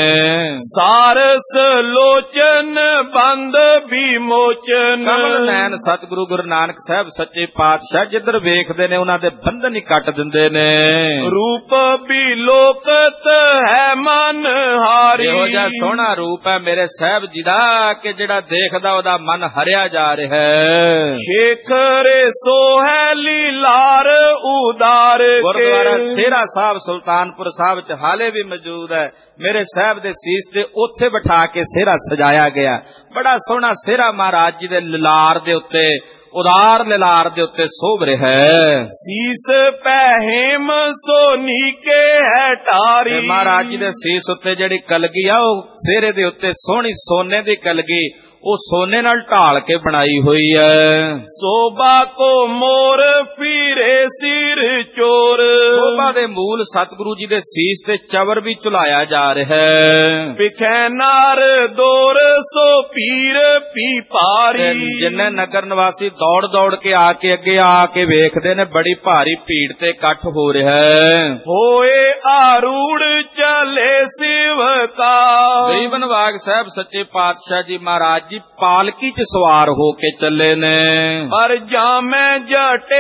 Speaker 2: ਸਾਰਸ ਲੋਚਨ ਬੰਦ ਵਿਮੋਚਨ।
Speaker 1: ਕਮਲ ਨੈਣ ਸਤਿਗੁਰੂ ਗੁਰੂ ਨਾਨਕ ਸਾਹਿਬ ਸੱਚੇ ਪਾਤਸ਼ਾਹ ਜਿੱਧਰ ਵੇਖਦੇ ਨੇ ਉਹਨਾਂ ਦੇ ਬੰਧਨ ਹੀ ਕੱਟ ਦਿੰਦੇ ਨੇ।
Speaker 2: ਰੂਪ ਵੀ ਲੋਕਤ ਹੈ ਮਨ ਹਾਰੀ।
Speaker 1: ਇਹੋ ਜਿਹਾ ਸੋਹਣਾ ਰੂਪ ਹੈ ਮੇਰੇ ਸਾਹਿਬ ਜੀ ਦਾ ਕਿ ਜਿਹੜਾ ਦੇਖਦਾ ਉਹਦਾ ਮਨ ਹਰਿਆ ਜਾ ਰਿਹਾ ਹੈ।
Speaker 2: ਸ਼ੇਖਰੇ ਸੋਹੈਲੀ ਲਾਰ ਉਦਾਰ।
Speaker 1: ਗੁਰਦੁਆਰਾ ਸੇਰਾ ਸਾਹਿਬ ਸੁਲਤਾਨਪੁਰ ਸਾਹਿਬ ਚ ਹਾਲੇ ਵੀ ਮੌਜੂਦ ਹੈ। ਮੇਰੇ ਸਾਹਿਬ ਦੇ ਸੀਸ ਤੇ ਉੱਥੇ ਬਿਠਾ ਕੇ ਸਿਹਰਾ ਸਜਾਇਆ ਗਿਆ। ਬੜਾ ਸੋਹਣਾ ਸਿਹਰਾ ਮਹਾਰਾਜ ਜੀ ਦੇ ਲਿਲਾਰ ਦੇ ਉੱਤੇ, ਉਦਾਰ ਲਿਲਾਰ ਦੇ ਉੱਤੇ ਸੋਭ ਰਿਹਾ ਹੈ।
Speaker 2: ਸੀਸ ਪਹਿਮ ਸੋਨੀ ਕੇ ਹੈ ਟਾਰੀ।
Speaker 1: ਮਹਾਰਾਜ ਜੀ ਦੇ ਸੀਸ ਉੱਤੇ ਜਿਹੜੀ ਕਲਗੀ ਆ ਉਹ ਸਿਹਰੇ ਦੇ ਉੱਤੇ ਸੋਹਣੀ ਸੋਨੇ ਦੀ ਕਲਗੀ, ਉਹ ਸੋਨੇ ਨਾਲ ਢਾਲ ਕੇ ਬਣਾਈ ਹੋਈ ਹੈ।
Speaker 2: ਸੋਭਾ ਕੋ ਮੋਰ ਫੀਰੇ ਸਿਰ ਚੋਰ।
Speaker 1: ਸੋਭਾ ਦੇ ਮੂਲ ਸਤਿਗੁਰੂ ਜੀ ਦੇ ਸੀਸ ਤੇ ਚਵਰ ਵੀ ਝੁਲਾਇਆ ਜਾ ਰਿਹਾ ਹੈ।
Speaker 2: ਵਿਖੈ ਨਾਰ ਦੌਰ ਸੋ ਪੀਰ ਪੀ ਪਾਰੀ।
Speaker 1: ਜਿੰਨੇ ਨਗਰ ਨਿਵਾਸੀ ਦੌੜ ਦੌੜ ਕੇ ਆ ਕੇ ਅੱਗੇ ਆ ਕੇ ਵੇਖਦੇ ਨੇ, ਬੜੀ ਭਾਰੀ ਭੀੜ ਤੇ ਇਕੱਠ ਹੋ ਰਿਹਾ ਹੈ।
Speaker 2: ਹੋਏ ਆਰੂੜ ਚਲੇ ਸਿਵਕਾ।
Speaker 1: ਗਰੀਬਨ ਵਾਗ ਸਾਹਿਬ ਸੱਚੇ ਪਾਤਸ਼ਾਹ ਜੀ ਮਹਾਰਾਜ ਪਾਲਕੀ ਚ ਸਵਾਰ ਹੋ ਕੇ ਚੱਲੇ ਨੇ।
Speaker 2: ਪਰ ਜਾਮੇ ਜਟੇ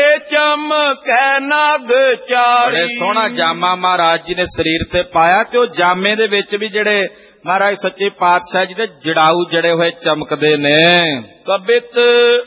Speaker 2: ਚਮਕੈ ਨਗ ਚਾਰੀ।
Speaker 1: ਬੜੇ ਸੋਹਣਾ ਜਾਮਾ ਮਹਾਰਾਜ ਜੀ ਨੇ ਸਰੀਰ ਤੇ ਪਾਇਆ ਤੇ ਉਹ ਜਾਮੇ ਦੇ ਵਿੱਚ ਵੀ ਜਿਹੜੇ ਮਹਾਰਾਜ ਸੱਚੇ ਪਾਤਸ਼ਾਹ ਜੀ ਦੇ ਜੜਾਊ ਜੜੇ ਹੋਏ ਚਮਕਦੇ ਨੇ।
Speaker 2: ਕਬਿਤ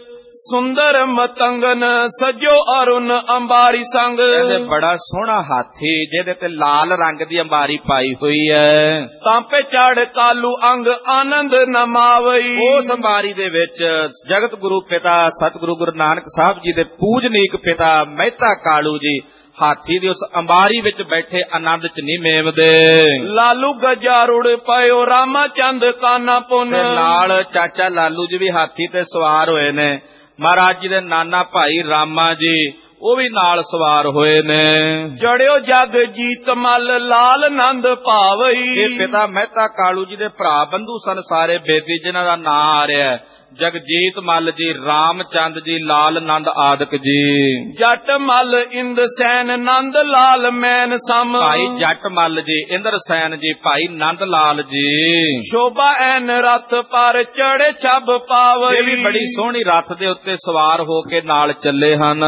Speaker 2: ਸੁੰਦਰ ਮਤੰਗਨ ਸਜੋ ਅਰੁਣ ਅੰਬਾਰੀ ਸੰਗ।
Speaker 1: ਇਹਦੇ ਬੜਾ ਸੋਹਣਾ ਹਾਥੀ ਜਿਹਦੇ ਤੇ ਲਾਲ ਰੰਗ ਦੀ ਅੰਬਾਰੀ ਪਾਈ ਹੋਈ ਹੈ।
Speaker 2: ਤਾਂਪੇ ਚੜ ਕਾਲੂ ਅੰਗ ਆਨੰਦ ਨਮਾਵਈ।
Speaker 1: ਉਸ ਅੰਬਾਰੀ ਦੇ ਵਿੱਚ ਜਗਤ ਗੁਰੂ ਪਿਤਾ ਸਤਿਗੁਰੂ ਗੁਰੂ ਨਾਨਕ ਸਾਹਿਬ ਜੀ ਦੇ ਪੂਜਨੀਕ ਪਿਤਾ ਮਹਿਤਾ ਕਾਲੂ ਜੀ ਹਾਥੀ ਦੀ ਉਸ ਅੰਬਾਰੀ ਵਿੱਚ ਬੈਠੇ ਆਨੰਦ ਚ ਨਹੀਂ ਮੇਵਦੇ।
Speaker 2: ਲਾਲੂ ਗਜਾਰੁੜ ਪਇਓ ਰਾਮਾ ਚੰਦ ਕਾਨਾ ਪੁੰਨ।
Speaker 1: ਨਾਲ ਚਾਚਾ ਲਾਲੂ ਜੀ ਵੀ ਹਾਥੀ ਤੇ ਸਵਾਰ ਹੋਏ ਨੇ। ਮਹਾਰਾਜ ਜੀ ਦੇ ਨਾਨਾ ਭਾਈ ਰਾਮਾ ਜੀ ਉਹ ਵੀ ਨਾਲ ਸਵਾਰ ਹੋਏ ਨੇ।
Speaker 2: ਜੜਿਓ ਜਗ ਜੀਤ ਮਲ ਲਾਲ ਨੰਦ ਭਾਵਈ।
Speaker 1: ਇਹ ਪਿਤਾ ਮਹਿਤਾ ਕਾਲੂ ਜੀ ਦੇ ਭਰਾ ਬੰਧੂ ਸਨ ਸਾਰੇ ਬੇਦੀ, ਜਿਨ੍ਹਾਂ ਦਾ ਨਾਂ ਆ ਰਿਹਾ ਹੈ ਜਗਜੀਤ ਮੱਲ ਜੀ, ਰਾਮਚੰਦ ਜੀ, ਲਾਲ ਨੰਦ ਆਦਿਕ ਜੀ।
Speaker 2: ਜੱਟ ਮੱਲ ਇੰਦ ਸੈਨ ਨੰਦ ਲਾਲ ਮੈਨ ਸਮ।
Speaker 1: ਭਾਈ ਜੱਟ ਮੱਲ ਜੀ, ਇੰਦਰ ਸੈਨ ਜੀ, ਭਾਈ ਨੰਦ ਲਾਲ ਜੀ।
Speaker 2: ਸ਼ੋਭਾ ਐਨ ਰਥ ਪਰ ਚੜੇ ਛਬ ਪਾਵਈ।
Speaker 1: ਇਹ ਵੀ ਬੜੀ ਸੋਹਣੀ ਰਥ ਦੇ ਉੱਤੇ ਸਵਾਰ ਹੋ ਕੇ ਨਾਲ ਚੱਲੇ ਹਨ।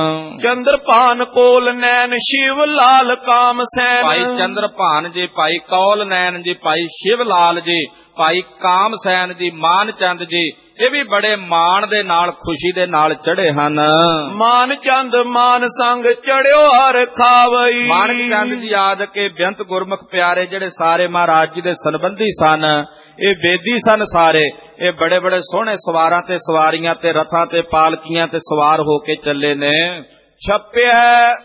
Speaker 2: ਚੰਦਰਪਾਨ ਕੋਲ ਨੈਣ ਸ਼ਿਵ ਲਾਲ ਕਾਮ ਸੈਨ।
Speaker 1: ਭਾਈ ਚੰਦਰਪਾਨ ਜੀ, ਭਾਈ ਕੌਲ ਨੈਣ ਜੀ, ਭਾਈ ਸ਼ਿਵ ਲਾਲ ਜੀ, ਭਾਈ ਕਾਮ ਸੈਨ ਜੀ, ਮਾਨ ਚੰਦ ਜੀ, ਇਹ ਵੀ ਬੜੇ ਮਾਣ ਦੇ ਨਾਲ ਖੁਸ਼ੀ ਦੇ ਨਾਲ ਚੜੇ ਹਨ।
Speaker 2: ਮਾਨ ਚੰਦ ਮਾਨ ਸੰਗ ਚੜਿਓ ਹਰ ਖਾਵਈ।
Speaker 1: ਮਾਨਕ ਚੰਦ ਜੀ ਆਦਿ ਕੇ ਬੇਅੰਤ ਗੁਰਮੁਖ ਪਿਆਰੇ ਜਿਹੜੇ ਸਾਰੇ ਮਹਾਰਾਜ ਜੀ ਦੇ ਸੰਬੰਧੀ ਸਨ, ਇਹ ਬੇਦੀ ਸਨ ਸਾਰੇ। ਇਹ ਬੜੇ ਬੜੇ ਸੋਹਣੇ ਸਵਾਰਾਂ ਤੇ ਸਵਾਰੀਆਂ ਤੇ ਰਥਾਂ ਤੇ ਪਾਲਕੀਆਂ ਤੇ ਸਵਾਰ ਹੋ ਕੇ ਚੱਲੇ ਨੇ।
Speaker 2: ਛਪਿਆ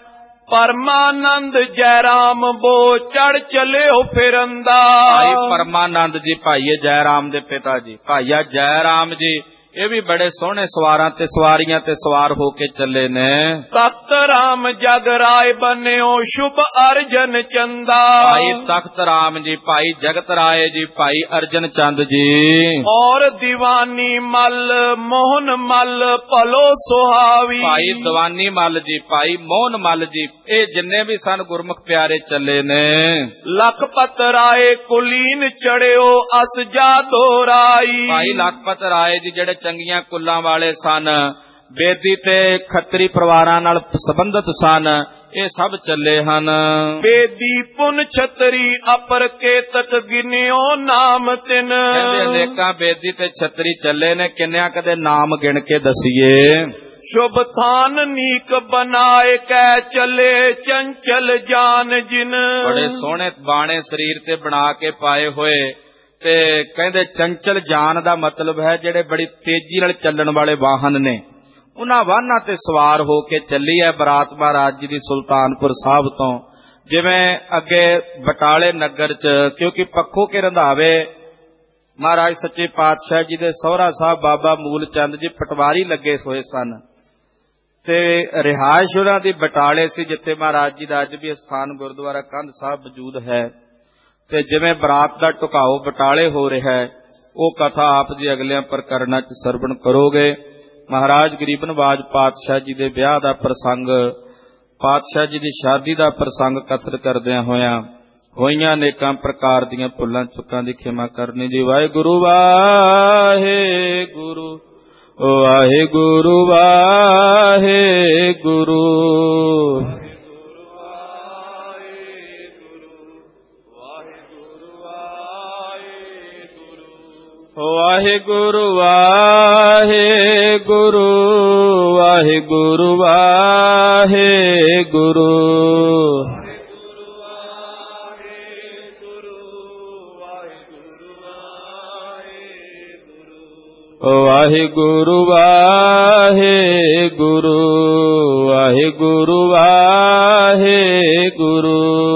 Speaker 2: ਪਰਮਾਨੰਦ ਜੈ ਰਾਮ ਬੋ ਚੜ ਚਲਿਓ ਫਿਰੰਦਾ।
Speaker 1: ਭਾਈ ਪਰਮਾਨੰਦ ਜੀ ਭਾਈਏ ਜੈ ਰਾਮ ਦੇ ਪਿਤਾ ਜੀ, ਭਾਈਆ ਜੈ ਰਾਮ ਜੀ, ਇਹ ਵੀ ਬੜੇ ਸੋਹਣੇ ਸਵਾਰਾਂ ਤੇ ਸਵਾਰੀਆਂ ਤੇ ਸਵਾਰ ਹੋ ਕੇ ਚੱਲੇ ਨੇ।
Speaker 2: ਤਖਤ ਰਾਮ ਜਗ ਰਾਏ ਬਨਿਓ ਸ਼ੁਭ ਅਰਜਨ ਚੰਦਾ।
Speaker 1: ਭਾਈ ਤਖਤ ਰਾਮ ਜੀ, ਭਾਈ ਜਗਤ ਰਾਏ ਜੀ, ਭਾਈ ਅਰਜਨ ਚੰਦ ਜੀ।
Speaker 2: ਔਰ ਦੀਵਾਨੀ ਮਲ ਮੋਹਨ ਮਲ ਭਲੋ ਸੁਹਾਵੀ। ਭਾਈ
Speaker 1: ਦੀਵਾਨੀ ਮਲ ਜੀ, ਭਾਈ ਮੋਹਨ ਮਲ ਜੀ, ਇਹ ਜਿੰਨੇ ਵੀ ਸਨ ਗੁਰਮੁਖ ਪਿਆਰੇ ਚੱਲੇ ਨੇ।
Speaker 2: ਲਖਪਤ ਰਾਏ ਕੁਲੀਨ ਚੜਿਓ ਅਸ ਜਾ ਦੋਰਾਈ।
Speaker 1: ਭਾਈ ਲਖਪਤ ਰਾਏ ਜੀ ਜਿਹੜੇ ਚੰਗੀਆਂ ਕੁੱਲਾਂ ਵਾਲੇ ਸਨ, ਬੇਦੀ ਤੇ ਖੱਤਰੀ ਪਰਿਵਾਰਾਂ ਨਾਲ ਸੰਬੰਧਿਤ ਸਨ, ਇਹ ਸਭ ਚੱਲੇ ਹਨ।
Speaker 2: ਬੇਦੀ ਪੁਨ ਛਤਰੀ ਅਪਰ ਕੇਤਕ ਗਿਨਿਓ ਨਾਮ ਤਿਨ।
Speaker 1: ਕਹਿੰਦੇ ਅਨੇਕਾਂ ਬੇਦੀ ਤੇ ਛਤਰੀ ਚੱਲੇ ਨੇ, ਕਿੰਨਿਆਂ ਕਦੇ ਨਾਮ ਗਿਣ ਕੇ ਦਸੀਏ।
Speaker 2: ਸ਼ੁਭ ਥਾਨ ਨੀਕ ਬਨਾਏ ਕੈ ਚਲੇ ਚੰਚਲ ਜਾਨ ਜਿਨ।
Speaker 1: ਬੜੇ ਸੋਹਣੇ ਬਾਣੇ ਸਰੀਰ ਤੇ ਬਣਾ ਕੇ ਪਾਏ ਹੋਏ, ਤੇ ਕਹਿੰਦੇ ਚੰਚਲ ਜਾਨ ਦਾ ਮਤਲਬ ਹੈ ਜਿਹੜੇ ਬੜੀ ਤੇਜ਼ੀ ਨਾਲ ਚੱਲਣ ਵਾਲੇ ਵਾਹਨ ਨੇ, ਉਹਨਾਂ ਵਾਹਨਾਂ ਤੇ ਸਵਾਰ ਹੋ ਕੇ ਚੱਲੀ ਹੈ ਬਰਾਤ ਮਹਾਰਾਜ ਜੀ ਦੀ ਸੁਲਤਾਨਪੁਰ ਸਾਹਿਬ ਤੋਂ। ਜਿਵੇਂ ਅੱਗੇ ਬਟਾਲੇ ਨਗਰ 'ਚ, ਕਿਉਂਕਿ ਪੱਖੋ ਕੇ ਰੰਧਾਵੇ ਮਹਾਰਾਜ ਸੱਚੇ ਪਾਤਸ਼ਾਹ ਜੀ ਦੇ ਸਹੁਰਾ ਸਾਹਿਬ ਬਾਬਾ ਮੂਲ ਚੰਦ ਜੀ ਪਟਵਾਰੀ ਲੱਗੇ ਹੋਏ ਸਨ, ਤੇ ਰਿਹਾਇਸ਼ ਉਹਨਾਂ ਦੀ ਬਟਾਲੇ ਸੀ, ਜਿੱਥੇ ਮਹਾਰਾਜ ਜੀ ਦਾ ਅੱਜ ਵੀ ਸਥਾਨ ਗੁਰਦੁਆਰਾ ਕੰਧ ਸਾਹਿਬ ਮੌਜੂਦ ਹੈ। ਤੇ ਜਿਵੇਂ ਬਰਾਤ ਦਾ ਢੁਕਾਓ ਬਟਾਲੇ ਹੋ ਰਿਹਾ ਹੈ, ਉਹ ਕਥਾ ਆਪ ਜੀ ਅਗਲਿਆਂ ਪ੍ਰਕਰਨਾਂ 'ਚ ਸਰਵਣ ਕਰੋਗੇ। ਮਹਾਰਾਜ ਗਰੀਬ ਨਵਾਜ ਪਾਤਸ਼ਾਹ ਜੀ ਦੇ ਵਿਆਹ ਦਾ ਪ੍ਰਸੰਗ, ਪਾਤਸ਼ਾਹ ਜੀ ਦੀ ਸ਼ਾਦੀ ਦਾ ਪ੍ਰਸੰਗ ਕਥਨ ਕਰਦਿਆਂ ਹੋਇਆਂ ਹੋਈਆਂ ਅਨੇਕਾਂ ਪ੍ਰਕਾਰ ਦੀਆਂ ਭੁੱਲਾਂ ਚੁੱਕਾਂ ਦੀ ਖਿਮਾ ਕਰਨੀ ਜੀ। ਵਾਹਿਗੁਰੂ ਵਾਹਿਗੁਰੂ ਵਾਹਿਗੁਰੂ ਵਾਹਿਗੁਰੂ। ਵਾਹਿਗੁਰੂ ਵਾਹਿਗੁਰੂ ਵਾਹਿਗੁਰੂ ਵਾਹਿਗੁਰੂ। ਵਾਹਿਗੁਰੂ ਵਾਹਿਗੁਰੂ ਵਾਹਿਗੁਰੂ ਵਾਹਿਗੁਰੂ।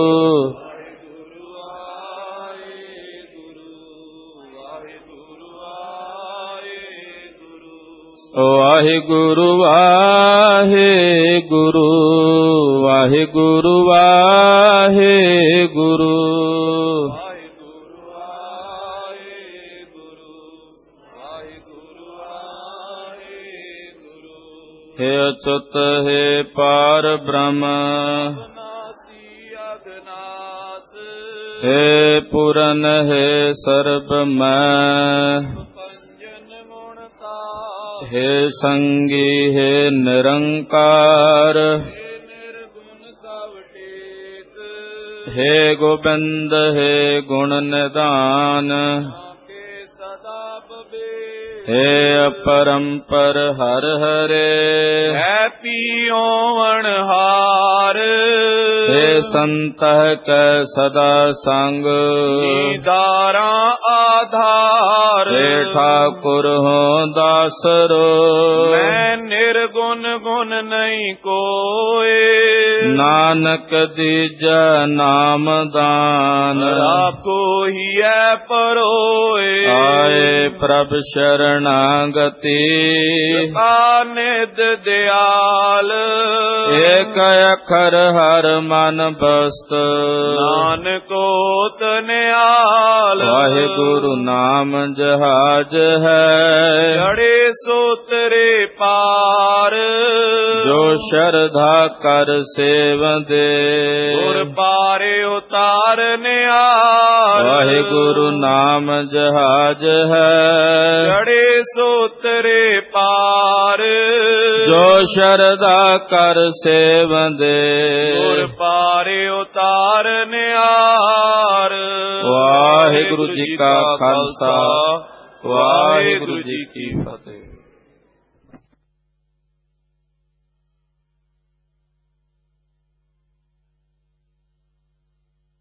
Speaker 1: ਵਾਹਿਗੁਰੂ ਵਾਹਿਗੁਰੂ ਵਾਹਿਗੁਰੂ ਵਾਹਿਗੁਰੂ। हे अच्युत हे पार ब्रह्म हे पूरन हे सर्वमय हे संगी हे निरंकार हे गोविंद हे गुण निधान हे अपरंपर हर हरे
Speaker 2: है पियोवण हार
Speaker 1: हे संत कै सदा संग
Speaker 2: दारा आधार
Speaker 1: हे ठाकुर हो दासरो
Speaker 2: मैं निर्गुण गुण नहीं कोय
Speaker 1: नानक दीजा नाम दान
Speaker 2: आपको ही है परोए
Speaker 1: आए प्रभ शरणागति
Speaker 2: निध दयाल
Speaker 1: एक अखर हर मन बस्त
Speaker 2: नानको तनियाल
Speaker 1: वाहिगुरु नाम जहाज है
Speaker 2: जड़े सोतरे पार
Speaker 1: जो श्रद्धा कर सेव दे
Speaker 2: गुर पारे उतारने आर
Speaker 1: वाहिगुरु नाम जहाज है
Speaker 2: जड़े सोतरे पार
Speaker 1: जो श्रद्धा कर सेव दे
Speaker 2: गुर पारे उतारने आर।
Speaker 1: वाहिगुरु जी का खालसा वाहिगुरु जी की फतेह।